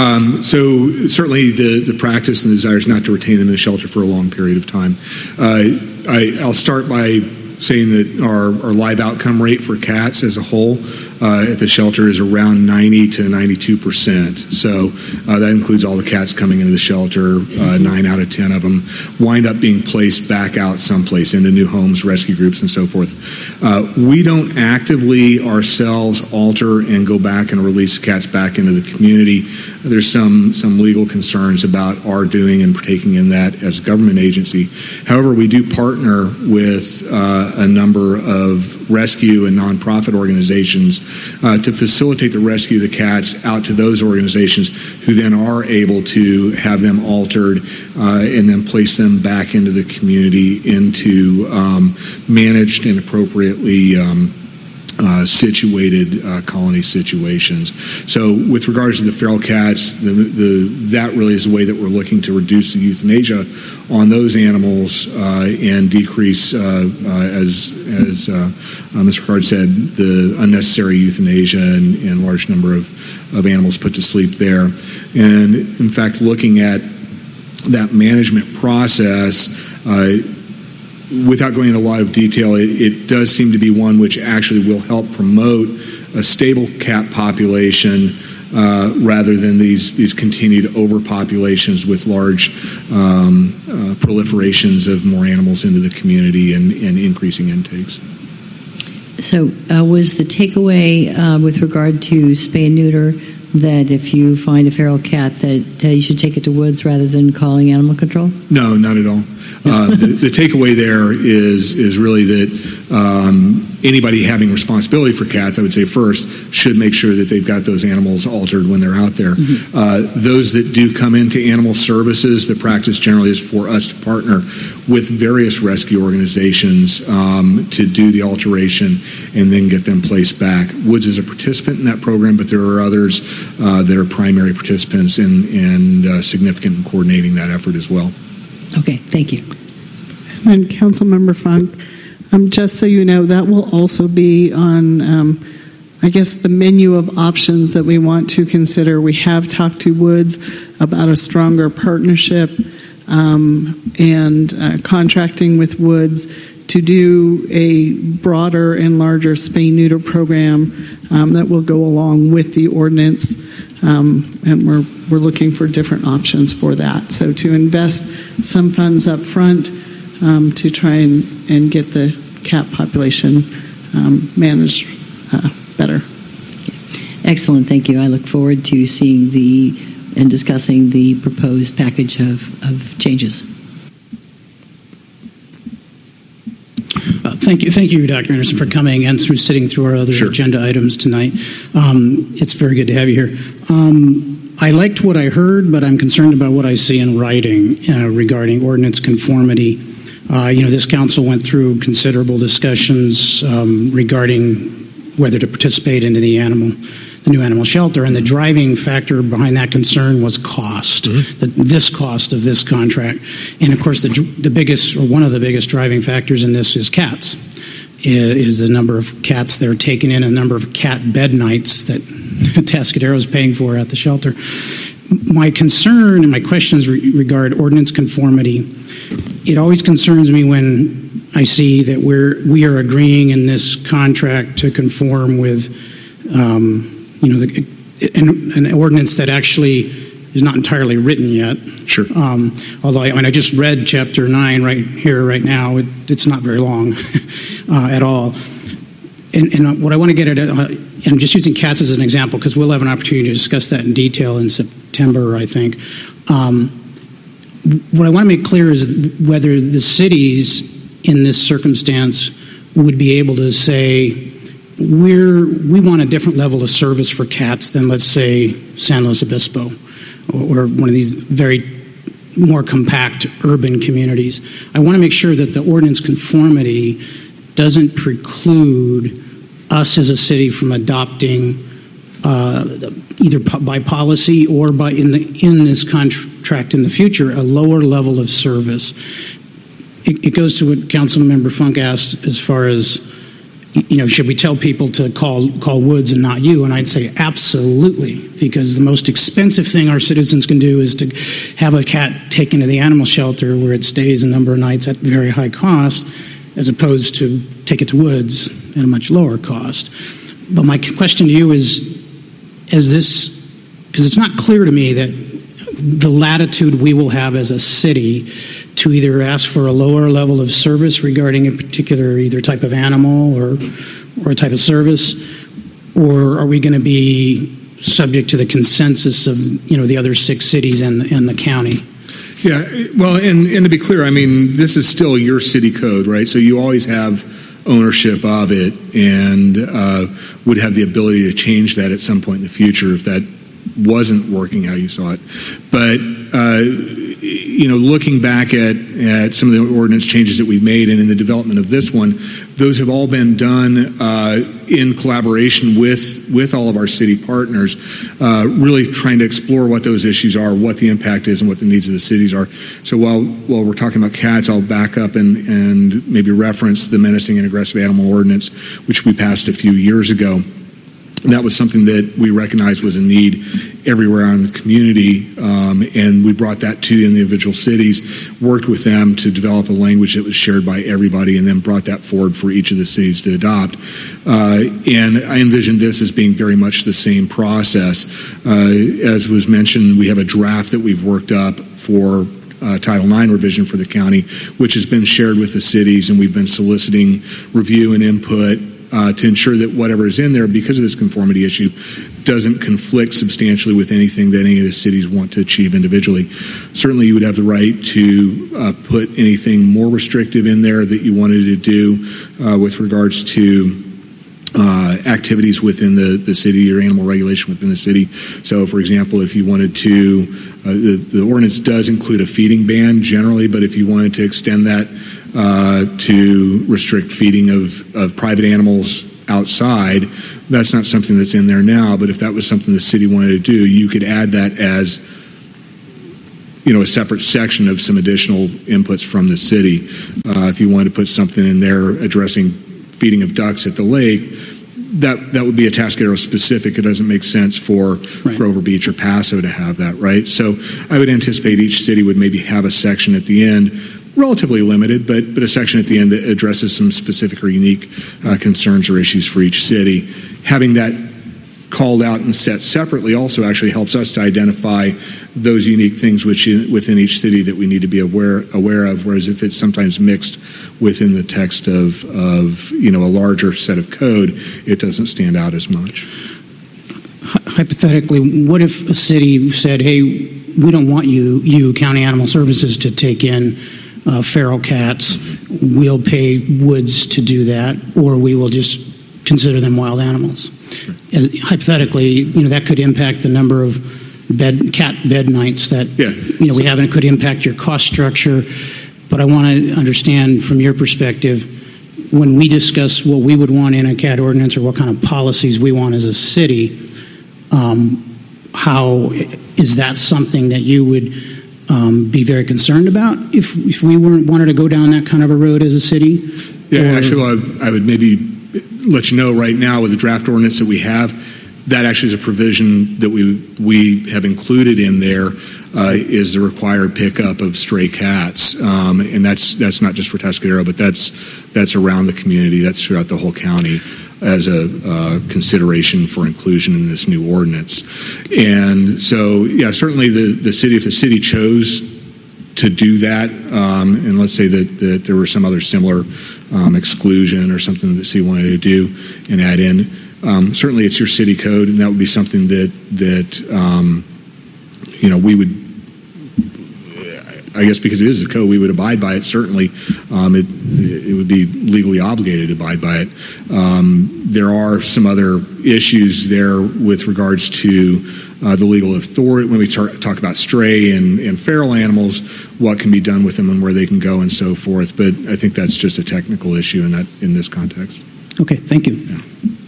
So certainly the practice and the desire is not to retain them in a shelter for a long period of time. I'll start by saying that our live outcome rate for cats as a whole at the shelter is around 90 to 92%. So that includes all the cats coming into the shelter. 9 out of 10 of them wind up being placed back out someplace into new homes, rescue groups, and so forth. We don't actively ourselves alter and go back and release cats back into the community. There's some legal concerns about our doing and partaking in that as a government agency. However, we do partner with a number of rescue and nonprofit organizations to facilitate the rescue of the cats out to those organizations who then are able to have them altered and then place them back into the community into managed and appropriately situated colony situations. So with regards to the feral cats, that really is the way that we're looking to reduce the euthanasia on those animals and decrease, as Mr. Card said, the unnecessary euthanasia and large number of animals put to sleep there. And in fact, looking at that management process, without going into a lot of detail, it does seem to be one which actually will help promote a stable cat population rather than these continued overpopulations with large proliferations of more animals into the community and increasing intakes. So was the takeaway with regard to spay and neuter that if you find a feral cat that you should take it to Woods rather than calling animal control? No, not at all. The takeaway there is really that anybody having responsibility for cats, I would say first, should make sure that they've got those animals altered when they're out there. Mm-hmm. Those that do come into animal services, the practice generally is for us to partner with various rescue organizations to do the alteration and then get them placed back. Woods is a participant in that program, but there are others that are primary participants and significant in coordinating that effort as well. Okay, thank you. And Councilmember Funk, just so you know, that will also be on, I guess, the menu of options that we want to consider. We have talked to Woods about a stronger partnership and contracting with Woods to do a broader and larger spay-neuter program that will go along with the ordinance, and we're looking for different options for that. So to invest some funds up front to try and get the cat population managed better. Excellent, thank you. I look forward to seeing and discussing the proposed package of changes. Thank you, Dr. Anderson, for coming and sitting through our other agenda items tonight. It's very good to have you here. I liked what I heard, but I'm concerned about what I see in writing regarding ordinance conformity. This council went through considerable discussions regarding whether to participate into the new animal shelter, and the driving factor behind that concern was cost, this cost of this contract. And of course, the biggest, or one of the biggest driving factors in this is cats, is the number of cats that are taken in, a number of cat bed nights that Atascadero is paying for at the shelter. My concern and my questions regard ordinance conformity. It always concerns me when I see that we are agreeing in this contract to conform with an ordinance that actually is not entirely written yet. Sure. Although I just read Chapter 9 right here, right now. It's not very long at all. And what I want to get at, I'm just using cats as an example because we'll have an opportunity to discuss that in detail in September, I think. What I want to make clear is whether the cities in this circumstance would be able to say, we want a different level of service for cats than, let's say, San Luis Obispo or one of these very more compact urban communities. I want to make sure that the ordinance conformity doesn't preclude us as a city from adopting either by policy or in this contract in the future a lower level of service. It goes to what Councilmember Funk asked as far as, should we tell people to call Woods and not you? And I'd say absolutely, because the most expensive thing our citizens can do is to have a cat taken to the animal shelter where it stays a number of nights at very high cost, as opposed to take it to Woods at a much lower cost. But my question to you is this, because it's not clear to me that the latitude we will have as a city to either ask for a lower level of service regarding a particular either type of animal or a type of service, or are we going to be subject to the consensus of the other 6 cities and the county? Yeah, well, and to be clear, I mean, this is still your city code, right? So you always have ownership of it, and would have the ability to change that at some point in the future if that wasn't working how you saw it. But looking back at some of the ordinance changes that we've made and in the development of this one, those have all been done in collaboration with all of our city partners, really trying to explore what those issues are, what the impact is, and what the needs of the cities are. So while we're talking about cats, I'll back up and maybe reference the menacing and aggressive animal ordinance, which we passed a few years ago. That was something that we recognized was a need everywhere in the community, and we brought that to the individual cities, worked with them to develop a language that was shared by everybody, and then brought that forward for each of the cities to adopt. And I envision this as being very much the same process. As was mentioned, we have a draft that we've worked up for Title IX revision for the county, which has been shared with the cities, and we've been soliciting review and input to ensure that whatever is in there, because of this conformity issue, doesn't conflict substantially with anything that any of the cities want to achieve individually. Certainly, you would have the right to put anything more restrictive in there that you wanted to do with regards to activities within the city or animal regulation within the city. So, for example, if you wanted to, the ordinance does include a feeding ban generally, but if you wanted to extend that to restrict feeding of private animals outside, that's not something that's in there now, but if that was something the city wanted to do, you could add that as a separate section of some additional inputs from the city. If you wanted to put something in there addressing feeding of ducks at the lake, that would be Atascadero specific. It doesn't make sense for Grover Beach or Paso to have that, right? So I would anticipate each city would maybe have a section at the end, relatively limited, but a section at the end that addresses some specific or unique concerns or issues for each city. Having that called out and set separately also actually helps us to identify those unique things within each city that we need to be aware of, whereas if it's sometimes mixed within the text of a larger set of code, it doesn't stand out as much. Hypothetically, what if a city said, hey, we don't want you County Animal Services, to take in feral cats. We'll pay Woods to do that, or we will just consider them wild animals. Hypothetically, that could impact the number of cat bed nights that we have, and it could impact your cost structure. But I want to understand from your perspective, when we discuss what we would want in a cat ordinance or what kind of policies we want as a city, how is that something that you would be very concerned about if we wanted to go down that kind of a road as a city? Yeah, actually, I would maybe let you know right now with the draft ordinance that we have, that actually is a provision that we have included in there, is the required pickup of stray cats, and that's not just for Atascadero, but that's around the community, that's throughout the whole county as a consideration for inclusion in this new ordinance. And so, yeah, certainly if the city chose to do that, and let's say that there were some other similar exclusion or something that the city wanted to do and add in, certainly it's your city code, and that would be something that we would, I guess because it is a code, we would abide by it. Certainly, it would be legally obligated to abide by it. There are some other issues there with regards to the legal authority when we talk about stray and feral animals, what can be done with them and where they can go and so forth. But I think that's just a technical issue in this context. Okay, thank you. Yeah.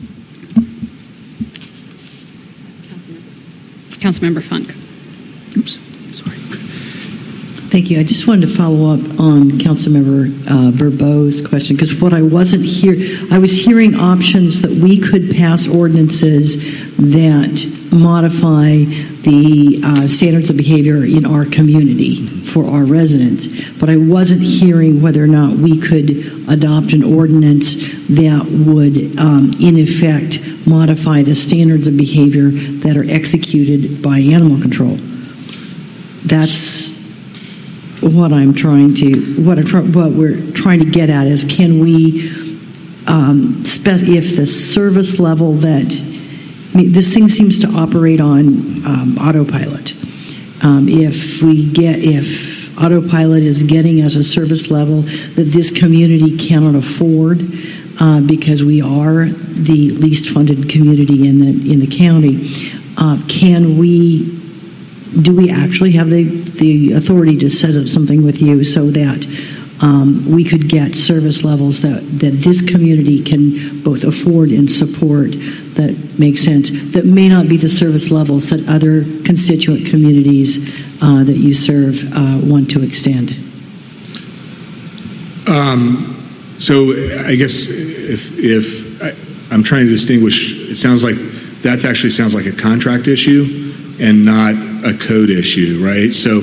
Councilmember Funk. Oops. Thank you. I just wanted to follow up on Councilmember Bourbeau's question, because what I wasn't I was hearing options that we could pass ordinances that modify the standards of behavior in our community for our residents, but I wasn't hearing whether or not we could adopt an ordinance that would, in effect, modify the standards of behavior that are executed by animal control. That's what we're trying to get at is, can we, if the service level this thing seems to operate on autopilot. If autopilot is getting us a service level that this community cannot afford, because we are the least funded community in the county. Do we actually have the authority to set up something with you so that we could get service levels that this community can both afford and support, that make sense, that may not be the service levels that other constituent communities that you serve want to extend? So I guess if I'm trying to distinguish, it sounds like that actually sounds like a contract issue and not a code issue, right? So,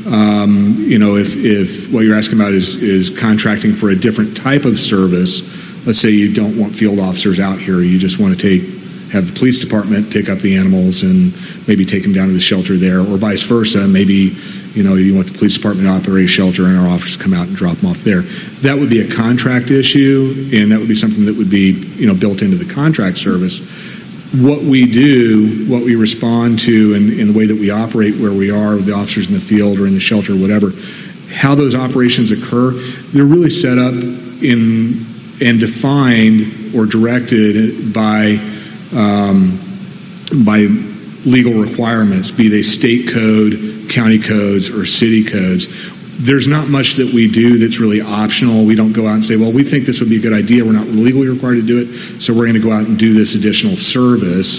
if what you're asking about is contracting for a different type of service, let's say you don't want field officers out here, you just want to have the police department pick up the animals and maybe take them down to the shelter there, or vice versa. Maybe, you want the police department to operate a shelter and our officers come out and drop them off there. That would be a contract issue, and that would be something that would be, built into the contract service. What we do, what we respond to, and the way that we operate where we are with the officers in the field or in the shelter or whatever, how those operations occur, they're really set up in and defined or directed by legal requirements, be they state code, county codes, or city codes. There's not much that we do that's really optional. We don't go out and say, well, we think this would be a good idea. We're not legally required to do it, so we're going to go out and do this additional service.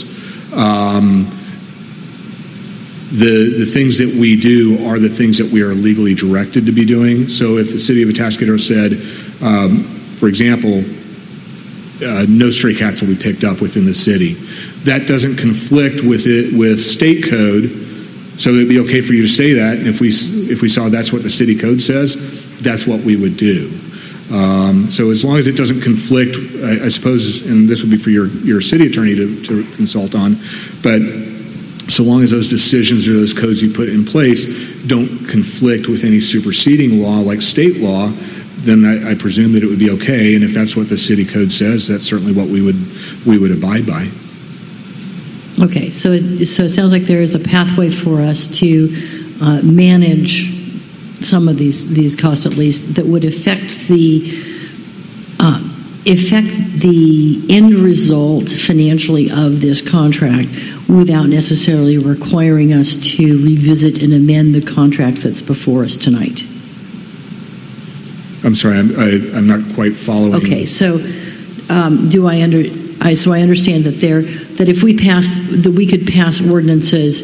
The things that we do are the things that we are legally directed to be doing. So if the city of Atascadero said, for example, no stray cats will be picked up within the city, that doesn't conflict with state code. So it'd be okay for you to say that, and if we saw that's what the city code says, that's what we would do. So as long as it doesn't conflict, I suppose, and this would be for your city attorney to consult on, but so long as those decisions or those codes you put in place don't conflict with any superseding law like state law, then I presume that it would be okay. And if that's what the city code says, that's certainly what we would abide by. Okay, so it sounds like there is a pathway for us to manage some of these costs, at least, that would affect the end result financially of this contract without necessarily requiring us to revisit and amend the contract that's before us tonight. I'm sorry, I'm not quite following. Okay, so so I understand that if we could pass ordinances,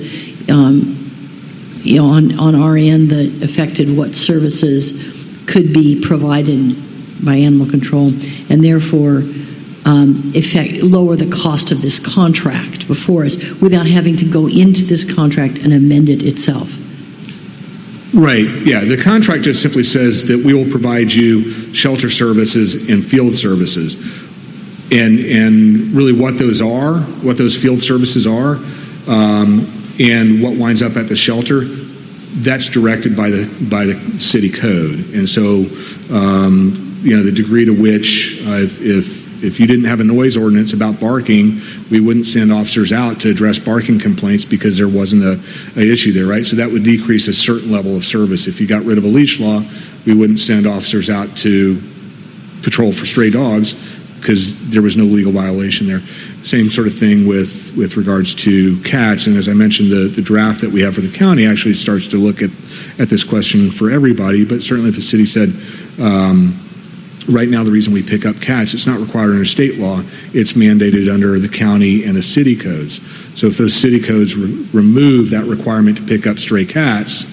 on our end that affected what services could be provided by animal control, and therefore lower the cost of this contract before us without having to go into this contract and amend it itself. Right, yeah. The contract just simply says that we will provide you shelter services and field services. And really what those field services are, and what winds up at the shelter, that's directed by the city code. And so, the degree to which, if you didn't have a noise ordinance about barking, we wouldn't send officers out to address barking complaints because there wasn't an issue there, right? So that would decrease a certain level of service. If you got rid of a leash law, we wouldn't send officers out to patrol for stray dogs because there was no legal violation there. Same sort of thing with regards to cats. And as I mentioned, the draft that we have for the county actually starts to look at this question for everybody. But certainly if the city said, right now the reason we pick up cats, it's not required under state law. It's mandated under the county and the city codes. So if those city codes remove that requirement to pick up stray cats,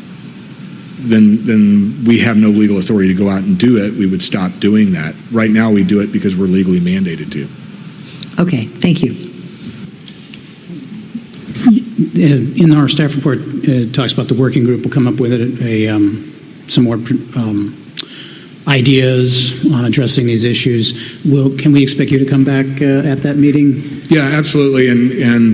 then we have no legal authority to go out and do it. We would stop doing that. Right now we do it because we're legally mandated to. Okay, thank you. In our staff report, it talks about the working group will come up with some more ideas on addressing these issues. Can we expect you to come back at that meeting? Yeah, absolutely. And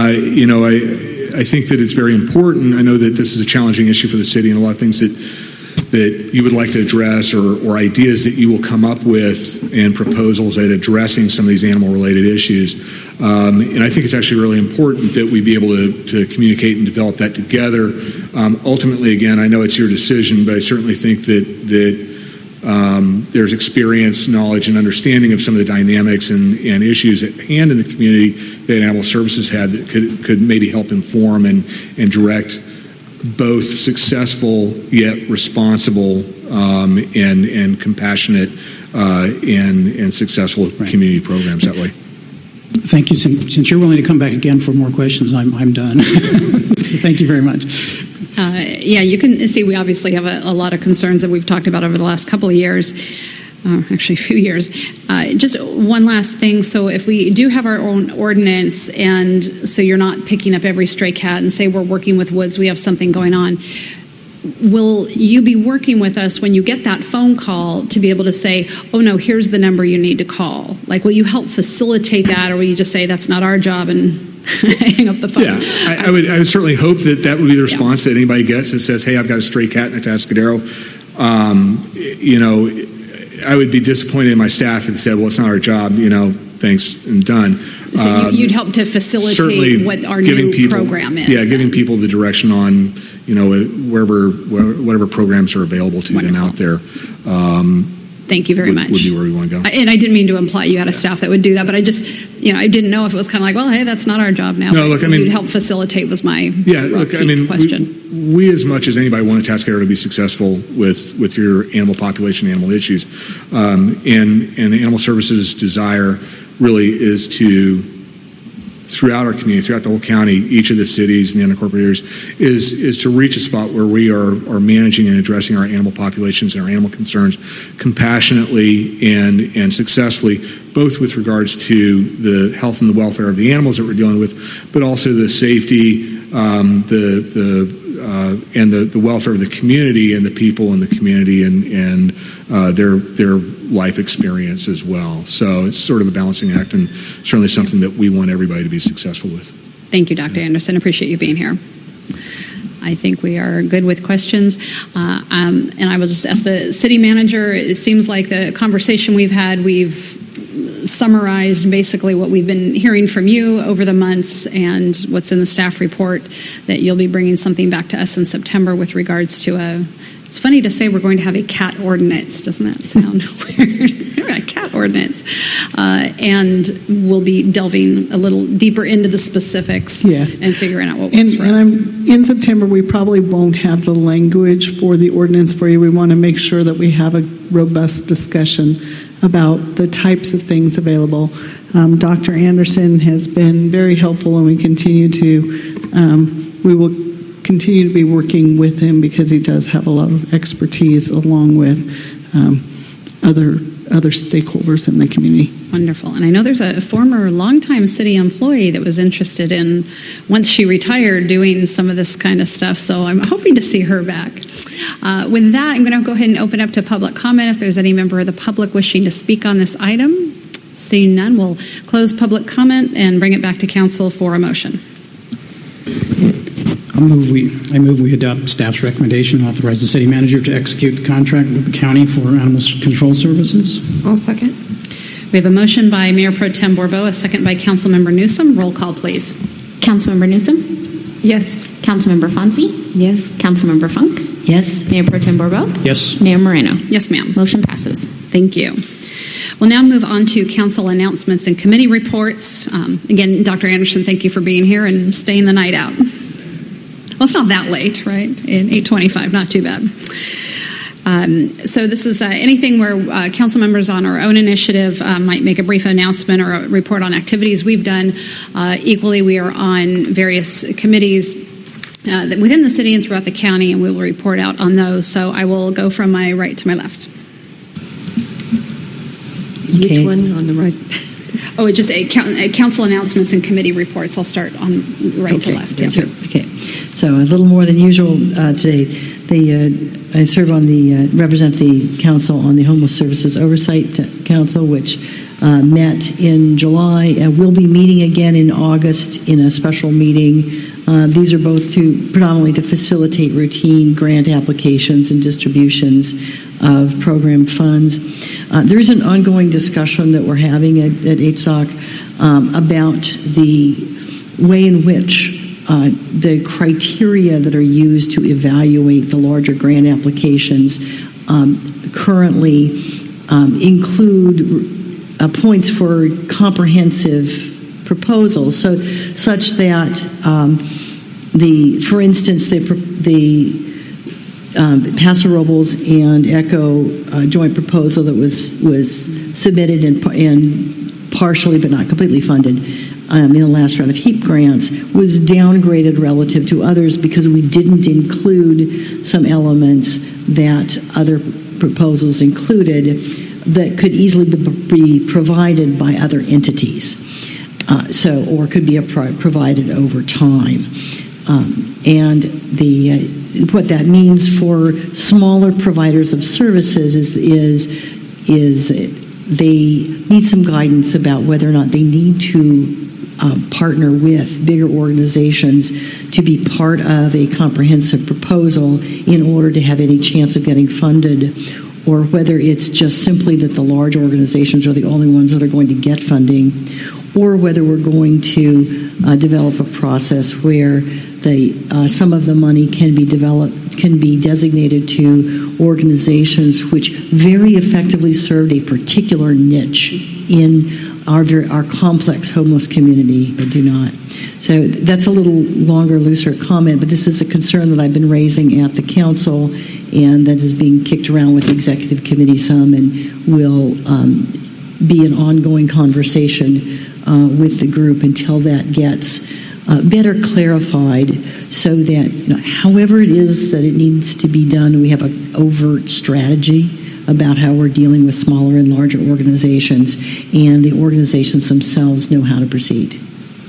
I think that it's very important. I know that this is a challenging issue for the city, and a lot of things that you would like to address, or ideas that you will come up with, and proposals at addressing some of these animal-related issues. And I think it's actually really important that we be able to communicate and develop that together. Ultimately, again, I know it's your decision, but I certainly think that There's experience, knowledge, and understanding of some of the dynamics and issues at hand in the community that Animal Services had that could maybe help inform and direct both successful yet responsible and compassionate and successful community programs that way. Thank you. Since you're willing to come back again for more questions, I'm done. So thank you very much. Yeah, you can see we obviously have a lot of concerns that we've talked about over the last couple of years, actually a few years. Just one last thing. So if we do have our own ordinance, and so you're not picking up every stray cat and say we're working with Woods, we have something going on, will you be working with us when you get that phone call to be able to say, oh no, here's the number you need to call? Like, will you help facilitate that, or will you just say that's not our job and hang up the phone? Yeah, I would certainly hope that would be the response that anybody gets that says, hey, I've got a stray cat in Atascadero. I would be disappointed in my staff if they said, well, it's not our job, thanks and done. So you'd help to facilitate what our new program is. Yeah, giving people the direction on, whatever programs are available to them out there. Thank you very much. Would be where we want to go. And I didn't mean to imply you had a staff that would do that, but I just, I didn't know if it was kind of like, well, hey, that's not our job now. No, look, you'd help facilitate was my question. We as much as anybody want Atascadero to be successful with your animal population, animal issues, and Animal Services' desire really is to, throughout our community, throughout the whole county, each of the cities and the unincorporated areas, is to reach a spot where we are managing and addressing our animal populations and our animal concerns compassionately and successfully, both with regards to the health and the welfare of the animals that we're dealing with, but also the safety, and the welfare of the community and the people in the community and their life experience as well. So it's sort of a balancing act, and certainly something that we want everybody to be successful with. Thank you, Dr. Anderson. Appreciate you being here. I think we are good with questions. And I will just ask the city manager, it seems like the conversation we've had, we've summarized basically what we've been hearing from you over the months and what's in the staff report, that you'll be bringing something back to us in September with regards to it's funny to say we're going to have a cat ordinance. Doesn't that sound weird? A cat ordinance. And we'll be delving a little deeper into the specifics and figuring out what works for us. In September, we probably won't have the language for the ordinance for you. We want to make sure that we have a robust discussion about the types of things available. Dr. Anderson has been very helpful, and we will continue to be working with him because he does have a lot of expertise along with other stakeholders in the community. Wonderful. And I know there's a former longtime city employee that was interested in, once she retired, doing some of this kind of stuff. So I'm hoping to see her back. With that, I'm going to go ahead and open up to public comment. If there's any member of the public wishing to speak on this item, seeing none, we'll close public comment and bring it back to council for a motion. I move we adopt staff's recommendation, authorize the city manager to execute the contract with the county for animal control services. I'll second. We have a motion by Mayor Pro Tem Bourbeau, a second by Councilmember Newsom. Roll call, please. Councilmember Newsom? Yes. Councilmember Fonzie? Yes. Councilmember Funk? Yes. Mayor Pro Tem Bourbeau? Yes. Mayor Moreno? Yes, ma'am. Motion passes. Thank you. We'll now move on to council announcements and committee reports. Again, Dr. Anderson, thank you for being here and staying the night out. Well, it's not that late, right? In 8:25, not too bad. So this is anything where council members on our own initiative might make a brief announcement or a report on activities we've done. Equally, we are on various committees within the city and throughout the county, and we will report out on those. So I will go from my right to my left. Which one on the right? Oh, it's just council announcements and committee reports. I'll start on right to left. Yeah. Okay. So a little more than usual today. I serve on represent the council on the Homeless Services Oversight Council, which met in July. We'll be meeting again in August in a special meeting. These are both predominantly to facilitate routine grant applications and distributions of program funds. There is an ongoing discussion that we're having at HSOC about the way in which the criteria that are used to evaluate the larger grant applications currently include points for comprehensive proposals, such that for instance, the Paso Robles and ECHO joint proposal that was submitted and partially but not completely funded in the last round of HEAP grants was downgraded relative to others because we didn't include some elements that other proposals included that could easily be provided by other entities, or could be provided over time. And what that means for smaller providers of services is they need some guidance about whether or not they need to partner with bigger organizations to be part of a comprehensive proposal in order to have any chance of getting funded, or whether it's just simply that the large organizations are the only ones that are going to get funding, or whether we're going to develop a process where some of the money can be designated to organizations which very effectively serve a particular niche in our complex homeless community, but do not. So that's a little longer, looser comment, but this is a concern that I've been raising at the council and that is being kicked around with the executive committee some, and will be an ongoing conversation with the group until that gets better clarified, so that however it is that it needs to be done, we have an overt strategy about how we're dealing with smaller and larger organizations, and the organizations themselves know how to proceed.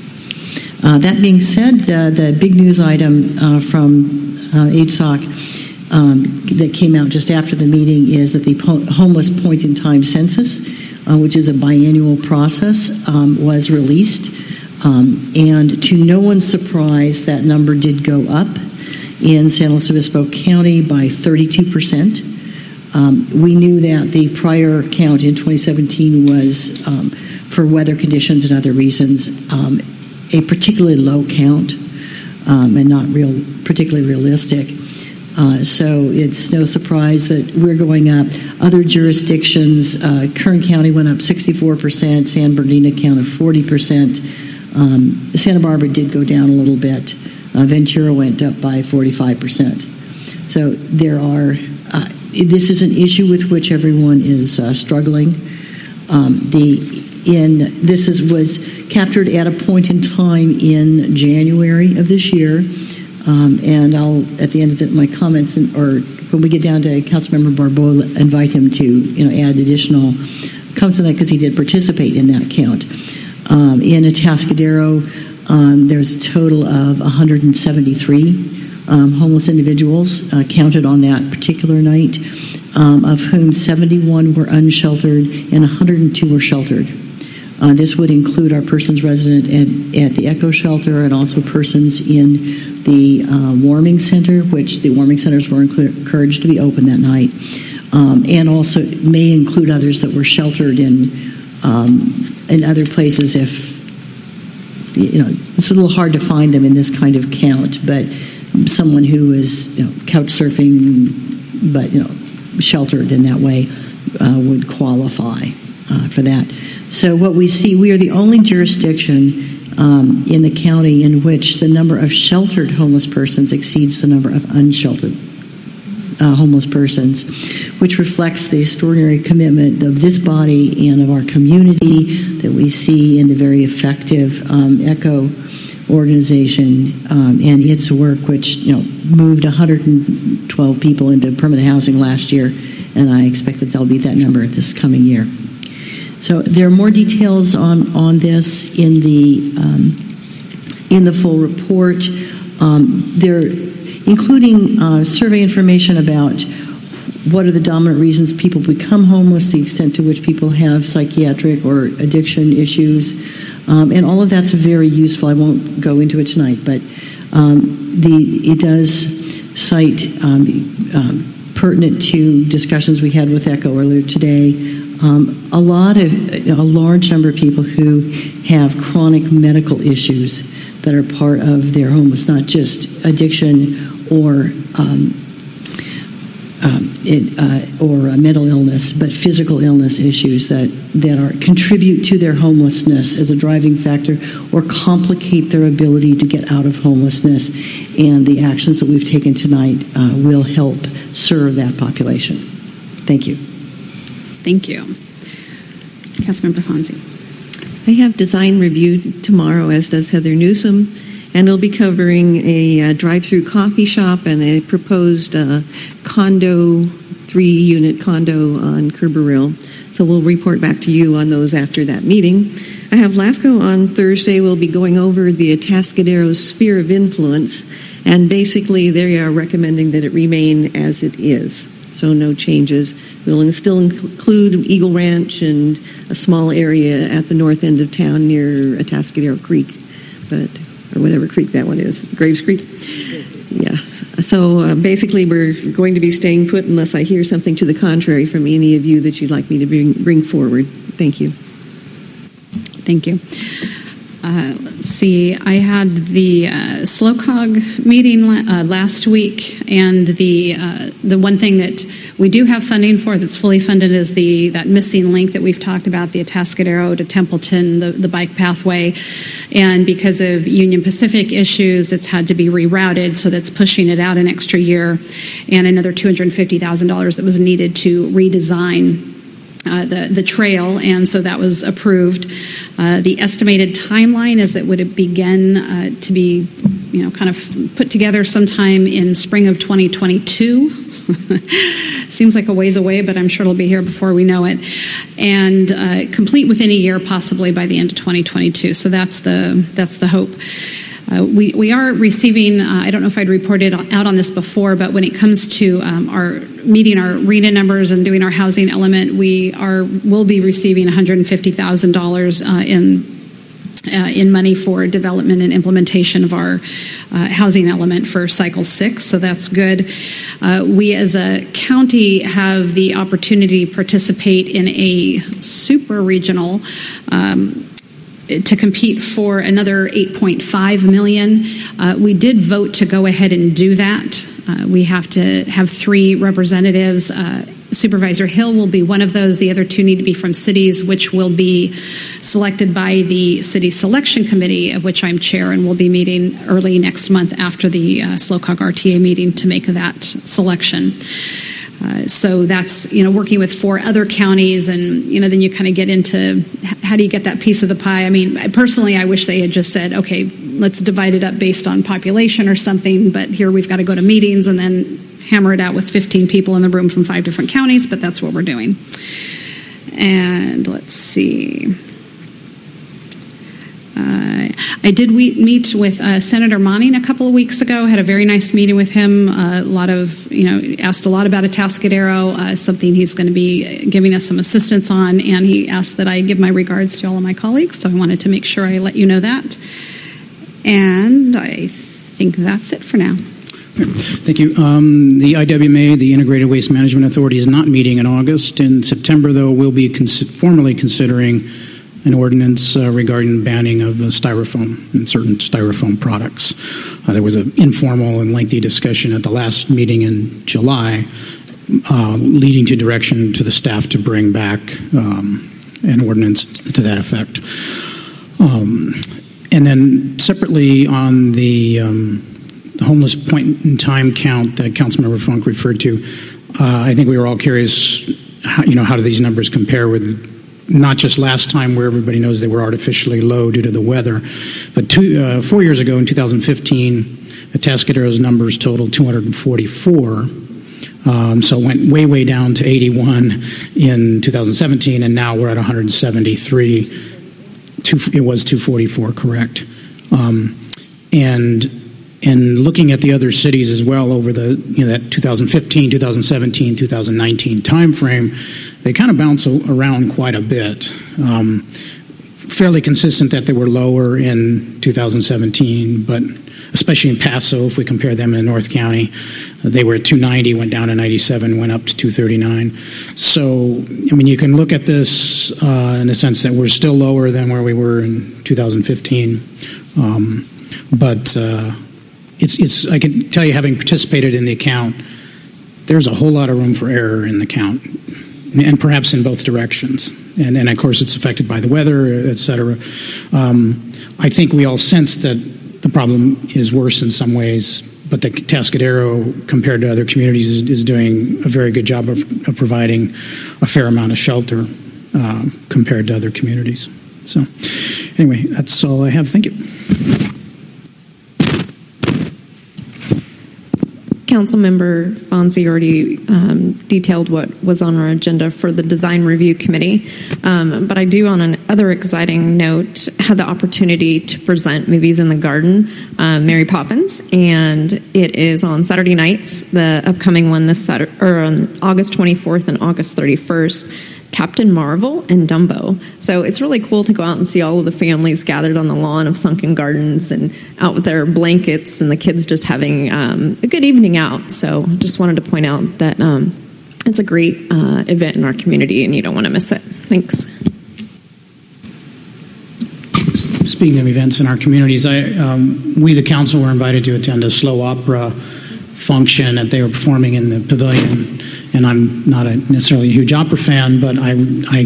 That being said, the big news item from HSOC that came out just after the meeting is that the homeless point-in-time census, which is a biannual process, was released. And to no one's surprise, that number did go up in San Luis Obispo County by 32%. We knew that the prior count in 2017 was, for weather conditions and other reasons, a particularly low count and not particularly realistic. So it's no surprise that we're going up. Other jurisdictions, Kern County went up 64%, San Bernardino County 40%. Santa Barbara did go down a little bit. Ventura went up by 45%. So there are. This is an issue with which everyone is struggling. This was captured at a point in time in January of this year, and I'll at the end of my comments, or when we get down to Councilmember Barbeau, invite him to add additional comments on that, because he did participate in that count. In Atascadero, there's a total of 173 homeless individuals counted on that particular night, of whom 71 were unsheltered and 102 were sheltered. This would include our persons resident at the ECHO shelter, and also persons in the warming center, which the warming centers were encouraged to be open that night, and also may include others that were sheltered in other places. If it's a little hard to find them in this kind of count, but someone who is couch surfing, but sheltered in that way would qualify for that. So what we see, we are the only jurisdiction in the county in which the number of sheltered homeless persons exceeds the number of unsheltered homeless persons, which reflects the extraordinary commitment of this body and of our community that we see in the very effective ECHO organization and its work, which moved 112 people into permanent housing last year, and I expect that they'll beat that number this coming year. So there are more details on this in the full report. Including survey information about what are the dominant reasons people become homeless, the extent to which people have psychiatric or addiction issues, and all of that's very useful. I won't go into it tonight, but it does cite pertinent to discussions we had with ECHO earlier today. A large number of people who have chronic medical issues that are part of their homeless, not just addiction or mental illness, but physical illness issues that contribute to their homelessness as a driving factor or complicate their ability to get out of homelessness. And the actions that we've taken tonight will help serve that population. Thank you. Thank you. Councilmember Fonzie. I have design review tomorrow, as does Heather Newsom, and we'll be covering a drive-through coffee shop and a proposed condo, 3-unit condo on Kerberville. So we'll report back to you on those after that meeting. I have LAFCO on Thursday. We'll be going over the Atascadero sphere of influence, and basically they are recommending that it remain as it is. So no changes. We'll still include Eagle Ranch and a small area at the north end of town near Atascadero Creek, or whatever creek that one is, Graves Creek. Yeah. So basically, we're going to be staying put unless I hear something to the contrary from any of you that you'd like me to bring forward. Thank you. Thank you. Let's see. I had the SLOCOG meeting last week, and the one thing that we do have funding for that's fully funded is that missing link that we've talked about, the Atascadero to Templeton, the bike pathway. And because of Union Pacific issues, it's had to be rerouted, so that's pushing it out an extra year, and another $250,000 that was needed to redesign the trail, and so that was approved. The estimated timeline is that would it begin to be, kind of put together sometime in spring of 2022. Seems like a ways away, but I'm sure it'll be here before we know it, and complete within a year, possibly by the end of 2022. So that's the hope. We are receiving, I don't know if I'd reported out on this before, but when it comes to our meeting our RENA numbers and doing our housing element, will be receiving $150,000 in money for development and implementation of our housing element for Cycle 6, so that's good. We as a county have the opportunity to participate in a super regional to compete for another $8.5 million. We did vote to go ahead and do that. We have to have 3 representatives. Supervisor Hill will be one of those. The other 2 need to be from cities, which will be selected by the City Selection Committee, of which I'm chair, and we'll be meeting early next month after the SLOCOG RTA meeting to make that selection. So that's, working with 4 other counties, and, then you kind of get into how do you get that piece of the pie. I mean, personally, I wish they had just said, okay, let's divide it up based on population or something, but here we've got to go to meetings and then hammer it out with 15 people in the room from 5 different counties, but that's what we're doing. And let's see. I did meet with Senator Monning a couple of weeks ago. Had a very nice meeting with him. Asked a lot about Atascadero, something he's going to be giving us some assistance on, and he asked that I give my regards to all of my colleagues, so I wanted to make sure I let you know that. And I think that's it for now. Thank you. The IWMA, the Integrated Waste Management Authority, is not meeting in August. In September, though, we'll be formally considering an ordinance regarding banning of styrofoam and certain styrofoam products. There was an informal and lengthy discussion at the last meeting in July, leading to direction to the staff to bring back an ordinance to that effect. And then separately on the homeless point-in-time count that Councilmember Funk referred to, I think we were all curious, how do these numbers compare with not just last time where everybody knows they were artificially low due to the weather, but 4 years ago in 2015, Atascadero's numbers totaled 244. So it went way down to 81 in 2017, and now we're at 173. It was 244, correct. And looking at the other cities as well over that 2015, 2017, 2019 timeframe, they kind of bounce around quite a bit. Fairly consistent that they were lower in 2017, but especially in Paso, if we compare them in North County, they were at 290, went down to 97, went up to 239. So, you can look at this in the sense that we're still lower than where we were in 2015. But it's I can tell you, having participated in the count, there's a whole lot of room for error in the count, and perhaps in both directions. And of course, it's affected by the weather, et cetera. I think we all sense that the problem is worse in some ways, but the Atascadero, compared to other communities, is doing a very good job of providing a fair amount of shelter compared to other communities. So anyway, that's all I have. Thank you. Councilmember Fonzie already detailed what was on our agenda for the Design Review Committee, but I do, on another exciting note, had the opportunity to present Movies in the Garden, Mary Poppins, and it is on Saturday nights, the upcoming one this Saturday, or on August 24th and August 31st. Captain Marvel and Dumbo. So it's really cool to go out and see all of the families gathered on the lawn of Sunken Gardens and out with their blankets and the kids just having a good evening out. So just wanted to point out that it's a great event in our community and you don't want to miss it. Thanks. Speaking of events in our communities, we, the council, were invited to attend a slow opera function that they were performing in the pavilion, and I'm not necessarily a huge opera fan, but I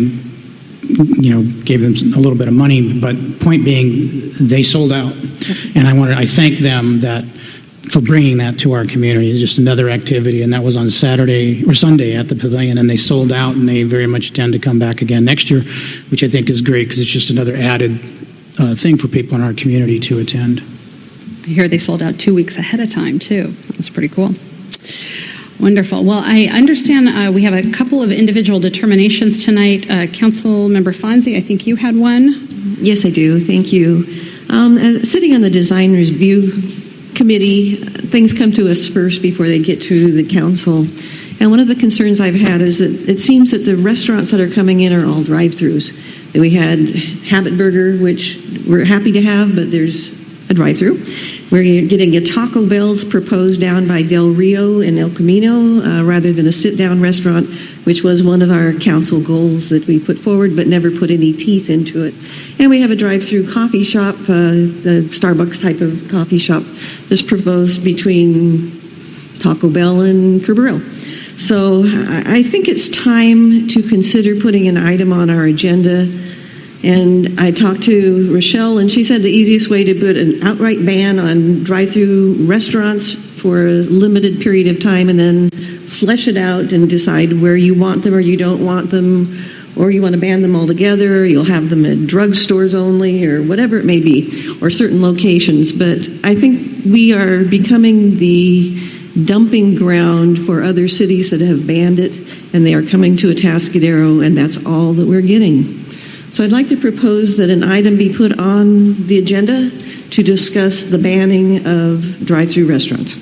gave them a little bit of money. But point being, they sold out, and I thank them for bringing that to our community. It's just another activity, and that was on Saturday or Sunday at the pavilion, and they sold out, and they very much tend to come back again next year, which I think is great because it's just another added thing for people in our community to attend. I hear they sold out 2 weeks ahead of time, too. That was pretty cool. Wonderful. Well, I understand we have a couple of individual determinations tonight. Councilmember Fonzie, I think you had one. Yes, I do. Thank you. Sitting on the Design Review Committee, things come to us first before they get to the council. And one of the concerns I've had is that it seems that the restaurants that are coming in are all drive-thrus. We had Habit Burger, which we're happy to have, but there's a drive-through. We're getting a Taco Bell's proposed down by Del Rio and El Camino rather than a sit-down restaurant, which was one of our council goals that we put forward but never put any teeth into it. And we have a drive-through coffee shop, the Starbucks type of coffee shop that's proposed between Taco Bell and Kerberil. So I think it's time to consider putting an item on our agenda. And I talked to Rochelle, and she said the easiest way to put an outright ban on drive-through restaurants for a limited period of time and then flesh it out and decide where you want them or you don't want them, or you want to ban them altogether, you'll have them at drugstores only, or whatever it may be, or certain locations. But I think we are becoming the dumping ground for other cities that have banned it, and they are coming to Atascadero, and that's all that we're getting. So I'd like to propose that an item be put on the agenda to discuss the banning of drive-through restaurants.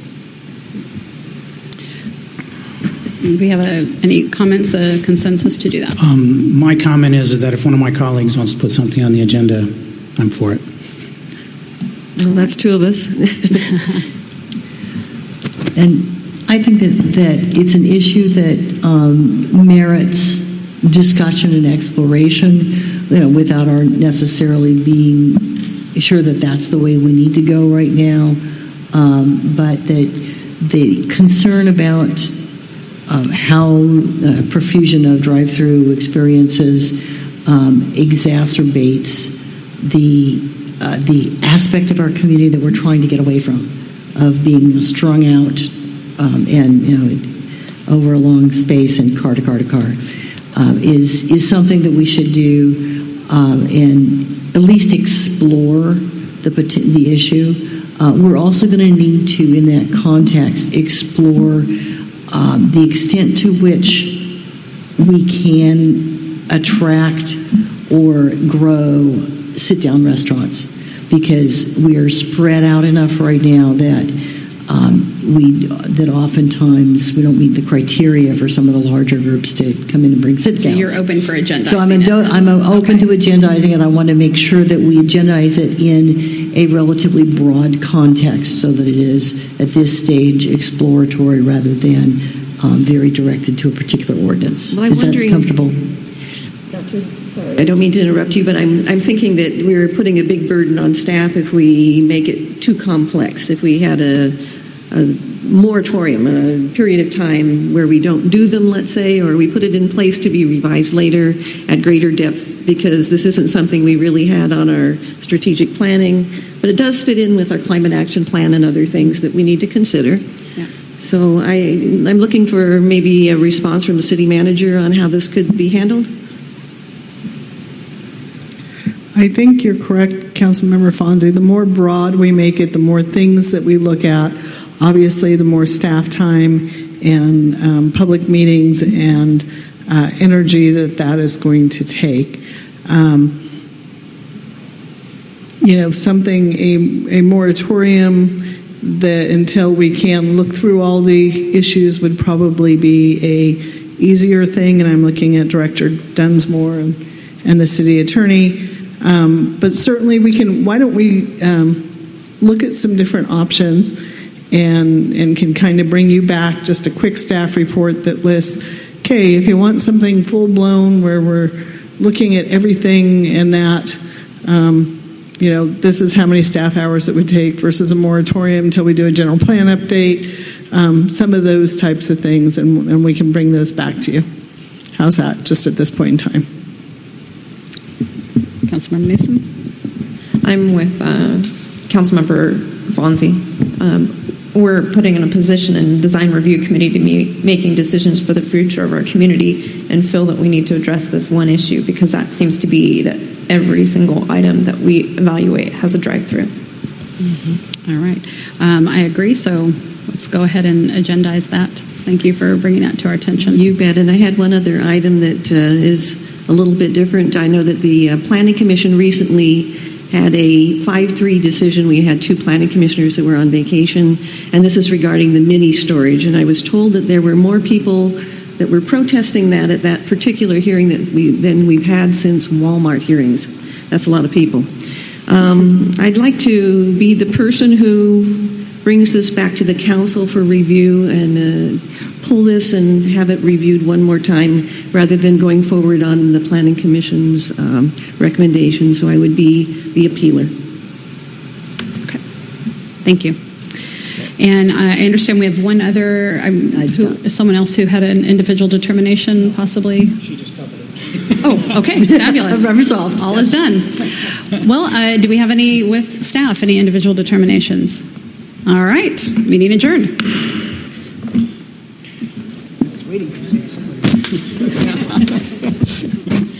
Do we have any comments, a consensus to do that? My comment is that if one of my colleagues wants to put something on the agenda, I'm for it. Well, that's two of us. And I think that it's an issue that merits discussion and exploration, without our necessarily being sure that that's the way we need to go right now. But that the concern about how profusion of drive-through experiences exacerbates the aspect of our community that we're trying to get away from, of being strung out and over a long space and car to car to car, is something that we should do and at least explore the issue. We're also going to need to, in that context, explore the extent to which we can attract or grow sit-down restaurants, because we are spread out enough right now that that oftentimes we don't meet the criteria for some of the larger groups to come in and bring sit-downs. So you're open for agendizing. So I'm open to agendizing, and I want to make sure that we agendize it in a relatively broad context so that it is, at this stage, exploratory rather than very directed to a particular ordinance. Well, is that comfortable? Dr. I don't mean to interrupt you, but I'm thinking that we're putting a big burden on staff if we make it too complex. If we had a moratorium, a period of time where we don't do them, let's say, or we put it in place to be revised later at greater depth, because this isn't something we really had on our strategic planning, but it does fit in with our climate action plan and other things that we need to consider. Yeah. So I'm looking for maybe a response from the city manager on how this could be handled. I think you're correct, Councilmember Fonzie. The more broad we make it, the more things that we look at. Obviously, the more staff time and public meetings and energy that is going to take. A moratorium that until we can look through all the issues would probably be a easier thing. And I'm looking at Director Dunsmore and the city attorney. But certainly we can. Why don't we look at some different options? And can kind of bring you back just a quick staff report that lists, okay, if you want something full-blown where we're looking at everything and that, this is how many staff hours it would take versus a moratorium until we do a general plan update, some of those types of things, and we can bring those back to you. How's that, just at this point in time? Councilmember Newsom? I'm with Councilmember Fonzie. We're putting in a position in Design Review Committee to be making decisions for the future of our community, and feel that we need to address this one issue because that seems to be that every single item that we evaluate has a drive-through. Mm-hmm. All right. I agree, so let's go ahead and agendize that. Thank you for bringing that to our attention. You bet. And I had one other item that is a little bit different. I know that the Planning Commission recently had a 5-3 decision. We had 2 planning commissioners that were on vacation, and this is regarding the mini storage. And I was told that there were more people that were protesting that at that particular hearing than we've had since Walmart hearings. That's a lot of people. I'd like to be the person who brings this back to the council for review and pull this and have it reviewed one more time rather than going forward on the Planning Commission's recommendation. So I would be the appealer. Okay. Thank you. And I understand we have one other, someone else who had an individual determination, possibly. She just covered it. Oh, okay. Fabulous. Resolved. All is done. Well, do we have any with staff, any individual determinations? All right. Meeting adjourned. Waiting for somebody.